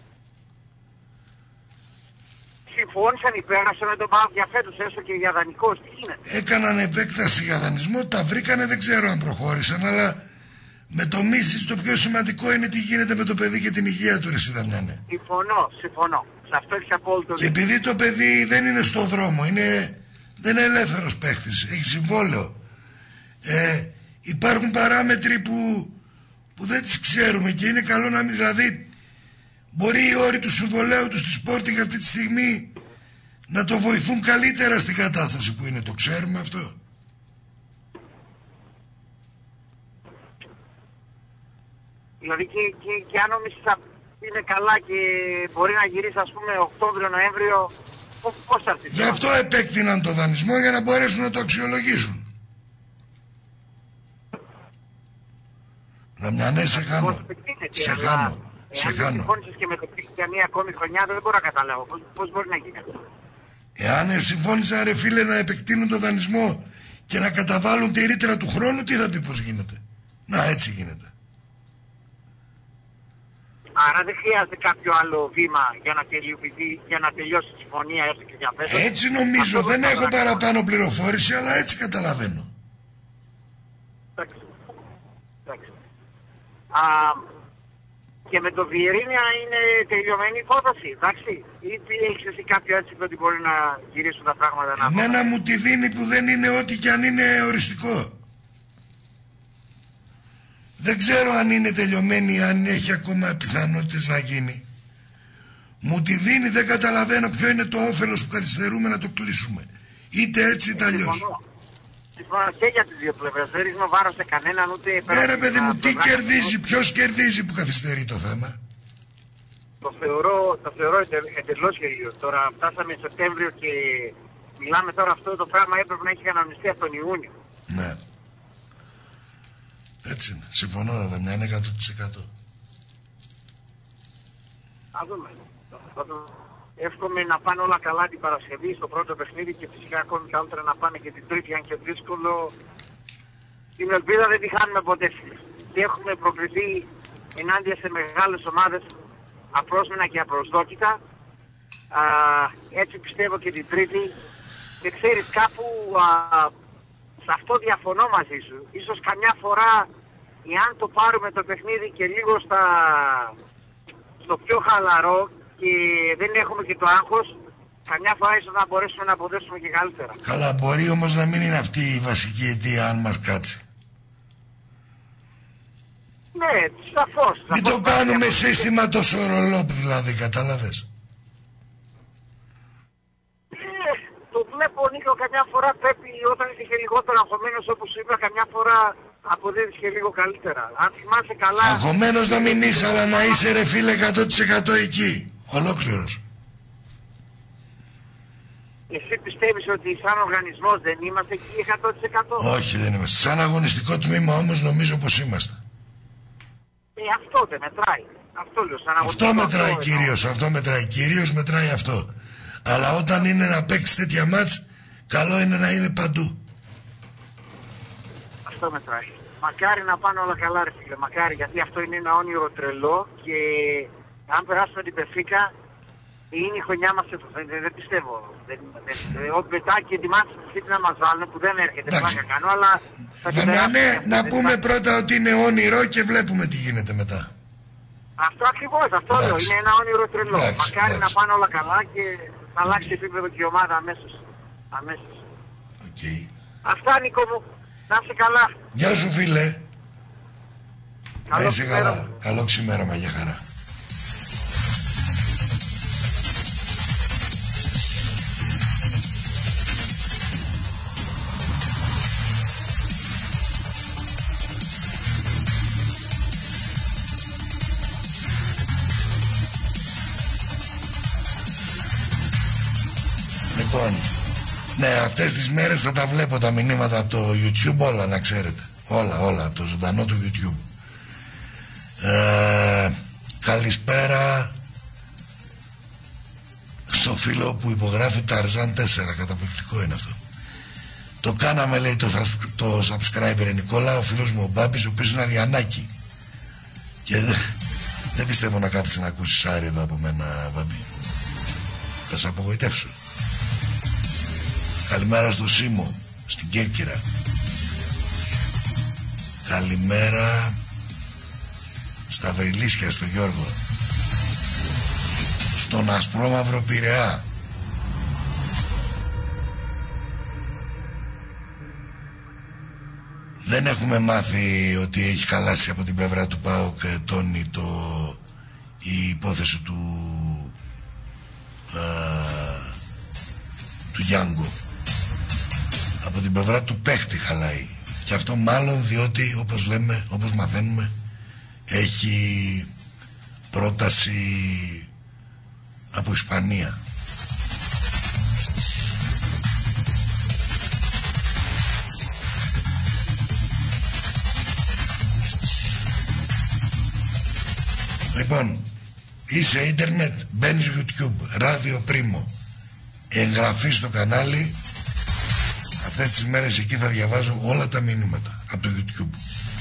Συμφώνησαν, υπέγραψαν με τον ΠΑΟΚ για φέτος, έστω και για δανεικός, τι γίνεται? Έκαναν επέκταση για δανεισμό, τα βρήκανε, δεν ξέρω αν προχώρησαν, αλλά με το Μίσιτς το πιο σημαντικό είναι τι γίνεται με το παιδί και την υγεία του, ρε Σιδαμιάνε. Συμφωνώ, συμφωνώ. Σε αυτό έχει απόλυτο Και επειδή το παιδί δεν είναι στο δρόμο, είναι, δεν είναι ελεύθερος παίχτης, έχει συμβόλαιο. Ε, υπάρχουν παράμετροι που, που δεν τις ξέρουμε και είναι καλό να μην, δηλαδή μπορεί οι όροι του συμβολέου του στη Sporting αυτή τη στιγμή να το βοηθούν καλύτερα στην κατάσταση που είναι, το ξέρουμε αυτό. Δηλαδή και, και, και αν ο Μίσης είναι καλά και μπορεί να γυρίσει ας πούμε Οκτώβριο-Νοέμβριο, πώς θα έρθει? Γι' αυτό επέκτηναν το δανεισμό για να μπορέσουν να το αξιολογήσουν. Δαμιανέ, σε χάνω. Σε χάνω. Σε χάνω. Αν συμφώνησες και με το πίχτη για μία ακόμη χρονιά, δεν μπορώ να καταλάβω. Πώς, πώς μπορεί να γίνει αυτό? Εάν συμφώνησαν ρε φίλε να επεκτείνουν το δανεισμό και να καταβάλουν τη ρήτρα του χρόνου, τι θα πει πώς γίνεται? Να, έτσι γίνεται. Άρα δεν χρειάζεται κάποιο άλλο βήμα για να, τελειοποιηθεί, για να τελειώσει η συμφωνία έστω και για φέτος. Έτσι νομίζω, αυτό δεν έχω παραπάνω πληροφόρηση, αλλά έτσι καταλαβαίνω. Εντάξει. Εντάξει. Α, και με το Βιερίνια είναι τελειωμένη η υπόθεση, εντάξει? Ή έχεις εσύ κάποιο έτσι ότι μπορεί να γυρίσουν τα πράγματα να... Εμένα μου τη δίνει που δεν είναι ό,τι και αν είναι οριστικό. Δεν ξέρω αν είναι τελειωμένη, αν έχει ακόμα πιθανότητες να γίνει. Μου τη δίνει, δεν καταλαβαίνω ποιο είναι το όφελος που καθυστερούμε να το κλείσουμε. Είτε έτσι είτε αλλιώς. Συμφωνώ και για τις δύο πλευρές. Δεν ρίχνω βάρος σε κανέναν ούτε... Ναι ρε παιδί μου, τι κερδίζει, ποιος κερδίζει που καθυστερεί το θέμα? Το θεωρώ, το θεωρώ εντελώς γελίο. Τώρα φτάσαμε Σεπτέμβριο και μιλάμε τώρα, αυτό το πράγμα έπρεπε να έχει κανονιστεί από τον Ιούνιο. Ναι. Έτσι είναι. Συμφωνώ, Δαμιάν, εκατό τοις εκατό. Α δούμε. Εύχομαι να πάνε όλα καλά την Παρασκευή στο πρώτο παιχνίδι και φυσικά ακόμη καλύτερα να πάνε και την Τρίτη, αν και δύσκολο. Την ελπίδα δεν τη χάνουμε ποτέ. Και έχουμε προκριθεί ενάντια σε μεγάλες ομάδες απρόσμενα και απροσδόκητα. Α, έτσι πιστεύω και την Τρίτη. Και ξέρεις, κάπου α, σε αυτό διαφωνώ μαζί σου. Ίσως καμιά φορά, εάν το πάρουμε το παιχνίδι και λίγο στα, στο πιο χαλαρό και δεν έχουμε και το άγχος, καμιά φορά ίσως να μπορέσουμε να αποδέσουμε και καλύτερα. Καλά, μπορεί όμως να μην είναι αυτή η βασική αιτία, αν μας κάτσει. Ναι, σαφώς. Μην το κάνουμε σύστημα τόσο ρολόπ, δηλαδή, κατάλαβες? Το βλέπω, Νίκο, καμιά φορά πρέπει όταν είσαι και λιγότερο αγχωμένος, όπως σου είπα, καμιά φορά αποδίδεις και λίγο καλύτερα. Αν θυμάσαι καλά... Αγχωμένος να μην είσαι, αλλά να είσαι ρε φίλε εκατό τοις εκατό εκεί. Ολόκληρος. Εσύ πιστεύεις ότι σαν οργανισμός δεν είμαστε εκεί εκατό τοις εκατό? Όχι, δεν είμαστε. Σαν αγωνιστικό τμήμα όμως νομίζω πως είμαστε. Ε, αυτό δεν μετράει. Αυτό λέω, σαν αγωνιστικό. Αυτό μετράει κυρίως, αυτό μετράει κυρίως, μετράει αυτό. Αλλά όταν είναι να παίξει τέτοια μάτς, καλό είναι να είναι παντού. Αυτό μετράει. Μακάρι να πάνε όλα καλά, ρε φίλε. Μακάρι, γιατί αυτό είναι ένα όνειρο τρελό και αν περάσουμε την Πεφίκα, είναι η χρονιά μας. Δεν, δεν, δεν πιστεύω. Δεν, δεν, δεν, μετά και ετοιμάστε να μας βάλουν που δεν έρχεται. Πλάκα κάνω, αλλά θα την ναι, να πούμε πρώτα ότι είναι όνειρο και βλέπουμε τι γίνεται μετά. Αυτό ακριβώς, αυτό λέω. Είναι ένα όνειρο τρελό. Άξι, μακάρι άξι. να πάνε όλα καλά και θα αλλάξει επίπεδο και η ομάδα αμέσως. αμέσως. Okay. Αυτά, Νίκο μου. Να είσαι καλά. Γεια σου, φίλε. Καλό να είσαι καλά. Καλό ξημέρωμα, για χαρά. Λοιπόν, ναι, αυτές τις μέρες θα τα βλέπω τα μηνύματα από το YouTube, όλα να ξέρετε. Όλα, όλα, από το ζωντανό του YouTube. Ε, καλησπέρα στο φίλο που υπογράφει Ταρζάν τέσσερα, καταπληκτικό είναι αυτό. Το κάναμε, λέει, το, το subscriber Νικόλα, ο φίλος μου ο Μπάμπης, ο οποίος είναι Αριανάκη. Και δεν, δεν πιστεύω να κάθεσαι να ακούσεις Άρη εδώ από μένα, Μπάμπη. Θα σε απογοητεύσω. Καλημέρα στο Σίμω, στην Κέρκυρα. Καλημέρα στα Βρυλίσια, στο Γιώργο. Στον Ασπρόμαυρο Πειραιά. Δεν έχουμε μάθει ότι έχει χαλάσει από την πλευρά του ΠΑΟΚ, Τόνι, το, η υπόθεση του α, του Γιάνγκο. Από την πλευρά του παίχτη χαλάει. Και αυτό μάλλον διότι, όπως λέμε, όπως μαθαίνουμε, έχει πρόταση από Ισπανία. Λοιπόν, είσαι ίντερνετ, μπαίνεις YouTube, ράδιο Πρίμο, εγγραφή στο κανάλι. Αυτές τις μέρες εκεί θα διαβάζω όλα τα μηνύματα από το YouTube.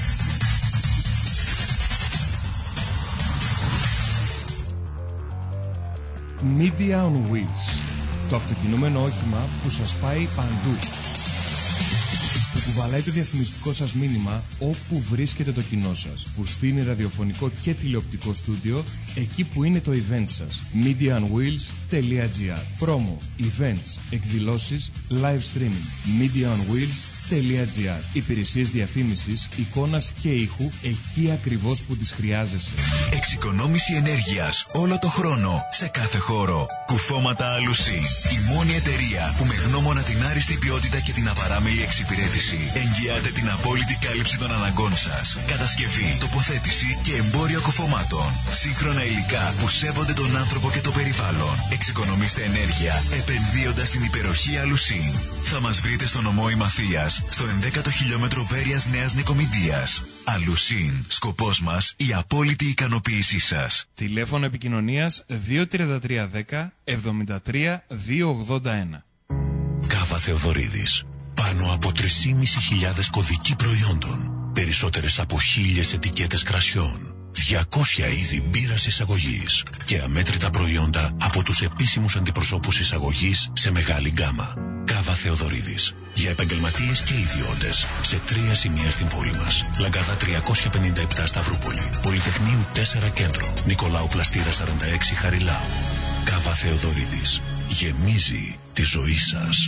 Media on Wheels. Το αυτοκινούμενο όχημα που σας πάει παντού. Που κουβαλάει το διαφημιστικό σας μήνυμα όπου βρίσκεται το κοινό σας. Που στείνει ραδιοφωνικό και τηλεοπτικό στούντιο εκεί που είναι το event σας. media on wheels dot g r. Promo, events, εκδηλώσεις, live streaming. media on wheels dot g r. Υπηρεσίες διαφήμισης, εικόνας και ήχου εκεί ακριβώς που τις χρειάζεσαι. Εξοικονόμηση ενέργειας όλο το χρόνο, σε κάθε χώρο. Κουφώματα Αλουσί. Η μόνη εταιρεία που με γνώμονα την άριστη ποιότητα και την απαράμιλη εξυπηρέτηση εγγυάται την απόλυτη κάλυψη των αναγκών σας. Κατασκευή, τοποθέτηση και εμπόριο κουφωμάτων. Σύγχρονα υλικά που σέβονται τον άνθρωπο και το περιβάλλον. Εξοικονομήστε ενέργεια επενδύοντας στην υπεροχή Αλουσί. Θα μας βρείτε στο νομό Ημαθίας, στο ενδέκατο χιλιόμετρο Βέρειας Νέας Νικομηδίας. Αλουσίν. Σκοπός μας η απόλυτη ικανοποίησή σας. Τηλέφωνο επικοινωνίας δύο τρία τρία ένα μηδέν εβδομήντα τρία δύο ογδόντα ένα. Κάβα Θεοδωρίδης. Πάνω από τρεις χιλιάδες πεντακόσιοι κωδικοί προϊόντων. Περισσότερες από χίλιες ετικέτες κρασιών. διακόσια είδη μπύρας εισαγωγής. Και αμέτρητα προϊόντα από τους επίσημους αντιπροσώπους εισαγωγής σε μεγάλη γκάμα. Κάβα Θεοδωρίδης. Για επαγγελματίες και ιδιώτες. Σε τρία σημεία στην πόλη μας. Λαγκάδα τριακόσια πενήντα επτά Σταυρούπολη. Πολυτεχνείου τέσσερα Κέντρο. Νικολάου Πλαστήρα σαράντα έξι Χαριλάου. Κάβα Θεοδωρίδης. Γεμίζει τη ζωή σας.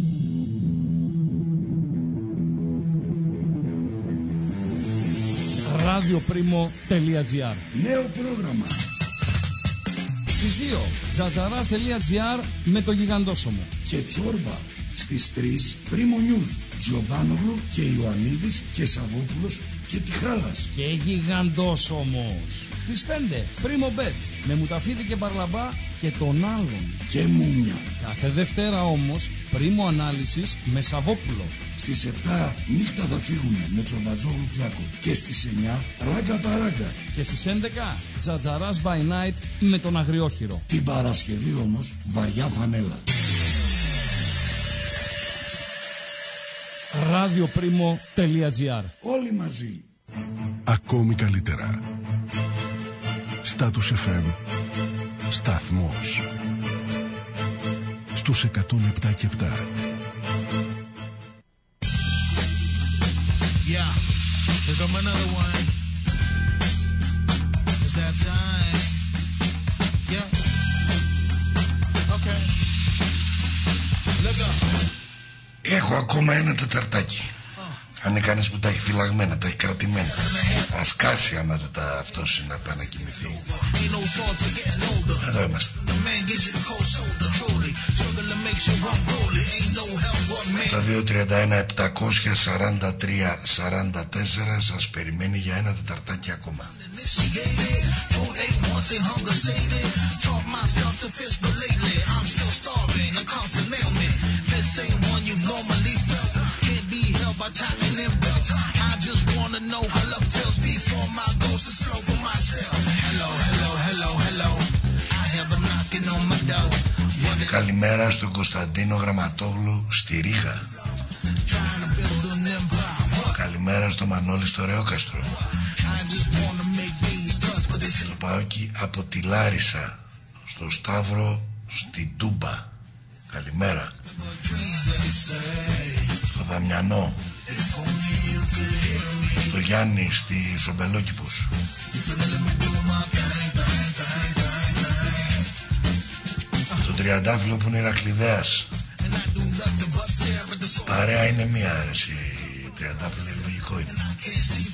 ραδιοπρίμο τελεία τζι άρ. Νέο πρόγραμμα. Στις δύο, τζατζαράς τελεία τζι άρ με το Γιγαντόσωμο. Και Τσόρμπα. Στις τρεις, Πρίμο Νιούς. Τζιομπάνογλου και Ιωαννίδης και Σαββόπουλος και Τιχάλας. Και Γιγαντόσωμος. Στις πέντε, Πρίμο Μπετ με Μουταφίδη και Μπαρλαμπά και τον άλλον. Και Μούμια. Κάθε Δευτέρα όμως, Πρίμο Ανάλυσης με Σαββόπουλο. Στις επτά, Νύχτα θα φύγουνε με Τσομπατζόγλου Πλάκο. Και στις εννιά, Ράγκα Παράγκα. Και στις έντεκα, Τζατζαράς by Night με τον Αγριόχειρο. Την Παρασκευή όμως, Βαριά Φανέλα. ραδιοπρίμο τελεία τζι άρ. Όλοι μαζί. Ακόμη καλύτερα. Status εφ εμ. Σταθμός. Στους εκατόν επτά και επτά. Yeah, here come another one. It's that time. Yeah. Okay. Look up. Έχω ακόμα ένα τεταρτάκι. Αν είναι κανείς που τα έχει φυλαγμένα, τα έχει κρατημένα. Θα σκάσει άμα δεν τα αυτός να πάει να κοιμηθεί. Εδώ είμαστε. Το δύο τρία ένα επτακόσια σαράντα τρία σαράντα τέσσερα σας περιμένει για ένα τεταρτάκι ακόμα. Καλημέρα στον Κωνσταντίνο Γραμματόγλου στη Ρήγα. Καλημέρα στο Μανώλη στο Ρεόκαστρο. Στο Παόκι από τη Λάρισα. Στο Σταύρο στη Τούμπα. Καλημέρα. Στο Δαμιανό. Στο Γιάννη στη Σομπελόκηπος. Το Τριαντάφυλλο που είναι Ηρακλειδέας. Παρέα είναι μία αρέσει. Τριαντάφυλλο είναι λογικό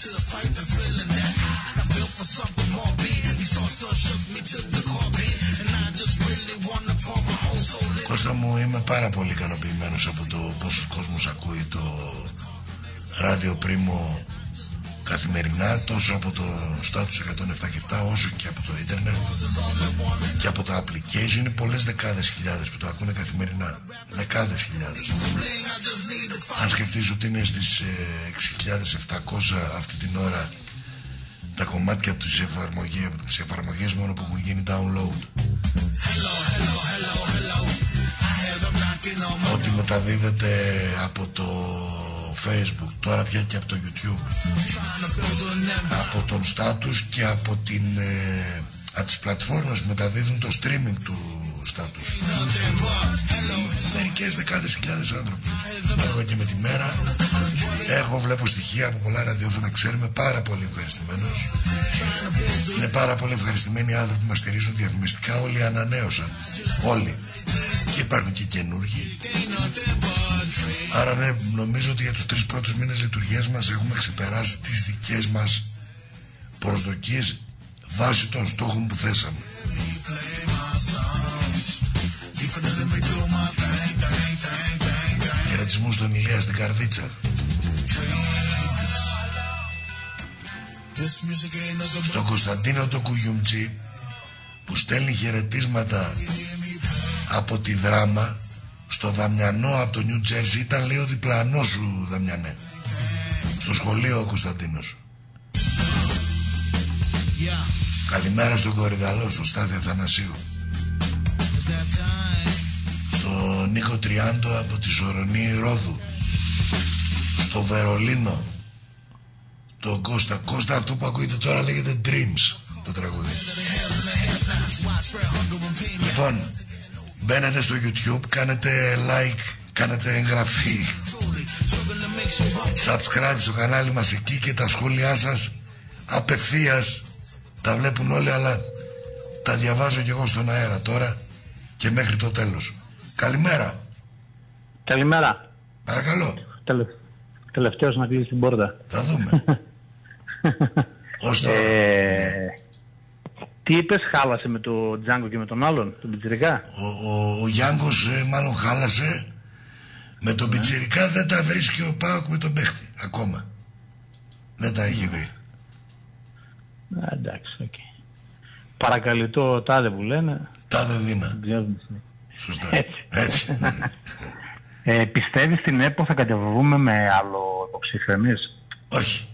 Κώστα μου, είμαι πάρα πολύ ικανοποιημένος από το πόσος κόσμος ακούει το ράδιο Πρίμο καθημερινά, τόσο από το Status εκατόν επτά και επτά όσο και από το ίντερνετ και από τα application. Είναι πολλές δεκάδες χιλιάδες που το ακούνε καθημερινά, δεκάδες χιλιάδες. Αν σκεφτείς ότι είναι στις έξι χιλιάδες επτακόσια αυτή την ώρα τα κομμάτια της εφαρμογής, τις εφαρμογές μόνο που έχουν γίνει download, ότι μεταδίδεται από το Facebook, τώρα πια και από το YouTube, από τον Status και από, την, ε, από τις πλατφόρμες που μεταδίδουν το streaming του Status. Μερικές δεκάδες χιλιάδες άνθρωποι. Εγώ και με τη μέρα έχω, βλέπω στοιχεία από πολλά ραδιόφωνα, ξέρουμε, πάρα πολύ ευχαριστημένος. Είναι πάρα πολύ ευχαριστημένοι οι άνθρωποι που μας στηρίζουν διαφημιστικά. Όλοι ανανέωσαν, όλοι, και υπάρχουν και καινούργοι. Άρα ναι, νομίζω ότι για τους τρεις πρώτους μήνες λειτουργίας μας έχουμε ξεπεράσει τις δικές μας προσδοκίες βάσει των στόχων που θέσαμε. Χαιρετισμού στον Ηλία στην Καρδίτσα. Στον Κωνσταντίνο το Κουγιουμτζή που στέλνει χαιρετίσματα από τη Δράμα. Στο Δαμιανό από το Νιου Τζέρσι. Ήταν, λέει, ο διπλανός σου, Δαμιανέ. Στο σχολείο ο Κωνσταντίνος. Yeah. Καλημέρα στον Κορυδαλό, στο Στάθη Αθανασίου. Στο Νίκο Τριάντο από τη Σορονή Ρόδου. Στο Βερολίνο. Το Κώστα. Κώστα, αυτό που ακούγεται τώρα λέγεται Dreams, το τραγούδι. Λοιπόν, μπαίνετε στο YouTube, κάνετε like, κάνετε εγγραφή, subscribe στο κανάλι μας εκεί και τα σχόλιά σας απευθείας τα βλέπουν όλοι, αλλά τα διαβάζω κι εγώ στον αέρα τώρα και μέχρι το τέλος. Καλημέρα. Καλημέρα. Παρακαλώ. Τελε... Τελευταίος να κλείσει την πόρτα. Θα δούμε. Ως τώρα. Ε... Τι είπες, χάλασε με το Τζάγκο και με τον άλλον, τον Πιτσιρικά? Ο, ο, ο Γιάνγκος ε, μάλλον χάλασε. Με τον ναι. Πιτσιρικά δεν τα βρίσκει ο ΠΑΟΚ με τον παίχτη ακόμα. Δεν τα έχει βρει. Α, εντάξει, οκ. Okay. Παρακαλυτό τάδε που λένε. Τάδε δίνα. Σωστά. Έτσι. Έτσι. ε, πιστεύεις στην ΕΠΟ θα κατεβούμε με άλλο υποψήφιο εμείς? Όχι.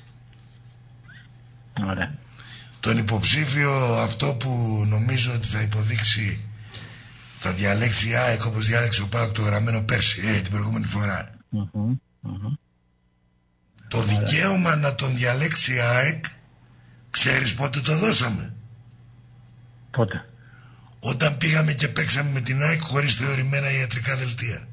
Ωραία. Τον υποψήφιο αυτό που νομίζω ότι θα υποδείξει, θα διαλέξει η ΑΕΚ όπως διάλεξε ο ΠΑΟΚ το γραμμένο πέρσι, ε, την προηγούμενη φορά. Mm-hmm. Mm-hmm. Το δικαίωμα να τον διαλέξει η ΑΕΚ, ξέρεις πότε το δώσαμε? Πότε? Όταν πήγαμε και παίξαμε με την ΑΕΚ χωρίς θεωρημένα ιατρικά δελτία.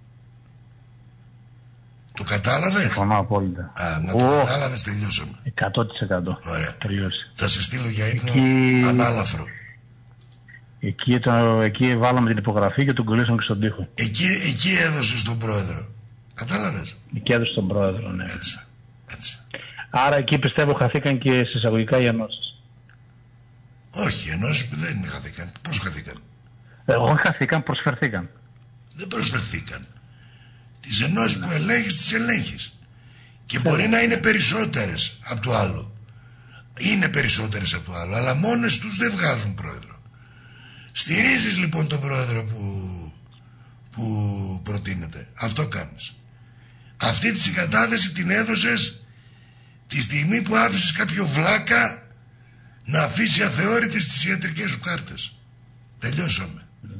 Το κατάλαβες? Συμφωνώ απόλυτα. Α, να το oh. κατάλαβες, τελειώσαμε. εκατό τοις εκατό. Ωραία. Τελειώσει. Θα σε στείλω για ύπνο εκεί... ανάλαφρο. Εκεί, το... εκεί βάλαμε την υπογραφή και τον κολλήσαμε και στον τοίχο. Εκεί, εκεί έδωσε στον πρόεδρο. Κατάλαβες? Εκεί έδωσε στον πρόεδρο, ναι. Έτσι. Έτσι. Άρα εκεί πιστεύω χαθήκαν και σε εισαγωγικά οι ενώσεις. Όχι, οι ενώσεις δεν χαθήκαν. Πώς χαθήκαν? Εγώ χαθήκαν, προσφερθήκαν. Δεν προσφερθήκαν. Τις ενώσεις που ελέγχεις, τις ελέγχεις. Και μπορεί να είναι περισσότερες από το άλλο. Είναι περισσότερες από το άλλο, αλλά μόνες τους δεν βγάζουν πρόεδρο. Στηρίζεις λοιπόν τον πρόεδρο που, που προτείνεται. Αυτό κάνεις. Αυτή τη συγκατάθεση την έδωσες τη στιγμή που άφησες κάποιο βλάκα να αφήσει αθεώρητες τις ιατρικές σου κάρτες. Τελειώσαμε.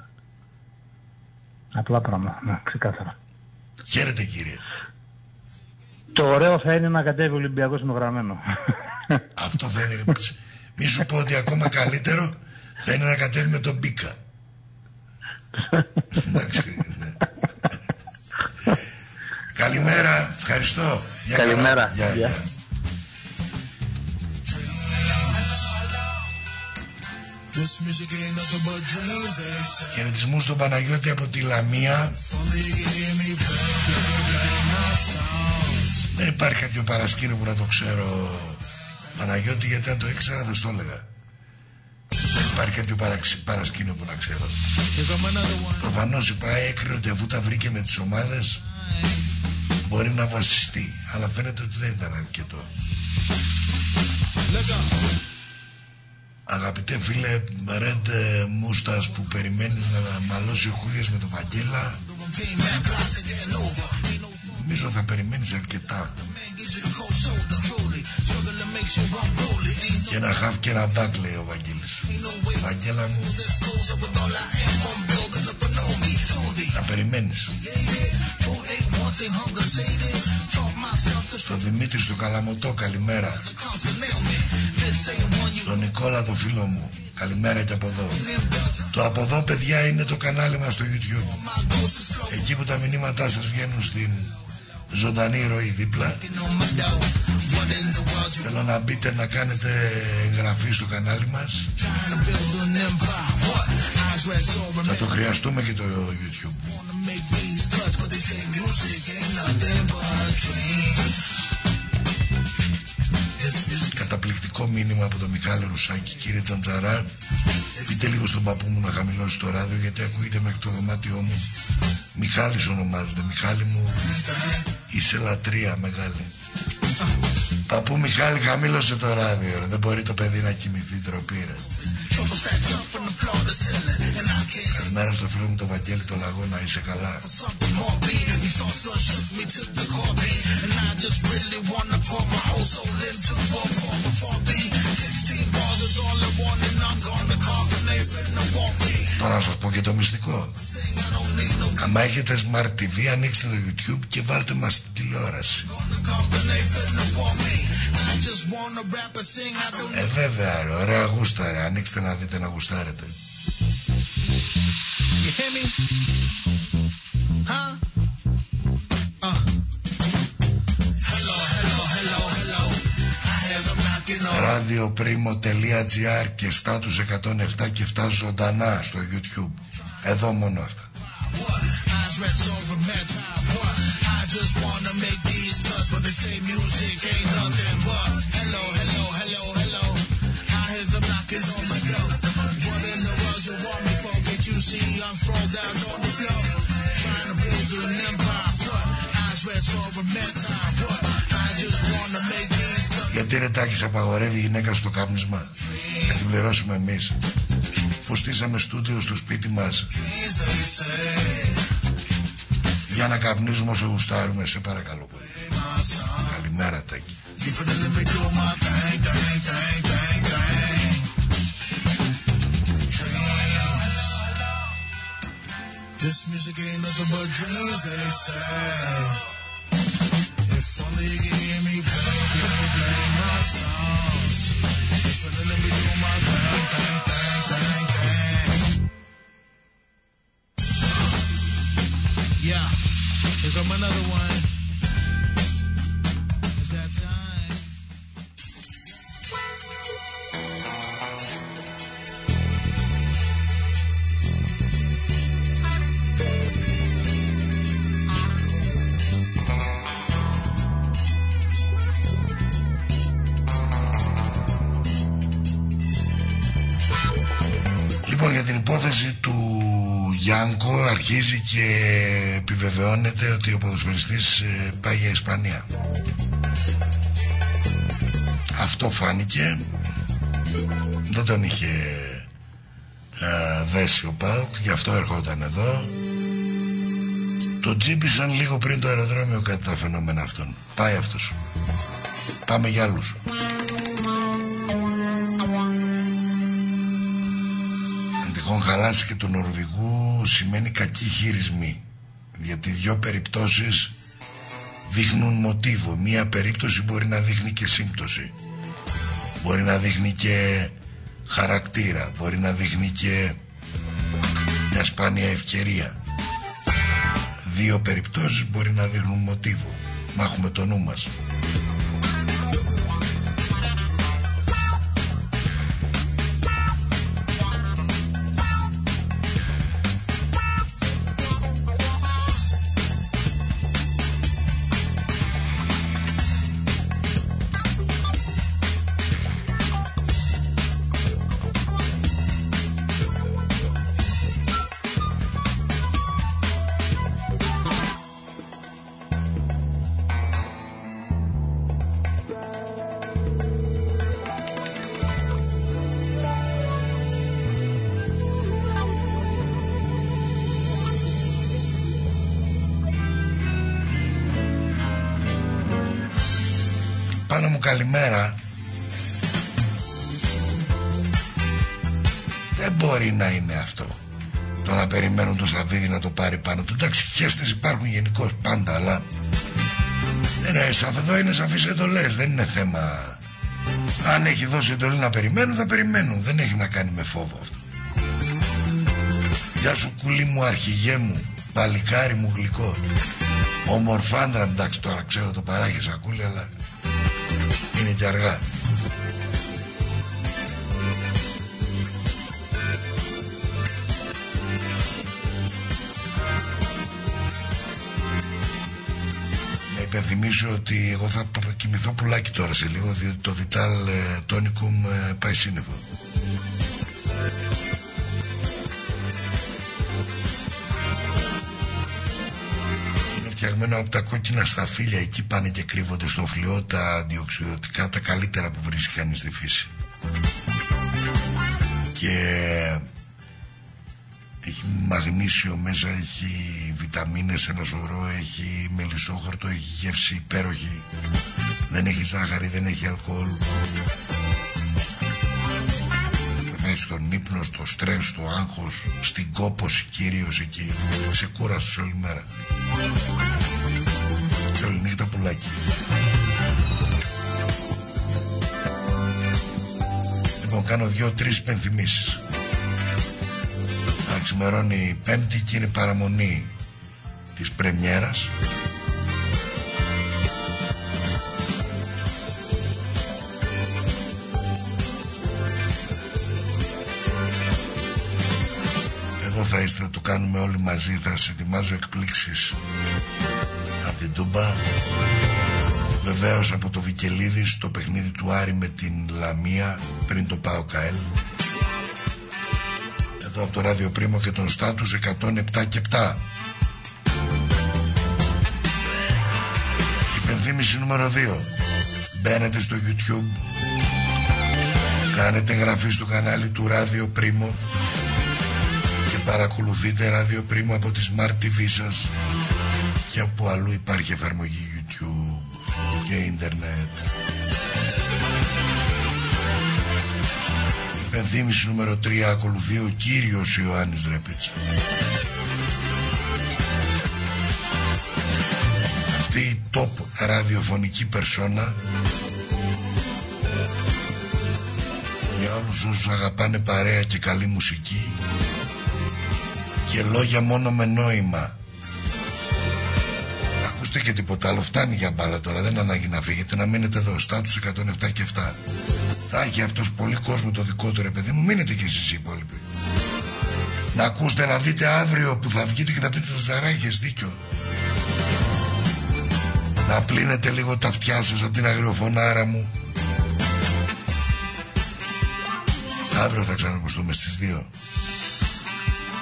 Απλά πράγμα, ναι, ξεκάθαρα. Χαίρετε, κύριε. Το ωραίο θα είναι να κατέβει ο Ολυμπιακός με γραμμένο. Αυτό θα είναι. Μη σου πω ότι ακόμα καλύτερο θα είναι να κατέβει με τον Μπίκα. Εντάξει, ναι. Καλημέρα, ευχαριστώ. Καλημέρα. Γεια, γεια. Χαιρετισμού στον Παναγιώτη από τη Λαμία. Δεν υπάρχει κάποιο παρασκήνιο που να το ξέρω, Παναγιώτη, γιατί αν το ήξερα δεν στο έλεγα. Δεν υπάρχει κάποιο παραξ... παρασκήνιο που να ξέρω. Προφανώς η ΠΑΕ έκρινε ότι αφού τα βρήκε με τις ομάδες μπορεί να βασιστεί, αλλά φαίνεται ότι δεν ήταν αρκετό. Αγαπητέ φίλε Ρεντ Μούστας που περιμένεις να μαλώσει ο Χούγιας με τον Βαγγέλα, νομίζω θα περιμένεις αρκετά. Και ένα χαφ και ένα μπακ, λέει ο Βαγγέλης. Βαγγέλα μου, θα περιμένεις. Στο Δημήτρη στο Καλαμωτό, καλημέρα. Στον Νικόλα το φίλο μου, καλημέρα και από εδώ. Το από εδώ, παιδιά, είναι το κανάλι μας στο YouTube. Εκεί που τα μηνύματά σας βγαίνουν στην ζωντανή ροή δίπλα. Θέλω να μπείτε να κάνετε εγγραφή στο κανάλι μας. Θα το χρειαστούμε και το YouTube. Καταπληκτικό μήνυμα από τον Μιχάλη Ρουσάκη. Κύριε Τσαντζαρά, πείτε λίγο στον παππού μου να χαμηλώσει το ράδιο, γιατί ακούγεται μέχρι το δωμάτιό μου. Μιχάλης ονομάζεται. Μιχάλη μου, είσαι λατρεία μεγάλη. Παππού Μιχάλη, χαμήλωσε το ράδιο, ρε. Δεν μπορεί το παιδί να κοιμηθεί, τροπή, ρε. Καλημέρα στο φίλο μου το Βαγγέλη το Λαγό, να είσαι καλά. Τώρα να σας πω και το μυστικό. Αν έχετε Smart τι βι, ανοίξτε το YouTube και βάλτε μας στην τηλεόραση. Ε βέβαια ρε, ωραία γούστα ρε. Ανοίξτε να δείτε να γουστάρετε. radioprimo.gr και status εκατόν επτά και επτά ζωντανά στο YouTube. Εδώ μόνο αυτά. Γιατί ρε Τάκης απαγορεύει η γυναίκα στο κάπνισμα? Θα την πληρώσουμε εμείς που στήσαμε στούντιο στο σπίτι μας για να καπνίζουμε όσο γουστάρουμε? Σε παρακαλώ πολύ. Καλημέρα Τάκη. This music ain't nothing but dreams, they say. If only you could hear me play, play, play my songs. If only let me do my thing, thing, thing, thing, thing. Yeah, here come another one. It's that time. Λοιπόν, για την υπόθεση του Γιάνκο αρχίζει και επιβεβαιώνεται ότι ο ποδοσφαιριστής πάει για Ισπανία. Αυτό φάνηκε. Δεν τον είχε α, δέσει ο ΠΑΟΚ, γι' αυτό ερχόταν εδώ. Το τζίπησαν λίγο πριν το αεροδρόμιο κατά τα φαινόμενα αυτών. Πάει αυτός. Πάμε για άλλους. Αν χαλάσει και του Νορβηγού σημαίνει κακή χειρισμή, γιατί δυο περιπτώσεις δείχνουν μοτίβο. Μία περίπτωση μπορεί να δείχνει και σύμπτωση, μπορεί να δείχνει και χαρακτήρα, μπορεί να δείχνει και μια σπάνια ευκαιρία. Δύο περιπτώσεις μπορεί να δείχνουν μοτίβο. Να έχουμε το νου μας. πάνω μου καλημέρα. Δεν μπορεί να είναι αυτό. Το να περιμένουν το Σαββίδι να το πάρει πάνω του. Εντάξει, χέστες υπάρχουν γενικώς πάντα, αλλά είναι, εδώ είναι σαφείς εντολές, δεν είναι θέμα. Αν έχει δώσει εντολή να περιμένουν, θα περιμένουν. Δεν έχει να κάνει με φόβο αυτό. Γεια σου κουλή μου, αρχηγέ μου, παλικάρι μου γλυκό, ομορφάντρα. Εντάξει, τώρα ξέρω το παράγει σακούλι, αλλά είναι και αργά. Να υπενθυμίσω ότι εγώ θα κοιμηθώ πουλάκι τώρα σε λίγο, διότι το Vital Tonicum πάει σύννεφο. Φτιαγμένο από τα κόκκινα σταφύλια, εκεί πάνε και κρύβονται στο φλοιό τα αντιοξυδοτικά, τα καλύτερα που βρίσκει κανείς στη φύση. Και έχει μαγνήσιο μέσα, έχει βιταμίνες, ένα σωρό, έχει μελισσόχαρτο, έχει γεύση υπέροχη, δεν έχει ζάχαρη, δεν έχει αλκοόλ. Βεβαίως στον ύπνο, στο στρες, στο άγχος, στην κόπωση κυρίως εκεί, ξεκούραστος όλη μέρα. Και όλη νύχτα πουλάκι. Λοιπόν, κάνω δυο-τρεις πενθυμίσεις. Ξημερώνει η Πέμπτη και είναι παραμονή της πρεμιέρας. Εδώ θα είστε, θα το κάνουμε όλοι μαζί. Θα σας ετοιμάζω εκπλήξεις από την Τούμπα. Βεβαίως από το Βικελίδη στο παιχνίδι του Άρη με την Λαμία πριν το ΠΑΟΚ ΑΕΛ. Εδώ από το Ράδιο Πρίμο και τον Στάτους εκατόν επτά και επτά. Υπενθύμηση νούμερο δύο. Μπαίνετε στο YouTube, κάνετε εγγραφή στο κανάλι του Ράδιο Πρίμο και παρακολουθείτε Ράδιο Πρίμο από τη Smart τι βι σας και όπου αλλού υπάρχει εφαρμογή YouTube και ίντερνετ. Υπενθύμηση νούμερο τρία. Ακολουθεί ο κύριος Ιωάννης Ρεπίτσα. Αυτή η top ραδιοφωνική περσόνα για όλους όσους αγαπάνε παρέα και καλή μουσική και λόγια μόνο με νόημα. Ακούστε και τίποτα άλλο, φτάνει για μπάλα τώρα, δεν ανάγκη να φύγετε, να μείνετε εδώ. Στάτους εκατόν επτά και επτά. Θα έχει αυτός πολύ κόσμο το δικό του, ρε παιδί μου, μείνετε κι εσείς οι υπόλοιποι. Να ακούστε, να δείτε αύριο που θα βγείτε και να πείτε τα ζαράγες, δίκιο. Να πλύνετε λίγο τα αυτιά σας από την αγριοφωνάρα μου. Αύριο θα ξανακουστούμε στις δύο.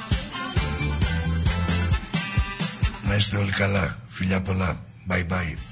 Να είστε όλοι καλά. Φιλιά πολλά. Bye bye.